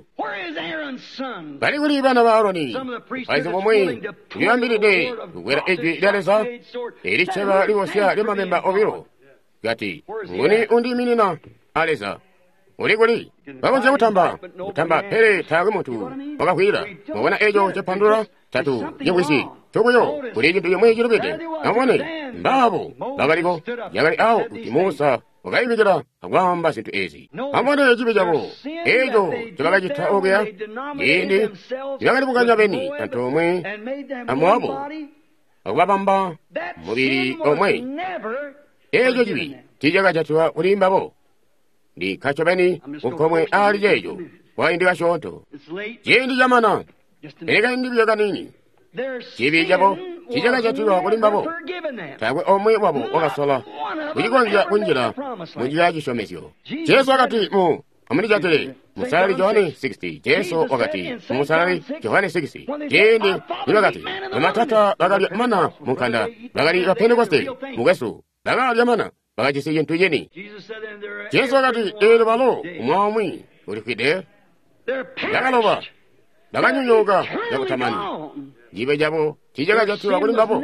bali kuli bana ba Aroni, aizu kumwe, yambiride, uwera eji lialeza, eri cheba liwosya lima memba oviro, gati, nguni undi minina, aleza, uliguli, bagonja utamba, utamba pere tagu mutu, waka huira, mwana ejo chepandura, tatu, yewisi, chogoyo, uligi tuyo mwe jirugete, amwane, mbabu, bagarigo, yagari au, uti Musa, Wagaibijira, agwamba sintu ezi. Amwane ejibijabo, ejo, chibagajita ogea, yindi, yagari buganya beni, antomwe, amwabo, agwabamba, mubiri omwe. Ejo jibi, tijagajatwa ulimbabo. Di kacho beni, ukomwe ali jejo, waindi washonto. Yindi jamana, ega indi biyaga nini. Jibijabo, tijagajatwa ulimbabo. Tagwe omwe wabo, wagasola. Ujigonja kunjira, munjira jishomesyo. Jesu wakati mu, amunijatere, musari Johani sixty. Jesu wakati, musari Johani sixty. Jendi, wakati, umatata bagari mana, mukanda, bagari wa Pentecoste, mugesu, bagari mana, bagari si yentu yeni. Jesu wakati, elu balo, umwamwi, urikide, yagaloba, bagari nyoga, yakutamani. Jibe jabo, tijaga jatu wa kulimbabo.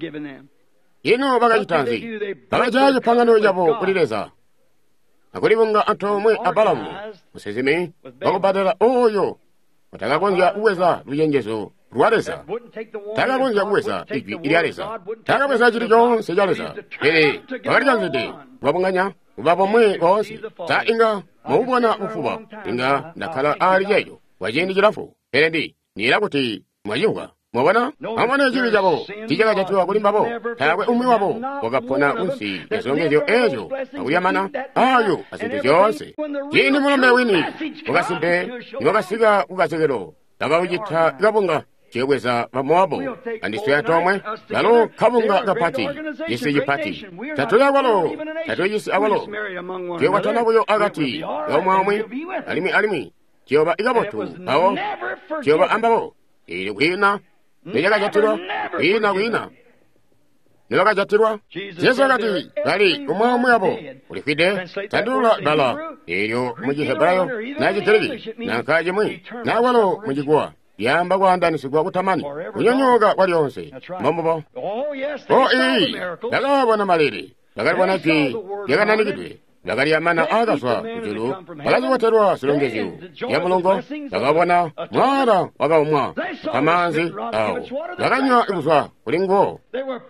Yeno bagajitanzi, bagajaje pangano jabo kulileza. Akulibunga atomwe abalamu, musezime, bagobadala oyo. Watagagonja uweza luyenjezo, ruareza. Tagagonja uweza, iki iliareza. Tagaweza jirijo, sejaleza. Hele, bagajanzide, wabunganya, wabomwe wawasi. Ta inga, maubwana ufuba, inga, nakala ari yeyo. Wajendi jilafu, hele di, nira kuti mwayiwuka mwabona amwana ekibi gyabo kijjaga kyatuwa kulimbabo taabwe umwi wabo wakapona kunsi ensongezo ezo akuyamana ayo asintu kyonse kindi mulume wini wakasimbe niwakasiga kukasegero takawujitha ikabunga kyebweza pamoabo andisweya tomwe lalo kabunga kapati yisi yipati tatoya awalo tatoya yisi awalo kyewatanabuyo agati yomwamwe alimi alimi kyoba ikabotu awo kyoba ambabo ili kwina nijakajatirwa kwina kwina nibakajatirwa yesu akati kali umwamwe abo ulikwide tandula bala iyo mugiheburayo nakiteregi nankajimwi nawalo mugiguwa yamba kwandanisibwa kutamani kunyonyoga kwalyonse mamubo o ii yakabona maliri yakalibona ki yakananikidwe yakaliyamana akaswa kujulu alaziwaterwa silongeziwo ya mulongo yakabona mwana wakaumwa kamanzi awo yakanywa ikuswa kulingo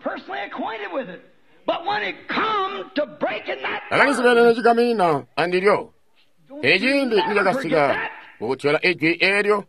yakanisilene cikamina andilyo ejindi nijakasiga kutyola ejwi eryo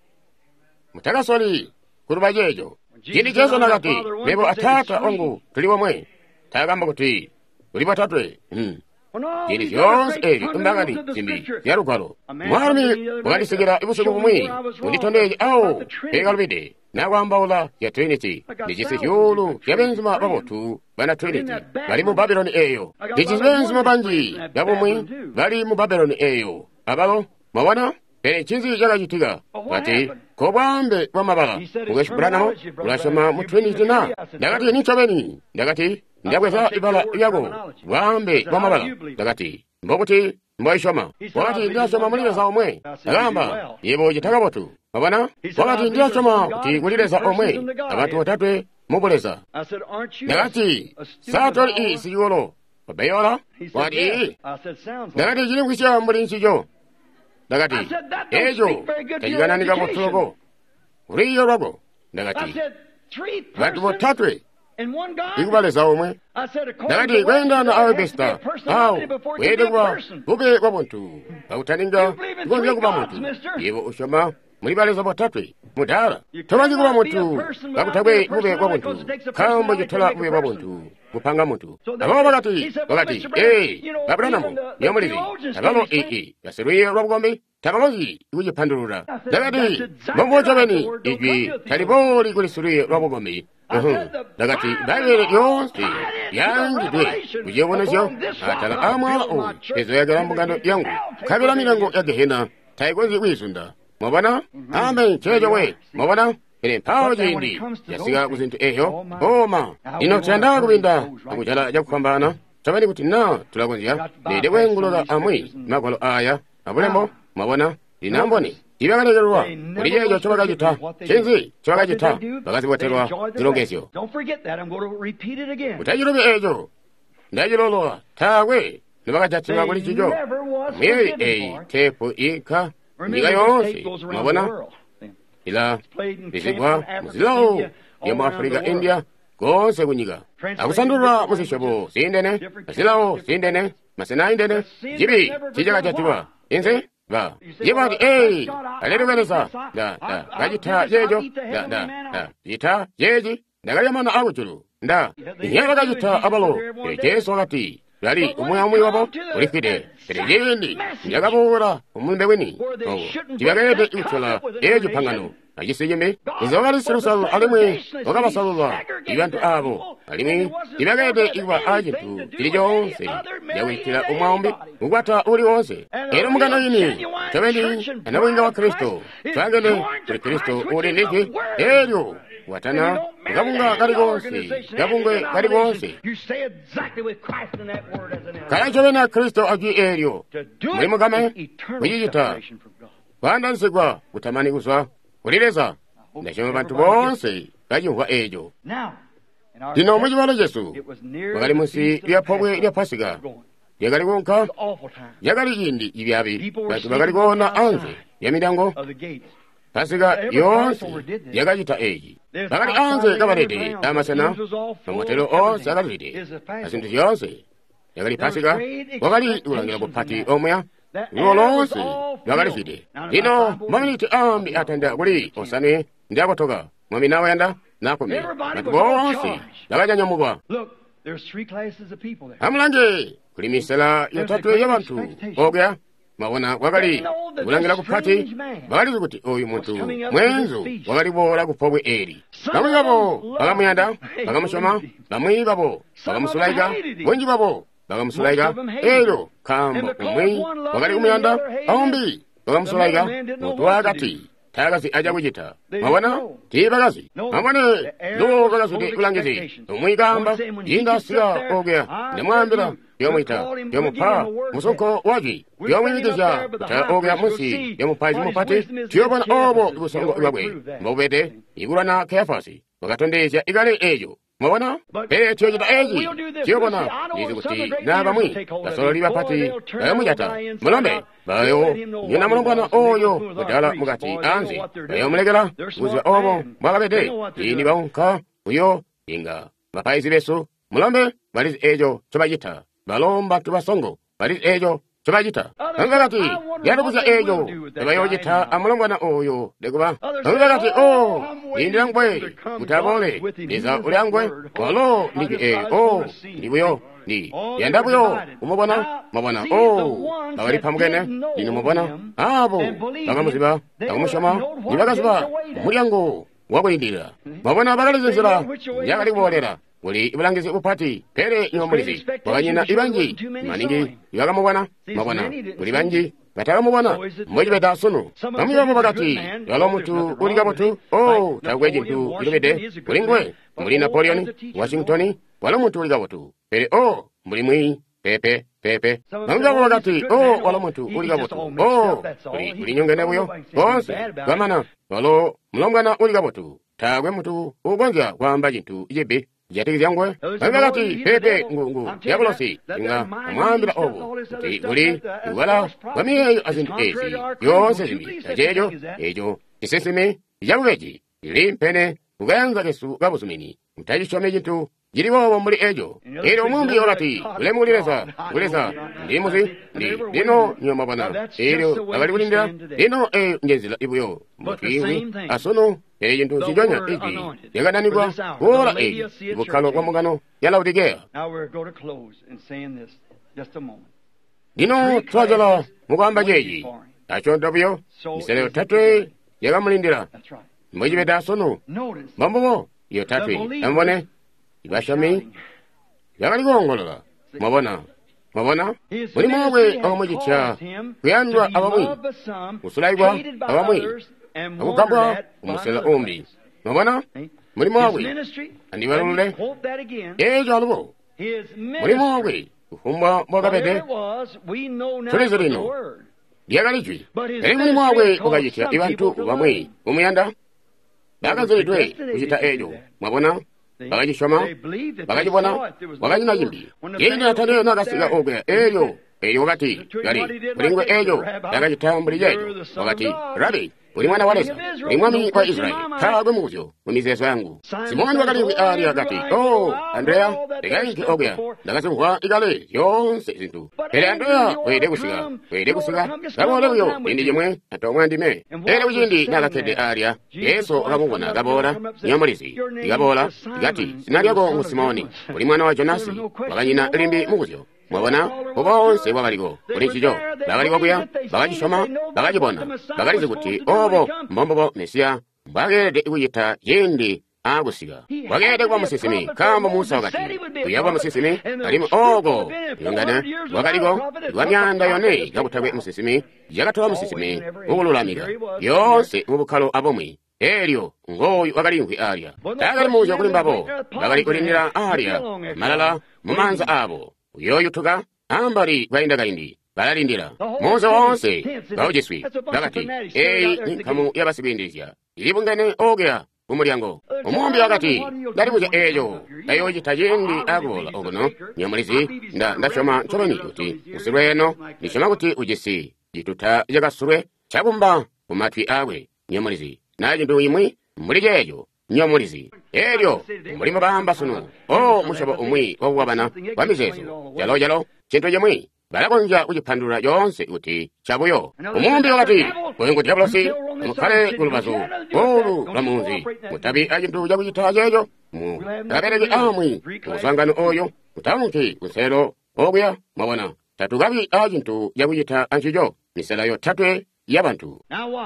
mutakasoli kuruba jejo jindi chezo nakati nebo atata ongu tuliwomwe tagambwa kuti tuli patatwe hmm. jindi vyonse evi umbangani zimbi vyarugwalo mwami wakandisigira ibusuku kumwi unditondeje awo ekalubide nakwambaula ya trinity ndicisi hyulu yabenzima babotu bana trinity bali mu babeloni eyo ndicisi benzima banji yabumwi bali mu babeloni eyo abalo mawona pene chinzi yakachitiga kati kobwambe bwamabala ukeshubulanamo ulashoma mu trinity na ndakati nichobeni ndakati ndakweza ibala yako bwambe bwamabala ndakati mbokuti mboishoma wakati ndiyashoma mulileza omwe ndakamba yebo jitakabotu mabana wakati ndiyashoma kuti kulileza omwe abantu batatwe mubuleza ndakati satoli i siyolo babeyola wati ndakati jili mkwisya mbuli nsijo ndakati ejo tajigananika botuloko uriyo lwago ndakati bantu botatwe ikubaleza omwe ndakati kwendana awe besta awo wede kuba bube kwa muntu bakutaninga ikonzia kuba muntu yebo ushoma mulibaleza botatwe mudala tomanyi kuba muntu bakutabwe bube kwa muntu kambo jitola bube kwa muntu kupanga muntu ababa bakati bakati eh babranamu yomuliri abalo ee yasiruye lwabugombe takalozi ikujipandulula ndakati mombochobeni ijwi taliboli kulisuruye lwabugombe ndakati babele yonse yangidwe kujebonasyo atala amwala owu ezo yagala mbugano yangu kabila milango ya gehena taikonzi wisunda mwabana ambe chejo we mwabana ene mpawo jindi yasiga kuzintu eyo boma ino chandawa kubinda akuchala jakupambana chabani kuti na tulakonziya dede wengulola amwi makwalo aya abulembo mwabona linamboni ibakalekelwa ulijejo chobakajita chinzi chobakajita bakaziboterwa zilongesyo utajilobe ejo ndajilolola tawe nibakajatima kuli chijo mwei ei tepu ika ndiga yonse mwabona ila lisigwa muzilawo ya mu Afrika India konse kunyiga akusandulwa musishobo sindene asilawo sindene masena indene jibi chijaka chatiwa inse ba yebati eh alerukanisa da da kajita jejo da da da jita jeji ndakayamana akuchulu nda nyera kajita abalo jesu wakati yali umuyamwi wabo ulikwide terejindi nyakabura umumbe weni tibagede iuchola ejo pangano ajisijeme izawari sirusalu alimwe wakabasalulwa ibantu abo alimi tibagede iwa ajitu tilijonse yawitila umwambi ugwata uli wonse ero mugano yini tabendi anawinga wa Kristo twagede kuri Kristo uli niki eryo watana gabunga karigonse gabunga karigonse kayachobena Kristo agi eryo muri mugame kuyita wandansigwa kutamani kuswa kulileza ndashema bantu bonse kajumva ejo dino mujibalo Yesu wakali musi yapobwe ya Pasika yagali gonka yagali yindi ibyabi bantu bagali gona anze ya midango Pasika yonse yagajita eji bakali anze kabalede amasana amotelo onse agalide asintu yonse yagali Pasika wakali ulangira kupati omya luno lonse lwakalifide lino maminiti ambi atanda kuli osane ndiakotoka mwami nawenda nakome bantu bonse lakanyanyamukwa amulanje kuli misala yatatu y'abantu ogya mabona wakali kulangira kupati bakalizi kuti oyu muntu mwenzo wakali bola kupobwe eri bamwe babo bakamuyanda bakamushoma bamwe babo bakamusulaika wenji babo bakamusulaika ero kamba umwe wakali kumuyanda aumbi bakamusulaika muntu wakati tagasi aja kuchita mabona ti bakazi mabone ndo bakazi ti kulangizi umwe kamba inga siya ogya nemwambira yomwita yomupa musoko waji yomwimikiza ta ogya musi yomupa zimupati tiyobona obo ibusongo ibabwe mbobede igulana kefasi wakatondesya igale ejo mabona e tiyojita eji tiyobona nizi kuti nabamwi basololi bapati bayomujata mulombe bayo nyina mulongwana oyo kudala mugati anzi bayomulekera uzira obo mwakabede ini baunka uyo inga bapaizi beso mulombe balizi ejo chobayita balomba tubasongo bali ejo tubajita angakati yarubuza ejo tabayojita amulongwana oyo dekuba angakati o indangwe mutabole neza ulyangwe walo ndi e o ndibuyo ndi yandabuyo umubona mabona o abali pamugene ino mubona abo bagamuziba bagamushama nibagasiba mulyango wabwindira mabona bagalizira yakali bolera wali ibulangizi upati pere nyomulizi wakanyina ibanji maningi yagamubwana mabwana wali banji batagamubwana mmoji beta sunu bamuyamo bagati yalo mutu uliga mutu oh tagweji mtu ilubede ulingwe muli Napoleon Washingtoni wala mutu uliga mutu pere oh muli mwi pepe pepe bamuyamo bagati oh wala mutu uliga mutu oh uli uli nyongene buyo bonse gamana walo mlongana uliga mutu tagwe mutu ugonja kwamba jintu ijebe yatigizangwe angakati pepe ngungu yakulosi inga amwambira obo kuti uli iwala bamiyeyo azintu ezi yonse zimbi tajejo ejo iseseme yakugeji ili mpene ugayanza kesu gabusumini mtajishome jintu jiriwobo muli ejo ili omumbi olati ulemulireza uleza ndi muzi ndi lino nyomabana ili abali kulindira lino e njenzila ibuyo mbukiwi asono ejo ntu sinjonya iki yagananigwa kuola ejo ibukalo kwa mugano yalaudigea lino twajala mugamba jeji achondabuyo miseleo tatwe yagamulindira mwejibeda asono mambobo iyo tatwe ambone ibashami yagaligongolola mabona mabona muri mwe omujitya kuyandwa abamwi usulaigwa abamwi abugabwa umusela ombi mabona muri mwe andi balule ejo alubo muri mwe ufumba mwagabede tulizirino yagalijwi eri muri mwe ogajitya ibantu bamwe umuyanda bagazoitwe kujita ejo mabona bagajishoma bagajibona bagajina yimbi yini ataleyo nagasiga ogwe eyo eyo wakati yali kulingwe eyo yagajitambuli yejo wakati rabi uli mwana walesa uli mwami wa Israeli kagwe muzyo mumizeso yangu simoni wakalingwe ali agati oh Andrea egayinki ogwe nagasungwa igale yonse zintu ele Andrea wede kusiga wede kusiga gabole buyo indi jemwe atomwandime ele ujindi nagakede alia yeso akamubona gabora nyamulisi igabola igati sinalyago musimoni uli mwana wa Jonasi wakanyina limbi muzyo mwabona obonse bwabaligo olikijo babaligwa buya bagajishoma bagajibona bagalize kuti obo mbombobo mesiya bagede iwuyita yendi agusiga bagede kwa musisimi kamba Musa wakati kuyabwa musisimi alimu ogo yongana bagaligo wamyanda yone gabutagwe musisimi yagatowa musisimi ubululamira yonse ubukalo abomwi elio ngoyu wakalingwi alia tagali mujo kulimbabo bagali kulindira alia malala mumanza abo uyoyu tuga ambali baindagaindi balalindira moza wonse bawujeswi bagati eyi nkamu yabasibindizya ilibungane ogea umulyango omumbi wakati dalibuja ejo ayoji tajendi agola ogono nyamulizi nda ndashoma nchomani kuti usirweno nishoma kuti ujesi jituta jagasure chabumba umatwi awe nyamulizi naje ndo imwe mulijejo nyamulizi elio mulimo bamba sunu o mushabo umwi wabana bamizezo jalo jalo chinto jamwi balakonja kugiphandula yonse kuti chabuyo omumbi wakati oyengo diabolosi mukhale kulubazo olu lwa munzi mutabi achintu chakuyitha checho mu apereke amwi musangano oyo mutamuki kuselo okuya mwabona tatukabi achintu chakuyitha anchicho misala yothatwe yabantu.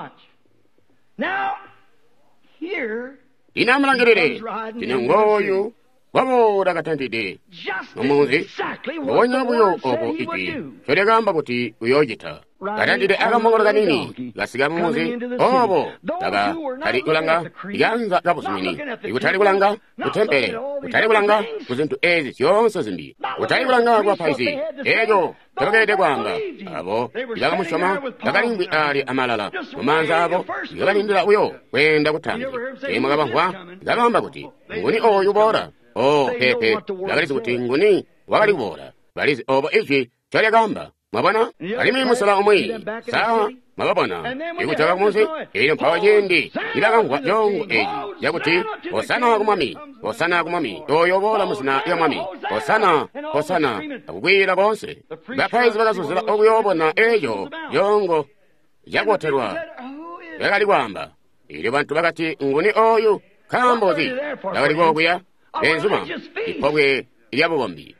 inamulangirire tine ngoyu wabora katandide omunzi owanyabuyo obo iki fyolekamba kuti uyoyita katandide akamongolo kanini gasiga mumunzi obo taga kali kulanga yanza kapusumini ikutali kulanga kutempere kutali kulanga kuzintu ezi syonse zimbi kutali kulanga kwa paisi ejo tokete kwanga abo ilaga mushoma takalingwi ali amalala mumanza abo yakalindira uyo kwenda kutangi imwe kabangwa gabamba kuti nguni oyu bora oh pepe lakalizi kuti nguni wakali bora balizi obo ichi cholekamba mwabona alimi musala omwe sawa mwabona ikuchaka muzi iyo mpawa jindi ilakangwa jongo eji yakuti osana kumami osana kumami toyobola musina ya mwami osana osana akugwira bonse bapaizi bakazuzira okuyobona ejo jongo yakuoterwa yakali kwamba ili bantu bakati nguni oyu kambozi yakali kokuya enzuma ipobwe ilyabo bombi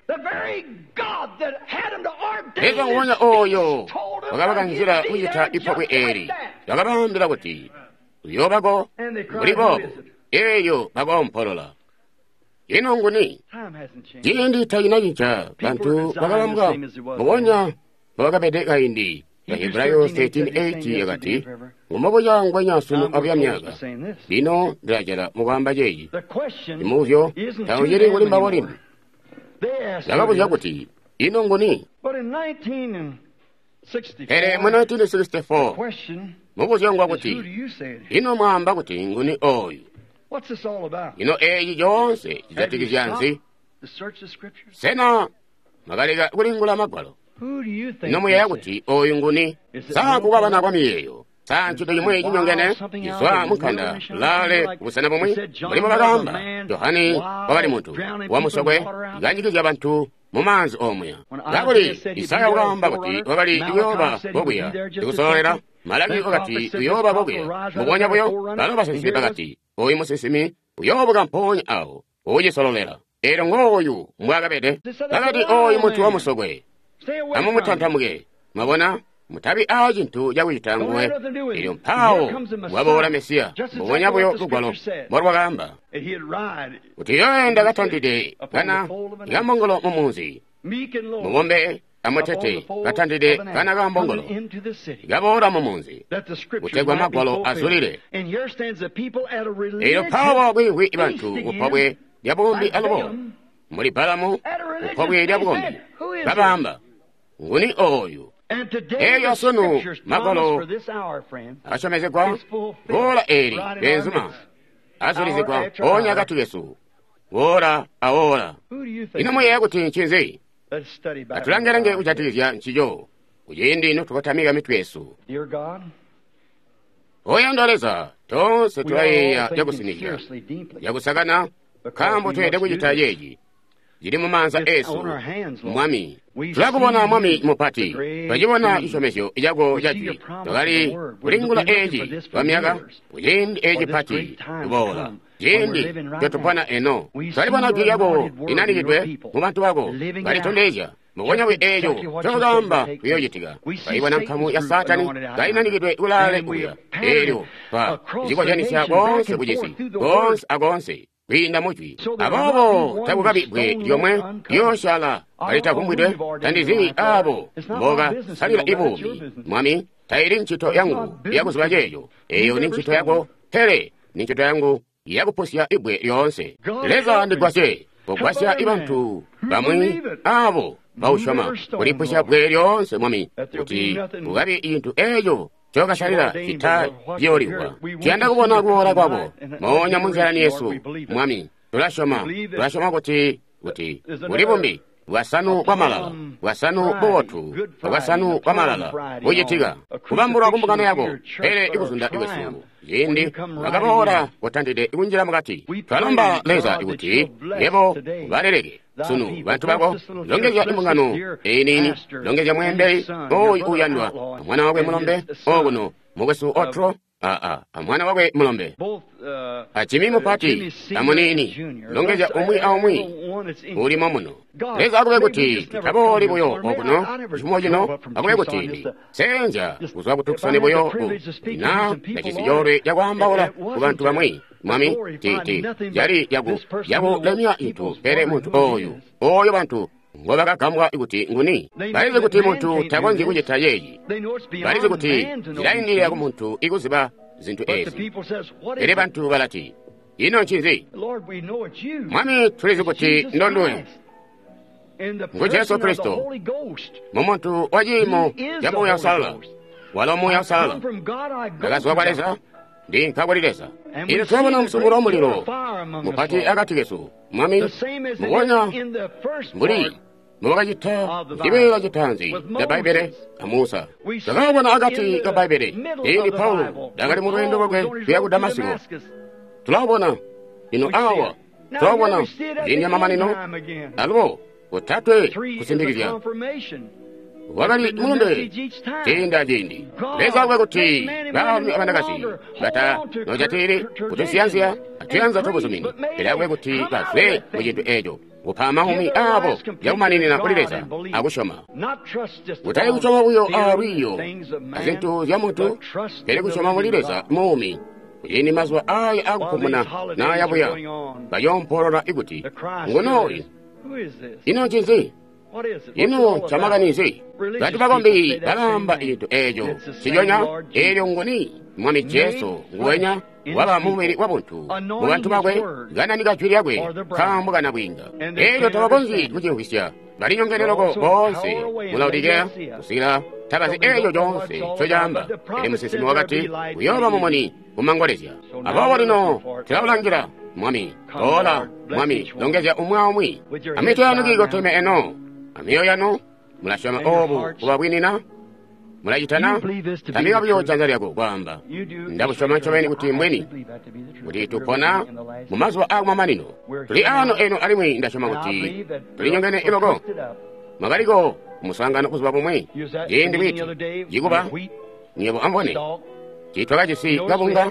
eza nguwonya oyo wakabakanjira kuyita ipobwe eri yakabambira kuti uyo bako muli bobo eyo bakompolola ino nguni jindi tayinayica bantu bakabambwa muwonya babakapeteka indi Baheburayo thirteen eighty yakati ngumabo yangwa nyasunu abyamyaga bino ndajala mugamba jeyi imuvyo tawjeri nguli mbawolimu yakabuja kuti ino nguni ere mu nineteen sixty-four mubuja ngwa kuti ino mwamba kuti nguni oyu ino eyi jonse jizatikizyansi sena magaliga kulingula magwalo nomuya kuti oyu nguni sakukabana kwa miyeyo sanchuto yimwe yinyongene izwa mukanda lale kubusana bomwe mulimo bagamba yohani babali muntu wamusogwe ganjikija abantu mumanzi omwe gakuli isaya kugamba kuti babali iyoba bogwiya ikusolera malagi okati uyoba bogwiya mubonya buyo bano basisimi bagati oyu musisimi uyoba gamponya awo uyisololera ero ngoyu mwagabede bagati oyu muntu wamusogwe amu mutantamuge mabona mutabi ajintu yakuyitangwe ili mpawo wabora mesiya mubonya buyo kugwalo morwagamba kuti yoenda gatandide kana yamongolo mumunzi mumombe amotete gatandide kana gambongolo gabora mumunzi utegwa magwalo azulire ili mpawo bwiwi ibantu upabwe yabombi alobo muri balamu upabwe yabombi babamba nguni oyu eyo sunu magolo ashomezekwa gola eri benzuma azulizekwa onya gatu yesu gora aora inamwe yakuti nchinzi atulangerange ujatilizya nchijo ujindi ino tukatamiga mitu yesu oyandoleza tonse tulayeya yakusinikya yakusagana kambo tuyede kujitayeji jiri mumanza esu mwami tulakubona mwami mupati twajibona ishomesyo ijago jajwi togali kulingula eji wamyaga ujindi eji pati tubola jindi jotupana eno twalibona juyago inanigidwe mubantu bago galitondeja mugonyawe ejo togamba kuyoyitiga bayibona nkamu ya satani gainanigidwe ulale uya ejo pa jigwajanisya gonse bujisi gonse agonse kwinda mujwi abobo tabugabibwe yomwe yoshala alitakumbwidwe tandizi abo mboga salira ibumi mwami tairi nchito yangu yakuzibajeyo eyo ni nchito yako tere ni nchito yangu yakuposya ibwe yonse leza ndigwasye kugwasya ibantu bamwe abo baushoma kulipusya bwe yonse mwami kuti ugabi intu eyo chogashalira kita byoliwa kyanda kubona kuwora kwabo monya munzira ni yesu mwami tulashoma tulashoma kuti kuti uli bumbi wasanu kwa malala wasanu bowotu wasanu kwa malala bujitiga kubambulwa kumbukano yako ere ikuzunda iwesu yindi wakabohora watandide ikunjira mukati twalomba leza ikuti yebo ubaleleke sunu bantu bako longezya imbungano einini longezya mwembe oyu uyanwa mwana wakwe mulombe oguno mugwesu otro aa amwana wakwe mulombe achimimu pati amunini longezya umwi aumwi ulimo muno leza akube kuti tutaboli buyo okuno chimo chino akube kuti senja kuzwa kutukisane buyo na nakisi yore yakwambawula ku bantu bamwe mwami titi yari yagu yagu lemya itu ere muntu oyu oyo bantu ngoba kakambwa ikuti nguni balize kuti muntu tagonzi kujeta yeyi balize kuti zilaini ya muntu ikuziba zintu ezi ere bantu balati ino nchizi mwami tulize kuti ndondoe ngo Yesu Kristo mumuntu wajimo jamu ya sala walomu ya sala dagaswa baleza ndi nkagwalileza ine twabona msunguro omuliro mupati akati Yesu mwami muwonya mbuli mubakajita ndibera gitanzi ya Baibele amusa twakabona akati ka Baibele ndi Paulo dagali mu lwendo lwe kuya ku Damasiko tulabona ino awa tulabona linya mamanino alwo utatwe kusindikizya wakali mulunde tinda jindi leza kwe kuti bami abandakasi bata nojatiri kuti siyansiya atiyanza tobosomini ila kwe kuti baswe mujintu ejo upamahumi abo yakumanini na kulileza akushoma utayi kushoma uyo awiyo azintu ya mutu kele kushoma mulileza mumi yini mazwa aya akupumuna na yabuya bayompolora iguti ngonoyi ino chinzi ino chamaganizi bati bagombi balamba into ejo sijonya elyo ngoni mwami Yesu ngwenya waba mumwiri wabuntu mu bantu bagwe gana nigachwiri yagwe kambuga na bwinga elyo tabagonzi kujihuisya bali nyongereroko bonse mulaudigeya kusira tabazi elyo jonse chojamba ele musisimi wakati uyoba mumoni kumangolezya abawo lino tilaulangira mwami ola mwami longezya umwa umwi amitu yanu gigoteme eno amiyo yanu mulashoma obu kubabwinina mulajitana tamiga byo chanzaliako kwamba ndabushoma chomeni kuti mbweni kuti tupona mumazwa agwa manino tuli ano eno alimwe ndashoma kuti tuli nyongene ilogo magaliko musangano kuziba pomwe jindi witi jikuba nyebo ambone chitwaka chisi gabunga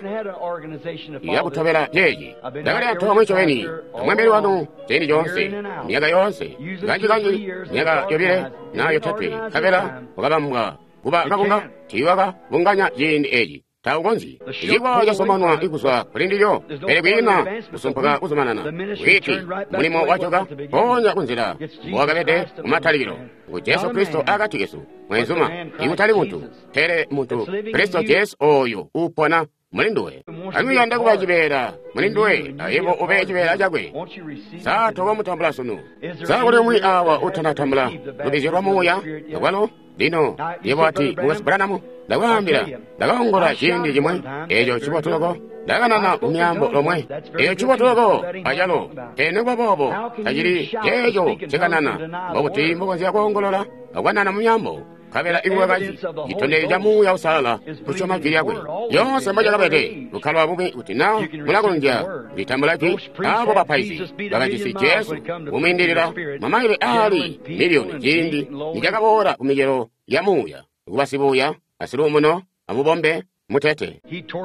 yakutobera jeji dagali atowa mwicho weni amwembeli wanu cheni jonse miyaga yonse ganji ganji miyaga yobile na yotatwe kabela wakabambwa kuba gabunga chiwaka bunganya jindi eji taugonzi jikwa yasomanwa ikuswa kulindiyo perekwina kusumpaka kuzumanana wiki mulimo wachoka ponya kunzira wakabete umatalikilo ngo Yesu Kristo akati Yesu mwenzuma ikutali muntu tere muntu Kristo Yesu oyo upona mulinduwe amiyanda kubajibera mulinduwe ayebo ube jibera jagwe saa towa mutambula sunu saa kule mwi awa utanatambula kubizirwa muya yagwalo dino yebo ati mwesibranamu dagambira dagongora chindi jimwe ejo chibotuloko daganana umyambo lomwe ejo chibotuloko ajalo tenegwa bobo tajiri ejo chikanana bobuti mbogonzi yakongolola agwanana mumyambo kabela iwe baji itonde jamu ya usala kuchoma kiyagwe yonse maja kabete ukalwa bubi utina mulagonja litambulaki abo bapaizi bagajisi Yesu umindirira mamaire ali milioni jindi nijagabora kumijero ya muya ubasibuya asirumono amubombe mutete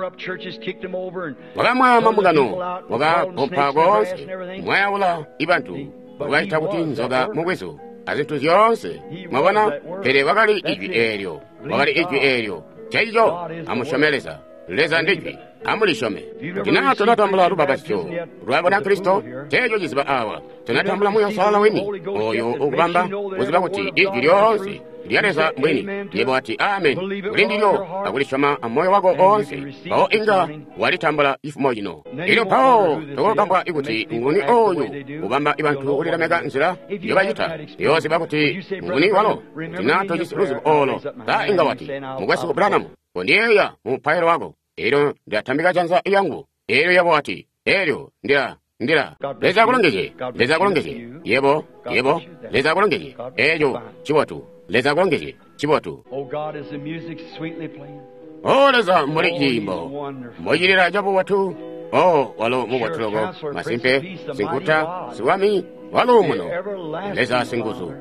wagamwa mamugano waga pompagonse mwayawula ibantu wagaita kuti nzoga mugwezo azintu zyonse mwabona tere wakali ijwi elyo wakali ijwi elyo chaijo amushomeleza leza ndijwi amulishome tina tunatambula rubabasyo rwabona Kristo tejo jiziba awa tunatambula muya sala weni oyo ukubamba uziba kuti ijwi lyonse lyaleza mbweni yebo ati amen ulindilyo akulishoma amoyo wako onse pao inga walitambula ifumo jino ilo pao tokokambwa ikuti nguni oyu ubamba ibantu ulilamega nzira yobayita yose bakuti nguni walo tinato jisiruzibu olo ta inga wati mugwesi kubranamu kondiyeya mupairo wako ilo ndiatambika chanza iyangu ilo yabo wati ilo ndia ndira leza kulongeje leza kulongeje yebo yebo leza kulongeje ejo chibotu leza kulongeje chibotu Oh God, as the music sweetly playing. o leza muri jimbo mojirira jabu watu o walo mu watulogo masimpe sinkuta siwami walo muno leza singusu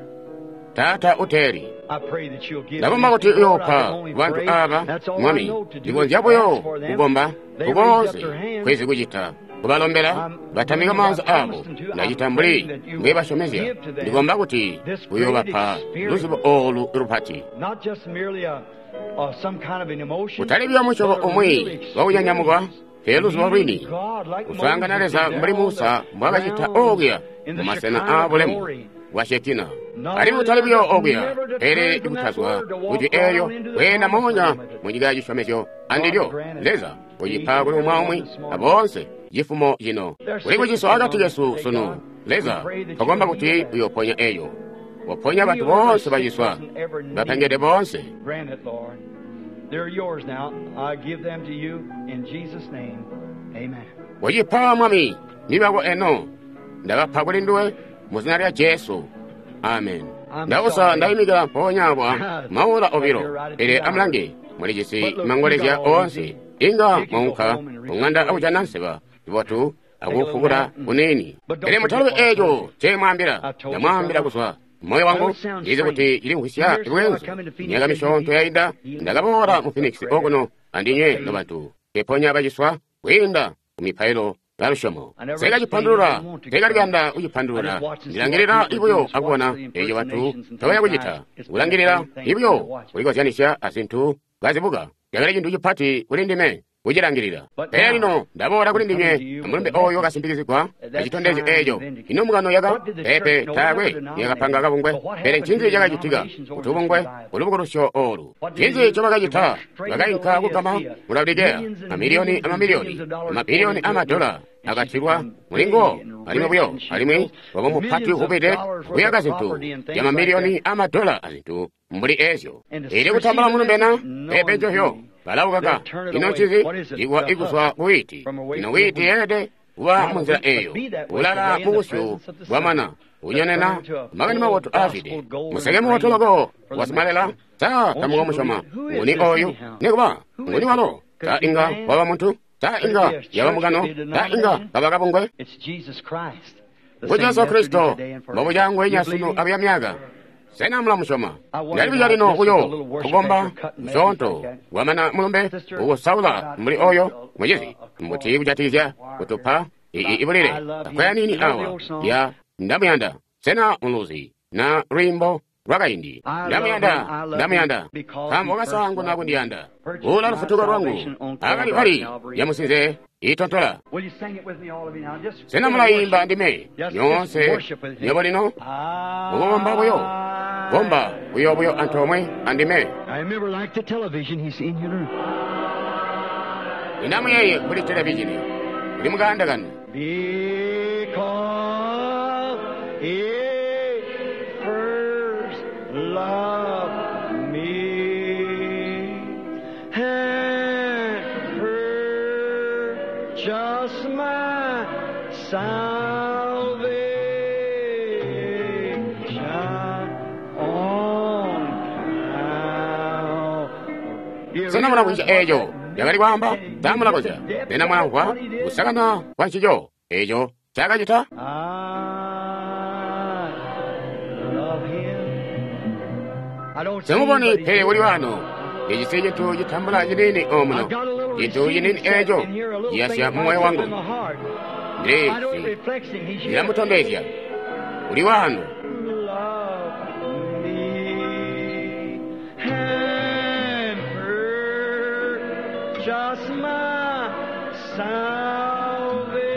tata uteri I pray that you'll give ndagomba kuti yopa bantu aba mwami ndipo njabuyo kugomba kubonse kwezi kujita kubalombera batamika manza abo ndajitambuli mwebashomezya ndigomba kuti kuyobapa luzibo olu rupati not just merely a, a some kind of an emotion. utalibya mucobo omwi wawunyanyamugwa heluzibo lwini God, like usanga Moses naleza did mbuli down musa the mwabajita ground ogya in the mumasena Shekinah abulemu glory. wa shekina ali mutalibyo ogya ere ikutazwa kuti eyo wena monya munyiga gishomesyo andilyo leza uyipagula umwamwi abonse gifumo gino uli kugiso agati yesu sunu leza kagomba kuti uyoponya eyo waponya abantu bonse bagiswa bapengede bonse. Grant it, Lord. They're yours now. I give them to you in Jesus' name. Amen. uyipa mwami nibago eno ndabapagula nduwe mu zina lya Yesu. Amen. Ndawusa ndayimiga mponyabwa mawula obiro ere amlange muligisi mangolezya onse inga monka unganda awujananseba ibotu agufugura uneni ere mutalu ejo chemwambira ndamwambira kuswa moyo wangu ize kuti ili nkuhisya iwenzo nyaga mishonto yaida ndagabora mu Phoenix ogono andinye nobantu eponya bagiswa wenda kumipailo yarushomo sega jipandura sega liganda ujipandura ndilangirira ibuyo agubona ejo batu tawaya kujita ulangirira ibuyo uligozyanisha asintu gazibuga yagala jindu jipati ulindime ujirangirira era lino ndabora kulindimye amulumbe oyo gasimbikizibwa agitondeze ejo ino mugano yaga pepe tagwe yagapanga gabungwe ere nchinzi yaga jitiga utubungwe ulubugurushyo olu chinzi cyo bagajita bagayinka kugama mulabigeya amamiliyoni amamiliyoni amabiliyoni amadola agatirwa mulingo alimo buyo alimwe wabo mupati hubede kuyaga zintu yamamiliyoni amadola azintu mbuli ejo iri kutambala mulumbena pepe johyo balawugaga ino chizi igwa iguswa witi ino witi ede wa munzira eyo ulala mugusyu wamana unyanena magani mawotu afide musege mawotu lago wasimalela ta tamugo mushoma nguni oyu nikuba nguni walo ta inga waba muntu ta inga yaba mugano ta inga kabagabungwe Yesu Kristo babujangu enyasunu abyamyaga sena mula mushoma ngali bijalino uyo kugomba mshonto wamana mulumbe uwo saula muli oyo mwejezi mbuti bujatizya kutupa ibulire akwaya nini awa ya ndamuyanda sena muluzi na rimbo rwagaindi ndamuyanda ndamuyanda kambo gasangu nago ndiyanda ula lufutuko rwangu agali bali yamusinze itontola sena mulayimba ndime nyonse nyobo lino mugomba buyo gomba buyo buyo antomwe andime inamu yeye kuli televishini uli muganda gano Love me and purchase my salvation on Calvary. Sena mwana kuhisha ejo yagali kwamba tamula kuhisha nena mwana kwa usakana kwa nchijo ejo chaka jita semuboni pe uli wano ejise jitu jitambula jinini omuno jitu jinini ejo yasya mmoyo wangu ndezi nilamutondezya uli wano just my salvation.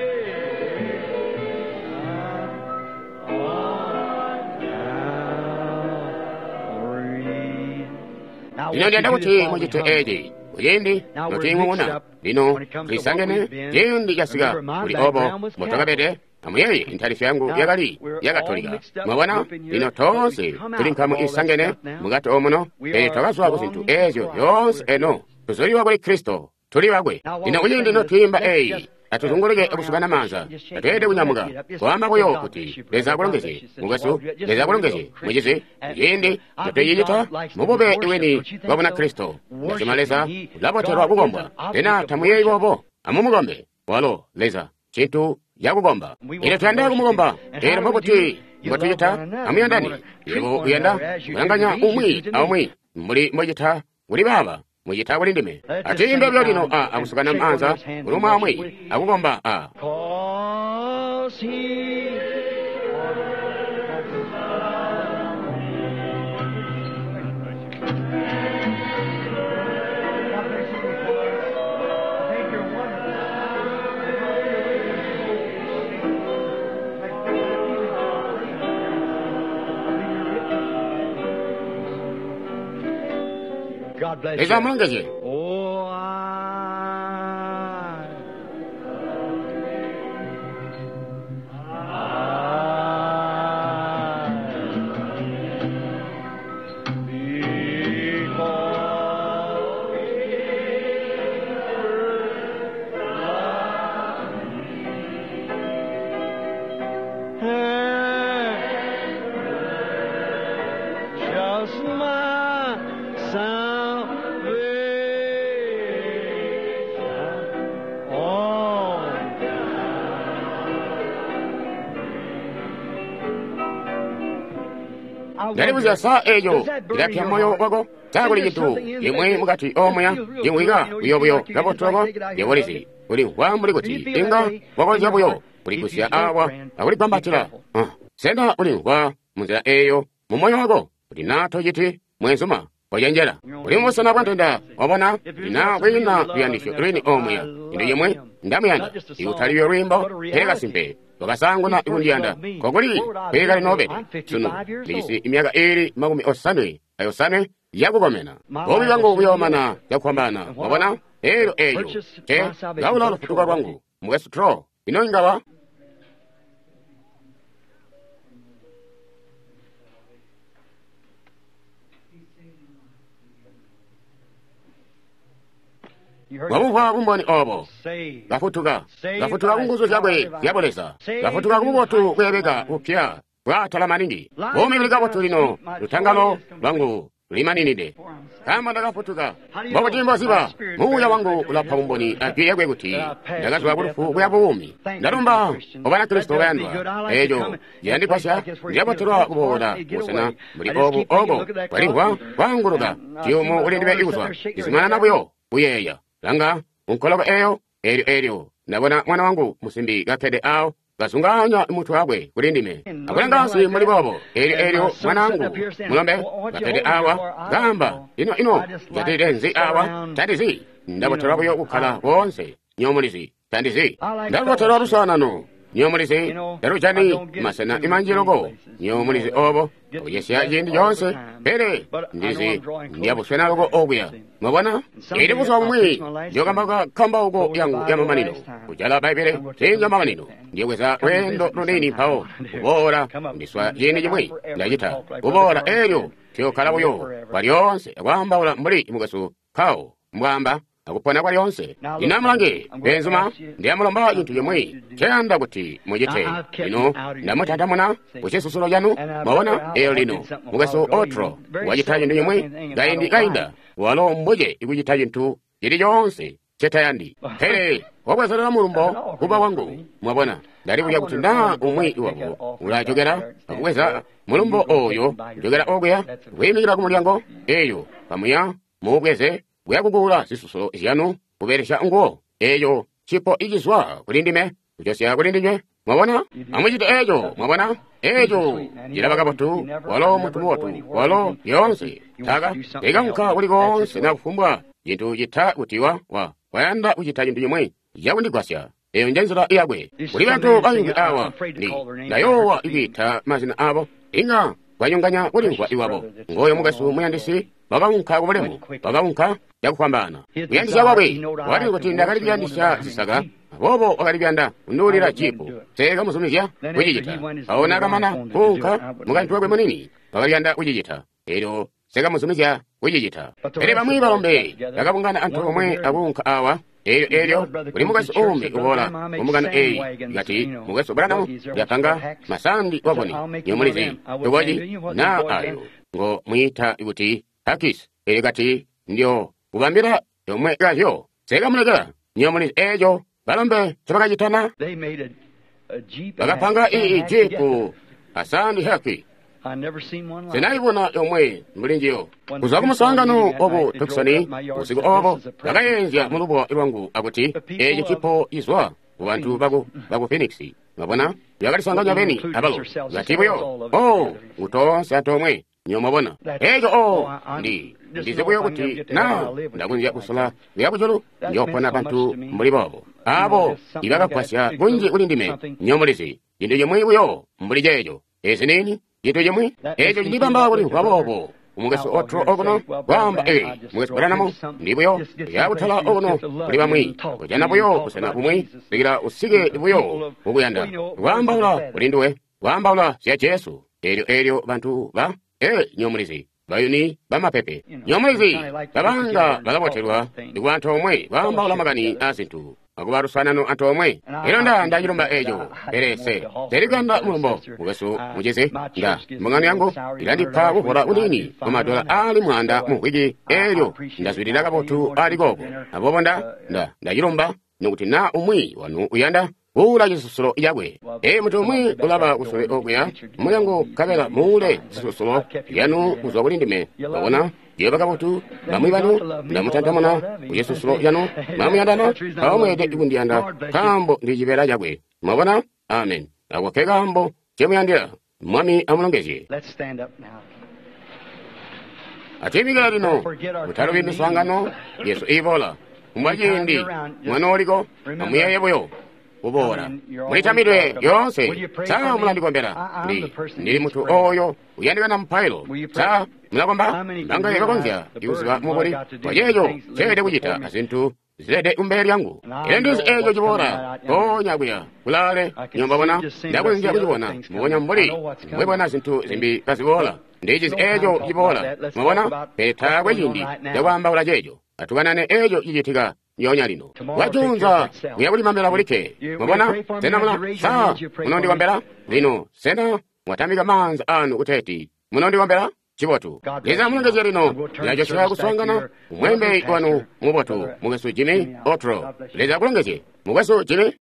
Lino ndienda kuti mujite eji muyendi noting'ung'una lino lisangene yendi yasiga uli obo motogabede amuyeye intaliso yangu yagali yagatolika mwabona lino tonse tuli nkamu isangene mugati omuno eri togaswa kuzintu ejo yonse eno tuzoliwa kuli Kristo tuli bagwe lino uyendi notuyimba eyi atuzungulike okusukana manza atete kunyamuka kwamakoyo kuti leza akulongeze mugaso leza akulongeze mwejeze yende tateyiyita mubobe iweni babona kristo lazima leza laboterwa kugomba tena tamuye ibobo amumugombe walo leza chintu yakugomba ile twende kumugomba era mabuti ngotuyita amuyandani yebo uyanda kuyanganya umwi aumwi muli mwejita muli baba mwejita kuli ndime ati imbe byolino a akusukana manza kuluma amwi akugomba a leza amulongeze ndalibuza sa eyo ilapya moyo wago taguli gitu yemwe mugati omoya yemwiga buyobuyo gabotogo yewolisi uli wambuli kuti inga wagoja buyo uli kusya awa awuli pambatira senda uli wa munzira eyo mu moyo wago uli nato jiti mwenzuma oyenjera uli musana bwantenda obona ina wina byandisho lwini omoya ndo yemwe ndamuyanda iutaliyo lwimbo tega simpe wakasanguna ikundiyanda koguli pegali nobeti suno lisi imyaka iri makumi osane ayosane yakugomena bobi bangu buyomana yakuhambana wabona ero eyo te gawula olufutuka lwangu muwesutro ino ingawa wabuva bumboni obo gafutuka gafutuka kunguzo zabwe yabolesa gafutuka kububotu kwebega upya bwatala maningi bomi buligabotu lino lutangalo lwangu limaninide kama ndagafutuka bobo jimbo ziba muya wangu ulapa bumboni apiyegwe kuti ndagazwa bulufu bwa bumi ndarumba obana kristo bayandwa ejo yandipasha ndiyaboterwa kuboda musana muri obu obo walihwa wanguruga kiyomo ulindibe iguzwa izimana nabuyo uyeya langa unkologo eyo eryo eryo ndabona mwana wangu musimbi gapede awo gasunganya mutu wagwe kulindime akulanga nsi muli bobo eryo eryo mwana wangu mulombe gapede awa gamba ino ino gatede nzi awa tandizi ndaboterwa buyo kukhala wonse nyomulizi tandizi ndaboterwa lusanano nyomulizi darujani masana imanjirogo nyomulizi obo oyesya yindi yonse pere ndizi ndiyabuswena logo obuya mwabona iri buswa bumwi jogambaga kamba ugo yangu yamamanino kujala baibere tinga mamanino ndiyeweza wendo runini pao ubora ndiswa yini jimwi ndajita ubora eryo tiyo kalabuyo walionse wambawula mbuli mugasu kao mwamba akupona kwa yonse inamulange benzuma ndiyamulomba yintu yemwe kyanda kuti mujite ino ndamutatamuna kuchisusuro janu mawona eyo lino mugaso otro wajitaje ndi yemwe gaindi gainda walo mbuje ikujitaje ntu yiri yonse chetayandi hele wabwezana mulumbo kuba wangu mwabona ndaribu ya kutinda umwi iwabo ulajogera akuweza mulumbo oyo jogera ogya wimigira kumulyango eyo pamuya mubweze bwakugula sisuso yanu kuberesha ngo eyo chipo igizwa kulindime kujosya kulindime mwabona amujite eyo mwabona eyo jirabaga botu walo mutu wotu walo yonse taga eganka uligonse na kufumbwa jintu jita utiwa wa wayanda ujita jintu yemwe yawe ndigwasya eyo njanzira iyagwe uli bantu bangi awa ni nayowa ibita mazina abo inga wanyonganya ulingwa iwabo ngoyo mugasu muyandisi babanka kubulemu babanka yakukwambana uyandisa wawe wali kuti ndakali byandisha zisaga bobo okali byanda unulira chipo tega musumizya ujijita aona kamana kunka mugantu wagwe munini bakabyanda ujijita ero sega musumizya ujijita ere bamwi balombe yakabungana antu omwe abunka awa eyo eryo buli mugaso ombi ubola omugano eyi gati mugaso Branham yapanga masandi wagoni nyomulizi tugoji na ayo ngo mwita ikuti hakis eyo gati ndio kubambira yomwe gavyo sega mulega nyomulizi ejo balombe tabakajitana bagapanga iyi jipu asandi haki sinayibona yomwe mulinjiyo kuza kumusangano obo tukisoni usiku obo bagayenzya mulubo irwangu akuti ejo chipo izwa kubantu bago bago Phoenix mabona yakalisanganya beni abalo gatibuyo oh utonse atomwe nyomabona ejo oh ndi ndizibuyo kuti na ndagunja kusala yakujulu njopona abantu muri babo abo ibagakwasya bunji ulindime nyomulisi inde yemwe buyo muri jejo esinini yito yemwe ejo ndibamba buli kwabobo umugeso otro ogono wamba e mugeso Branham ndibuyo yabutala ogono kuli bamwi kujana buyo kusena kumwi bigira usige buyo ubuyanda wamba ula ulindwe wamba ula sya Yesu eryo eryo bantu ba e nyomulisi bayuni bamapepe nyomulisi babanga balaboterwa igwantu omwe wamba ula magani asintu akubarusanano antu omwe ero nda ndajirumba ejo erese teriganda mulumbo mugeso mujeze nda mangani yangu ilandipa buhora unini amadola ali mwanda muhwiji eryo ndazwirira kabotu ali gogo abobo nda nda ndajirumba nukuti na umwi wanu uyanda ula jisusulo yagwe e mutu umwi ulaba usole okuya muyangu kabela mule jisusulo yanu uzwa kulindime babona yeba kabotu bamwi banu ndamutantamona uyesusulo yanu mamuyandana awamwede ikundiyanda kambo ndijibera yagwe mabona amen agwake kambo chemuyandira mwami amulongeje atibigala lino mutalo bindusangano yesu ibola umwajindi mwana oliko amuyeye buyo ubora mwitamidwe yonse saa mulandikombera ndi ndili mutu oyo uyandiwe na mpailo saa mulakomba langa yekakonzya iusiba mubuli wajejo chede kujita asintu zilede umberi yangu ile ndizi ejo jibora onyagwya kulale nyomba bona ndakunzya kujibona mubonya mbuli mwebona asintu zimbi kasibola ndijizi ejo jibora mubona petagwe jindi jawamba ula jejo atuganane ejo jijitika nyonya lino wajunza uyabuli mambela bulike mubona tena mula saa munondi wambela lino sena mwatamiga manza anu uteti munondi wambela chibotu liza mulongeje lino yajoshua kuswangana umwembe wanu mubotu mugesu jimi otro liza kulongeje mugesu jimi